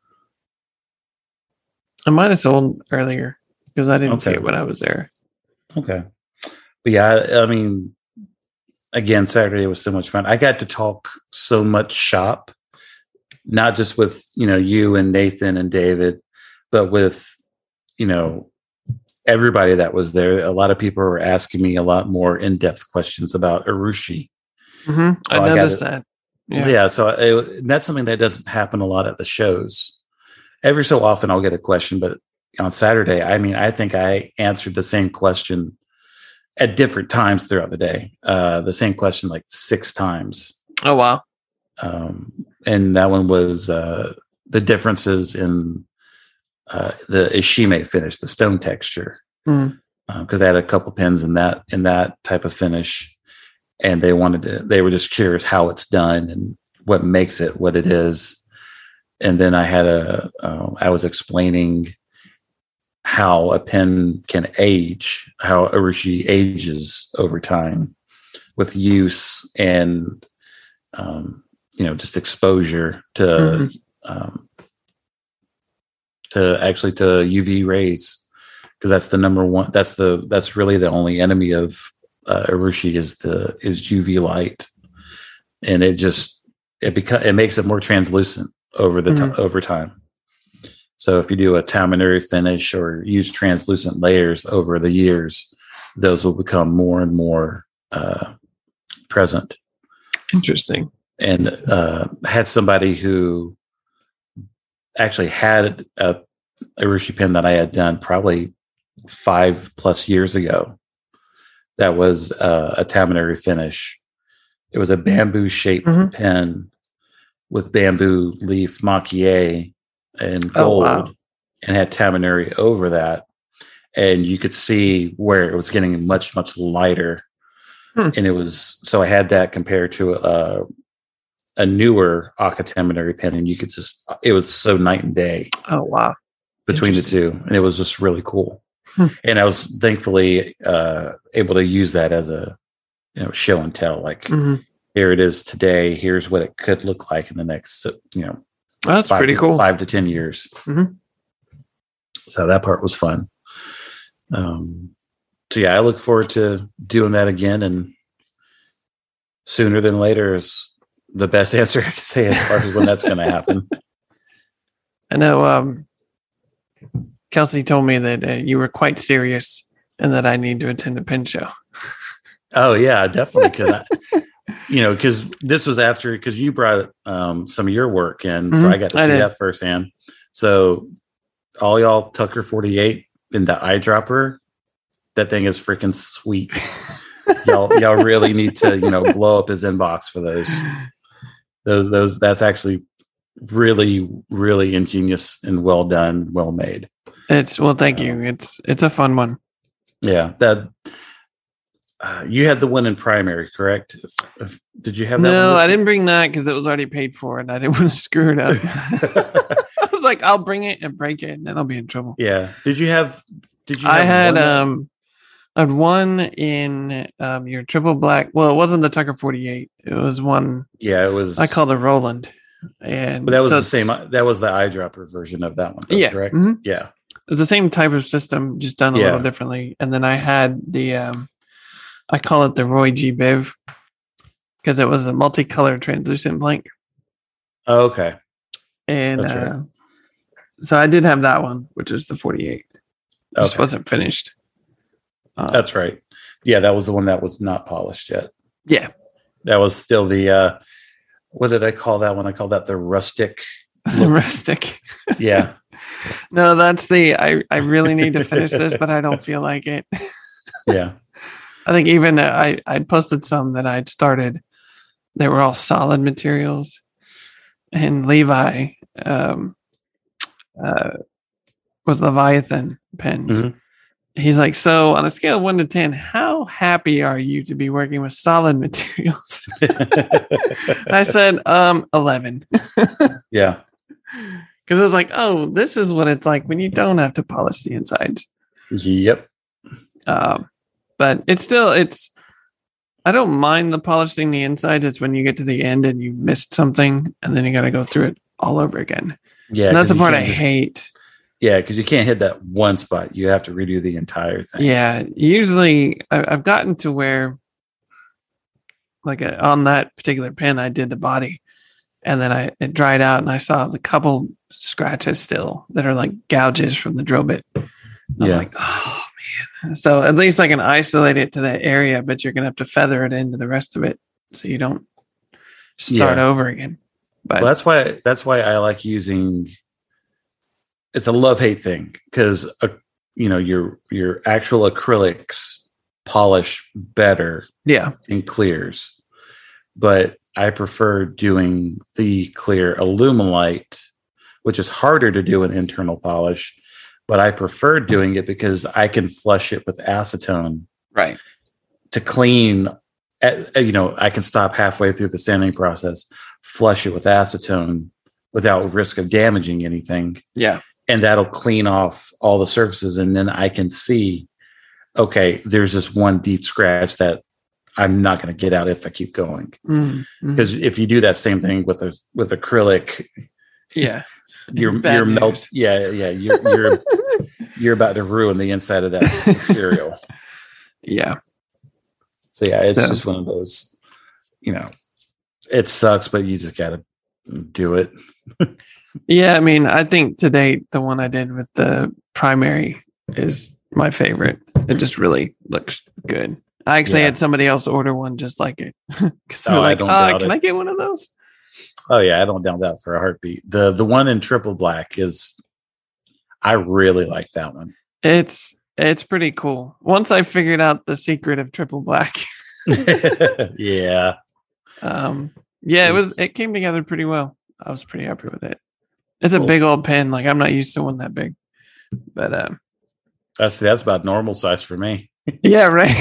A: I might have sold earlier because I didn't see
B: Okay.
A: it when I was there.
B: Okay. But yeah, I, I mean, again, Saturday was so much fun. I got to talk so much shop, not just with, you know, you and Nathan and David, but with, you know, everybody that was there. A lot of people were asking me a lot more in-depth questions about Urushi.
A: Mm-hmm. I
B: Oh, I got
A: noticed
B: it.
A: that.
B: Yeah,
A: Yeah.
B: so it, that's something that doesn't happen a lot at the shows. Every so often I'll get a question, but on Saturday, I mean, I think I answered the same question at different times throughout the day. Uh, the same question like six times.
A: Oh, wow.
B: Um, and that one was uh, the differences in uh, the Ishime finish, the stone texture.
A: Mm.
B: Because I had a couple pins in that in that type of finish, and they wanted to. They were just curious how it's done and what makes it what it is. And then I had a. Uh, I was explaining how a pen can age, how Urushi ages over time with use and um, you know just exposure to
A: Mhm.
B: um, to actually to U V rays, because that's the number one. That's the that's really the only enemy of uh, Urushi is the is U V light, and it just it beca- it makes it more translucent over the
A: Mhm.
B: t- over time. So if you do a taminary finish or use translucent layers over the years, those will become more and more uh, present.
A: Interesting.
B: And uh, had somebody who actually had a, a Urushi pen that I had done probably five plus years ago. That was uh, a taminary finish. It was a bamboo shaped mm-hmm. pen with bamboo leaf maquille and gold, oh, wow. and had taminary over that. And you could see where it was getting much, much lighter. Hmm. And it was, so I had that compared to a, a newer Aka taminary pen, and you could just, it was so night and day.
A: Oh, wow.
B: Between the two. And it was just really cool. Hmm. And I was thankfully uh, able to use that as a, you know, show and tell. Like, mm-hmm. here it is today. Here's what it could look like in the next, you know,
A: oh, that's pretty
B: to,
A: cool.
B: Five to ten years. Mm-hmm. So that part was fun. Um, so yeah, I look forward to doing that again, and sooner than later is the best answer I can say as far as when that's going to happen.
A: I know. Um, Kelsey told me that uh, you were quite serious and that I need to attend a pen show.
B: Oh yeah, definitely. Because you know, because this was after, because you brought um, some of your work in, mm-hmm. so I got to see that firsthand. So all y'all Tucker forty-eight in the eyedropper, that thing is freaking sweet. y'all, y'all really need to, you know, blow up his inbox for those. Those, those. That's actually really, really ingenious and well done, well made.
A: It's well, thank you. It's it's a fun one.
B: Yeah, that uh, you had the one in primary, correct? If, if, did you have that?
A: No,
B: one
A: I didn't bring that because it was already paid for, and I didn't want to screw it up. I was like, I'll bring it and break it, and then I'll be in trouble.
B: Yeah. Did you have? Did you?
A: I
B: have
A: had
B: one
A: um, I had one in um your triple black. Well, it wasn't the Tucker forty-eight. It was one.
B: Yeah, it was.
A: I called it Roland, and
B: but that was
A: so
B: the same. That was the eyedropper version of that one. Though,
A: yeah,
B: correct.
A: Mm-hmm.
B: Yeah.
A: It was the same type of system, just done a
B: yeah.
A: little differently. And then I had the, um, I call it the Roy G. Biv because it was a multicolored translucent blank.
B: Oh, okay.
A: And uh, right. so I did have that one, which is the forty-eight. It okay. just wasn't finished.
B: Uh, That's right. Yeah, that was the one that was not polished yet.
A: Yeah.
B: That was still the, uh, what did I call that one? I called that the rustic.
A: The rustic.
B: Yeah.
A: No, that's the, I, I really need to finish this, but I don't feel like it.
B: Yeah.
A: I think even uh, I, I posted some that I'd started. They were all solid materials. And Levi, um, uh, with Leviathan pens, mm-hmm. he's like, so on a scale of one to ten, how happy are you to be working with solid materials? I said, um, eleven.
B: Yeah.
A: Because I was like, oh, this is what it's like when you don't have to polish the insides.
B: Yep.
A: Um, but it's still, it's, I don't mind the polishing the insides. It's when you get to the end and you missed something and then you got to go through it all over again.
B: Yeah.
A: And that's the part I
B: just,
A: hate.
B: Yeah. Because you can't hit that one spot. You have to redo the entire thing.
A: Yeah. Usually I, I've gotten to where, like a, on that particular pen, I did the body. And then I it dried out, and I saw a couple scratches still that are like gouges from the drill bit. I was
B: yeah.
A: like, oh man! So at least I can isolate it to that area, but you're gonna have to feather it into the rest of it so you don't start yeah. over again. But
B: well, that's why that's why I like using. It's a love hate thing because uh, you know your your actual acrylics polish better,
A: yeah,
B: in clears, but I prefer doing the clear Alumilite, which is harder to do an internal polish, but I prefer doing it because I can flush it with acetone,
A: right?
B: To clean, you know, I can stop halfway through the sanding process, flush it with acetone without risk of damaging anything.
A: Yeah.
B: And that'll clean off all the surfaces. And then I can see, okay, there's this one deep scratch that I'm not going to get out if I keep going.
A: Mm-hmm.
B: Because if you do that same thing with a with acrylic,
A: yeah,
B: you're you're melt. Yeah, yeah, you're you're you're about to ruin the inside of that material.
A: Yeah.
B: So yeah, it's
A: so.
B: just one of those. You know, it sucks, but you just got to do it.
A: Yeah, I mean, I think to date, the one I did with the primary is my favorite. It just really looks good. I actually
B: Yeah.
A: had somebody else order one just like it because they're
B: Oh, I
A: like,
B: don't
A: "Ah,
B: doubt
A: can
B: it.
A: I get one of those?"
B: Oh yeah, I don't doubt that for a heartbeat. The the one in triple black is I really like that one.
A: It's it's pretty cool. Once I figured out the secret of triple black,
B: Yeah.
A: um, yeah, it was
B: It's
A: it came together pretty well. I was pretty happy with it. It's a
B: cool.
A: big old pen. Like I'm not used to one that big, but uh,
B: That's that's about normal size for me.
A: yeah, right.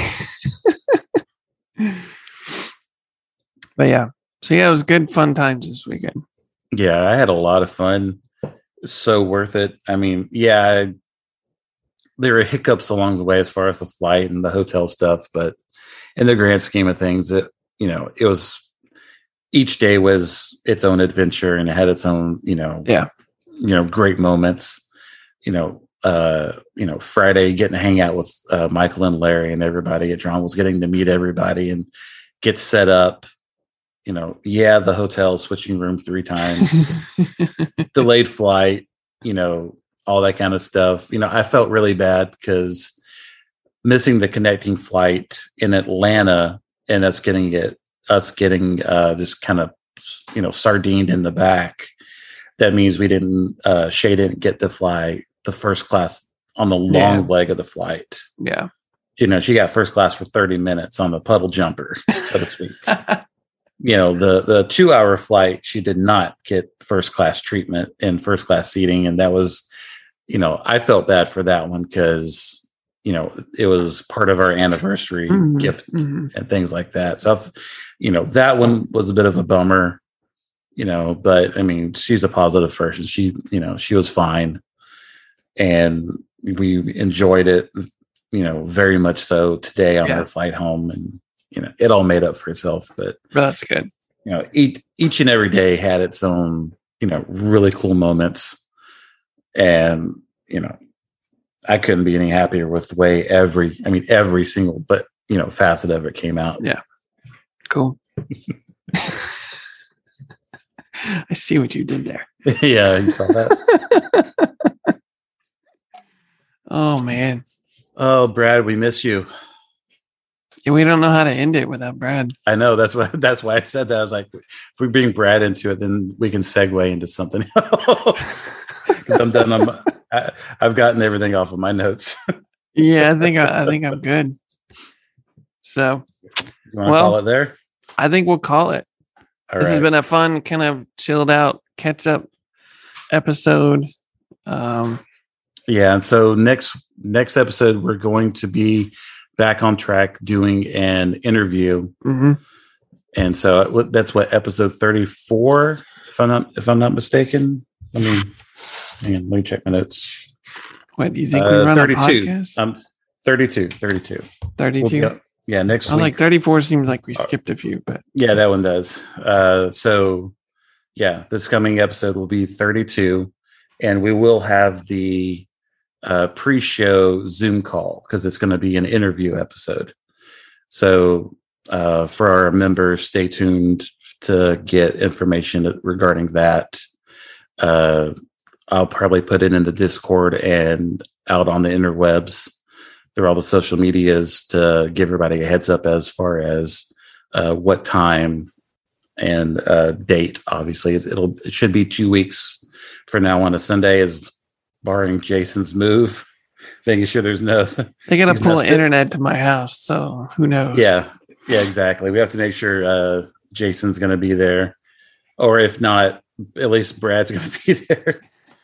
A: But yeah, so yeah, it was good fun times this weekend.
B: Yeah, I had a lot of fun. So worth it. I mean, yeah, I, there were hiccups along the way as far as the flight and the hotel stuff, but in the grand scheme of things, it you know, it was each day was its own adventure and it had its own, you know,
A: Yeah,
B: you know, great moments. You know, uh, you know, Friday getting to hang out with uh, Michael and Larry and everybody at John was getting to meet everybody and get set up. You know, yeah, the hotel switching room three times, delayed flight, you know, all that kind of stuff. You know, I felt really bad because missing the connecting flight in Atlanta and us getting it, us getting uh, just kind of, you know, sardined in the back. That means we didn't, uh, Shay didn't get to fly the first class on the long
A: Yeah.
B: leg of the flight.
A: yeah.
B: You know, she got first class for thirty minutes on the puddle jumper, so to speak. You know, the the two hour flight, she did not get first class treatment and first class seating. And that was, you know, I felt bad for that one because, you know, it was part of our anniversary
A: Mhm,
B: gift
A: mhm.
B: and things like that. So, I've, you know, that one was a bit of a bummer, you know, but I mean, she's a positive person. She, you know, she was fine and we enjoyed it, you know, very much so today on
A: Yeah.
B: our flight home. And, you know, it all made up for itself. But
A: But that's good.
B: you know, each each and every day had its own, you know, really cool moments. And, you know, I couldn't be any happier with the way every, I mean, every single, but, you know, facet of it came out.
A: Yeah. Cool. I see what you did there.
B: Yeah, you saw that.
A: Oh man.
B: Oh, Brad, we miss you.
A: Yeah, we don't know how to end it without Brad.
B: I know that's why that's why I said that. I was like, if we bring Brad into it, then we can segue into something else. Because I'm done. I'm, I, I've gotten everything off of my notes.
A: Yeah, I think I, I think I'm good. So
B: You want to
A: Well,
B: call it there?
A: I think we'll call it.
B: All
A: this
B: right.
A: has been a fun, kind of chilled out catch up episode. Um,
B: Yeah, and so next next episode we're going to be back on track doing an interview,
A: mhm.
B: and so that's what episode thirty-four, if I'm not if I'm not mistaken. Let me hang on, let me check my notes.
A: What do you think we
B: Uh,
A: run
B: thirty-two.
A: a podcast?
B: Um, thirty-two, thirty-two.
A: thirty-two.
B: We'll be- yeah, next
A: I was
B: week.
A: like thirty-four. Seems like we
B: Uh,
A: skipped a few, but
B: Yeah, that one does. Uh, so, yeah, this coming episode will be thirty-two, and we will have the uh, pre-show Zoom call because it's going to be an interview episode. So, uh, for our members, stay tuned to get information regarding that. Uh, I'll probably put it in the Discord and out on the interwebs through all the social medias to give everybody a heads up as far as uh, what time and uh, date. Obviously, it'll it should be two weeks from now on a Sunday, is barring Jason's move, making sure there's no.
A: they got to
B: He's
A: pull
B: not sti-
A: internet to my house, so who knows?
B: Yeah, yeah, exactly. We have to make sure uh, Jason's going to be there, or if not, at least Brad's going to be there.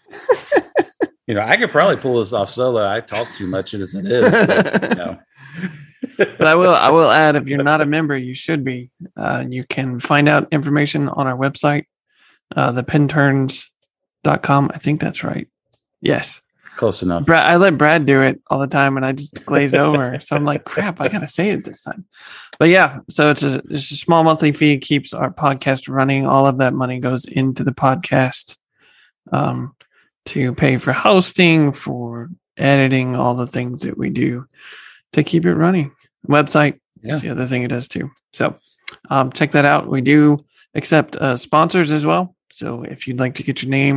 B: You know, I could probably pull this off solo. I talk too much as it is. But, you know.
A: But I will I will add, if you're not a member, you should be. Uh, you can find out information on our website, uh, the pin turns dot com. I think that's right. Yes.
B: Close enough.
A: Brad, I let Brad do it all the time, and I just glaze over. So I'm like, crap, I gotta say it this time. But yeah, so it's a it's a small monthly fee. It keeps our podcast running. All of that money goes into the podcast um, to pay for hosting, for editing, all the things that we do to keep it running. Website
B: Yeah.
A: is the other thing it does too. So um, check that out. We do accept uh, sponsors as well. So if you'd like to get your name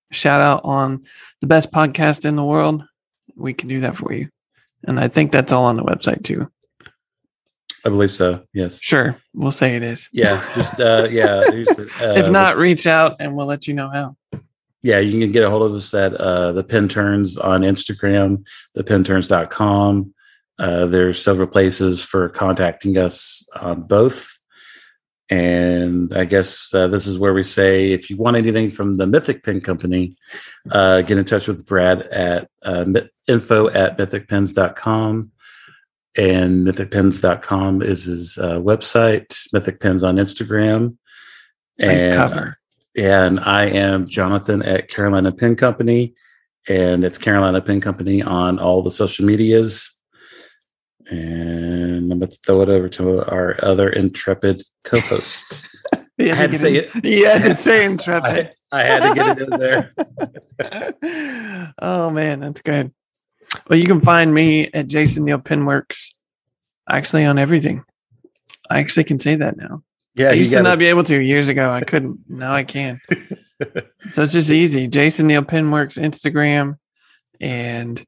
A: shout out on the best podcast in the world, we can do that for you. And I think that's all on the website too.
B: I believe so. Yes.
A: Sure. We'll say it is.
B: Yeah. Just, uh, yeah. The, uh,
A: if not, reach out and we'll let you know how.
B: Yeah. You can get a hold of us at uh, the Pen Turns on Instagram, the pen turns dot com. Uh, there's several places for contacting us on both. And I guess uh, this is where we say, if you want anything from the Mythic Pen Company, uh, get in touch with Brad at uh, info at mythic pens dot com. And mythic pens dot com is his uh, website, Mythic Pens on Instagram.
A: Nice
B: and,
A: cover.
B: And I am Jonathan at Carolina Pen Company. And it's Carolina Pen Company on all the social medias. And I'm going to throw it over to our other intrepid co-host. I had to say it.
A: You had to say intrepid.
B: I, I had to get it in there.
A: Oh, man, that's good. Well, you can find me at Jason Neal Penworks, actually on everything. I actually can say that now.
B: Yeah,
A: I used
B: gotta...
A: to not be able to years ago. I couldn't. Now I can. So it's just easy. Jason Neal Penworks, Instagram, and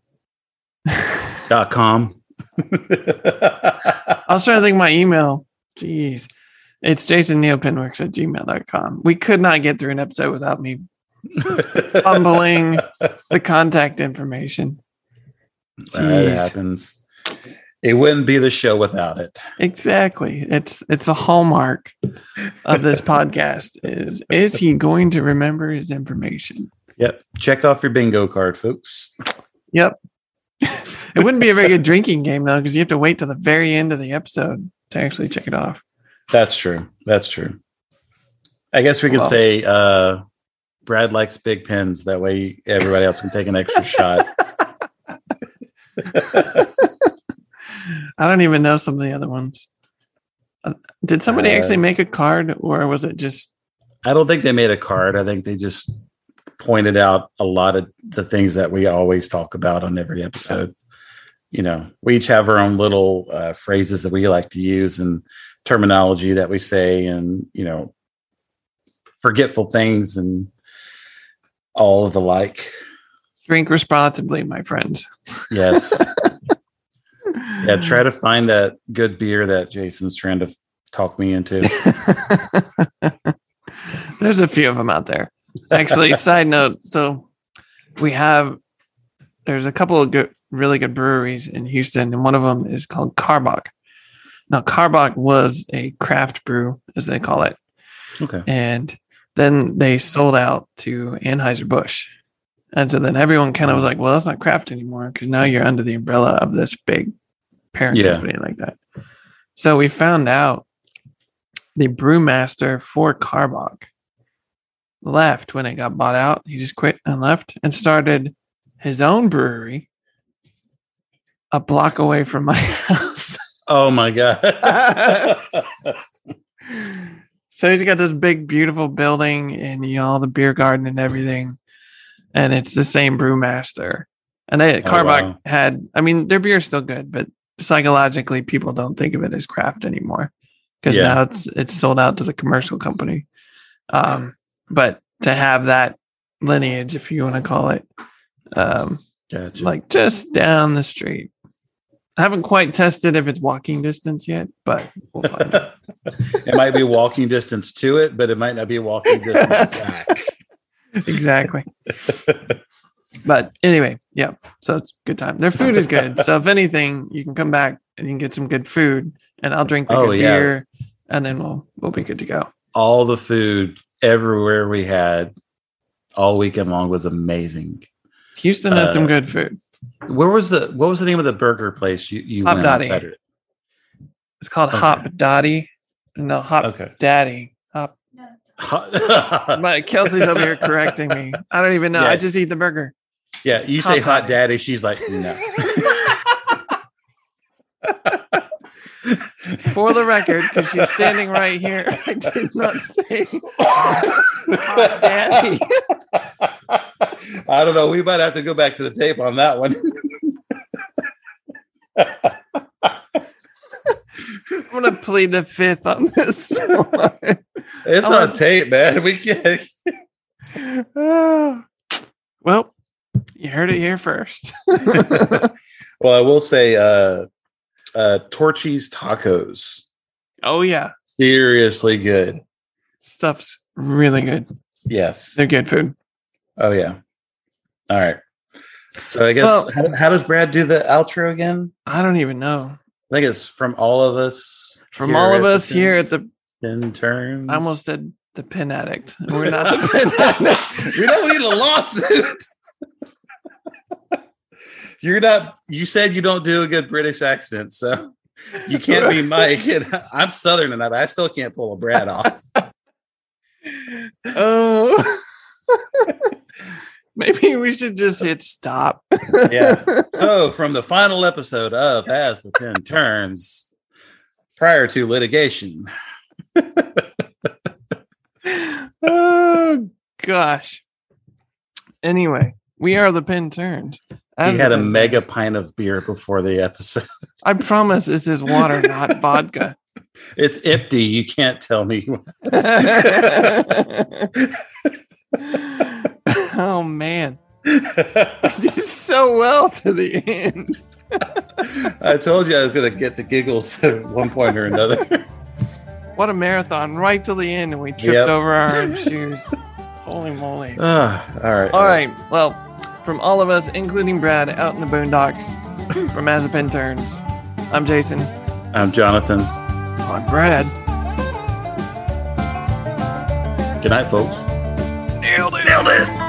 B: dot com.
A: I was trying to think of my email. Jeez. It's Jason Neal Penworks at gmail dot com. We could not get through an episode without me fumbling the contact information.
B: That happens. It wouldn't be the show without it.
A: Exactly. It's it's the hallmark of this podcast is is he going to remember his information?
B: Yep. Check off your bingo card, folks.
A: Yep. It wouldn't be a very good drinking game, though, because you have to wait till the very end of the episode to actually check it off.
B: That's true. That's true. I guess we could well, say uh, Brad likes big pens. That way everybody else can take an extra shot.
A: I don't even know some of the other ones. Uh, did somebody uh, actually make a card, or was it just...
B: I don't think they made a card. I think they just pointed out a lot of the things that we always talk about on every episode. You know, we each have our own little uh, phrases that we like to use and terminology that we say, and, you know, forgetful things and all of the like.
A: Drink responsibly, my friends.
B: Yes. Yeah, try to find that good beer that Jason's trying to talk me into.
A: There's a few of them out there. Actually, side note, so we have, there's a couple of good, really good breweries in Houston, and one of them is called Karbach. Now, Karbach was a craft brew, as they call it.
B: Okay.
A: And then they sold out to Anheuser-Busch. And so then everyone kind of was like, well, that's not craft anymore, because now you're under the umbrella of this big parent yeah. company like that. So we found out the brewmaster for Karbach left when it got bought out. He just quit and left and started his own brewery a block away from my house.
B: Oh my God.
A: So he's got this big, beautiful building and, you know, all the beer garden and everything. And it's the same brewmaster. And they, oh, Karbach wow. had, I mean, their beer is still good, but psychologically people don't think of it as craft anymore because yeah. now it's, it's sold out to the commercial company. Um, but to have that lineage, if you want to call it, um,
B: gotcha.
A: like just down the street. I haven't quite tested if it's walking distance yet, but we'll find out.
B: It might be walking distance to it, but it might not be walking distance back.
A: Exactly. But anyway, yeah. So it's a good time. Their food is good. So if anything, you can come back and you can get some good food, and I'll drink the
B: oh,
A: good
B: yeah.
A: beer, and then we'll we'll be good to go.
B: All the food everywhere we had all weekend long was amazing.
A: Houston has
B: uh,
A: some good food.
B: Where was the what was the name of the burger place you, you
A: Hop
B: went
A: Dottie.
B: on Saturday?
A: It's called
B: okay.
A: Hop Dottie. No, Hop
B: okay.
A: Daddy. Hop. But Kelsey's over here correcting me. I don't even know. Yeah. I just eat the burger.
B: Yeah, you
A: Hop
B: say Hot
A: Daddy.
B: Daddy. She's like, no.
A: For the record, because she's standing right here, I did not say Hot Daddy.
B: I don't know. We might have to go back to the tape on that one.
A: I'm going to plead the fifth on this one.
B: It's
A: I
B: not
A: wanna...
B: tape, man. We can't.
A: Uh, well, you heard it here first.
B: Well, I will say, uh, uh, Torchy's tacos.
A: Oh yeah,
B: Seriously good.
A: stuff's really good.
B: Yes.
A: They're good food.
B: Oh yeah. All right. So I guess
A: Well-
B: how, how does Brad do the outro again?
A: I don't even know.
B: I think it's from all of us.
A: From
B: here
A: all
B: at
A: of
B: the
A: us here at the,
B: Ten Turns.
A: I almost said the pin addict. We're not the pin addict.
B: We don't need a lawsuit. You're not. You said you don't do a good British accent, so you can't be Mike. And I'm Southern enough. I still can't pull a Brad off.
A: Oh, maybe we should just hit stop.
B: Yeah. So from the final episode of As the Pen Turns, prior to litigation.
A: Oh gosh. Anyway, we are the pin turned. As
B: He
A: the
B: had a
A: Pin
B: mega
A: Turns.
B: pint of beer before the episode.
A: I promise this is water, not vodka.
B: It's empty. You can't tell me.
A: Oh man. This is so well to the end.
B: I told you I was going to get the giggles at one point or another.
A: What a marathon right till the end, and we tripped
B: Yep.
A: over our own shoes. Holy moly.
B: Ah, all right.
A: All right. Well, from all of us, including Brad, out in the boondocks, from As the Pin Turns, I'm Jason.
B: I'm Jonathan.
A: I'm Brad.
B: Good night, folks.
A: Nailed it.
B: Nailed it.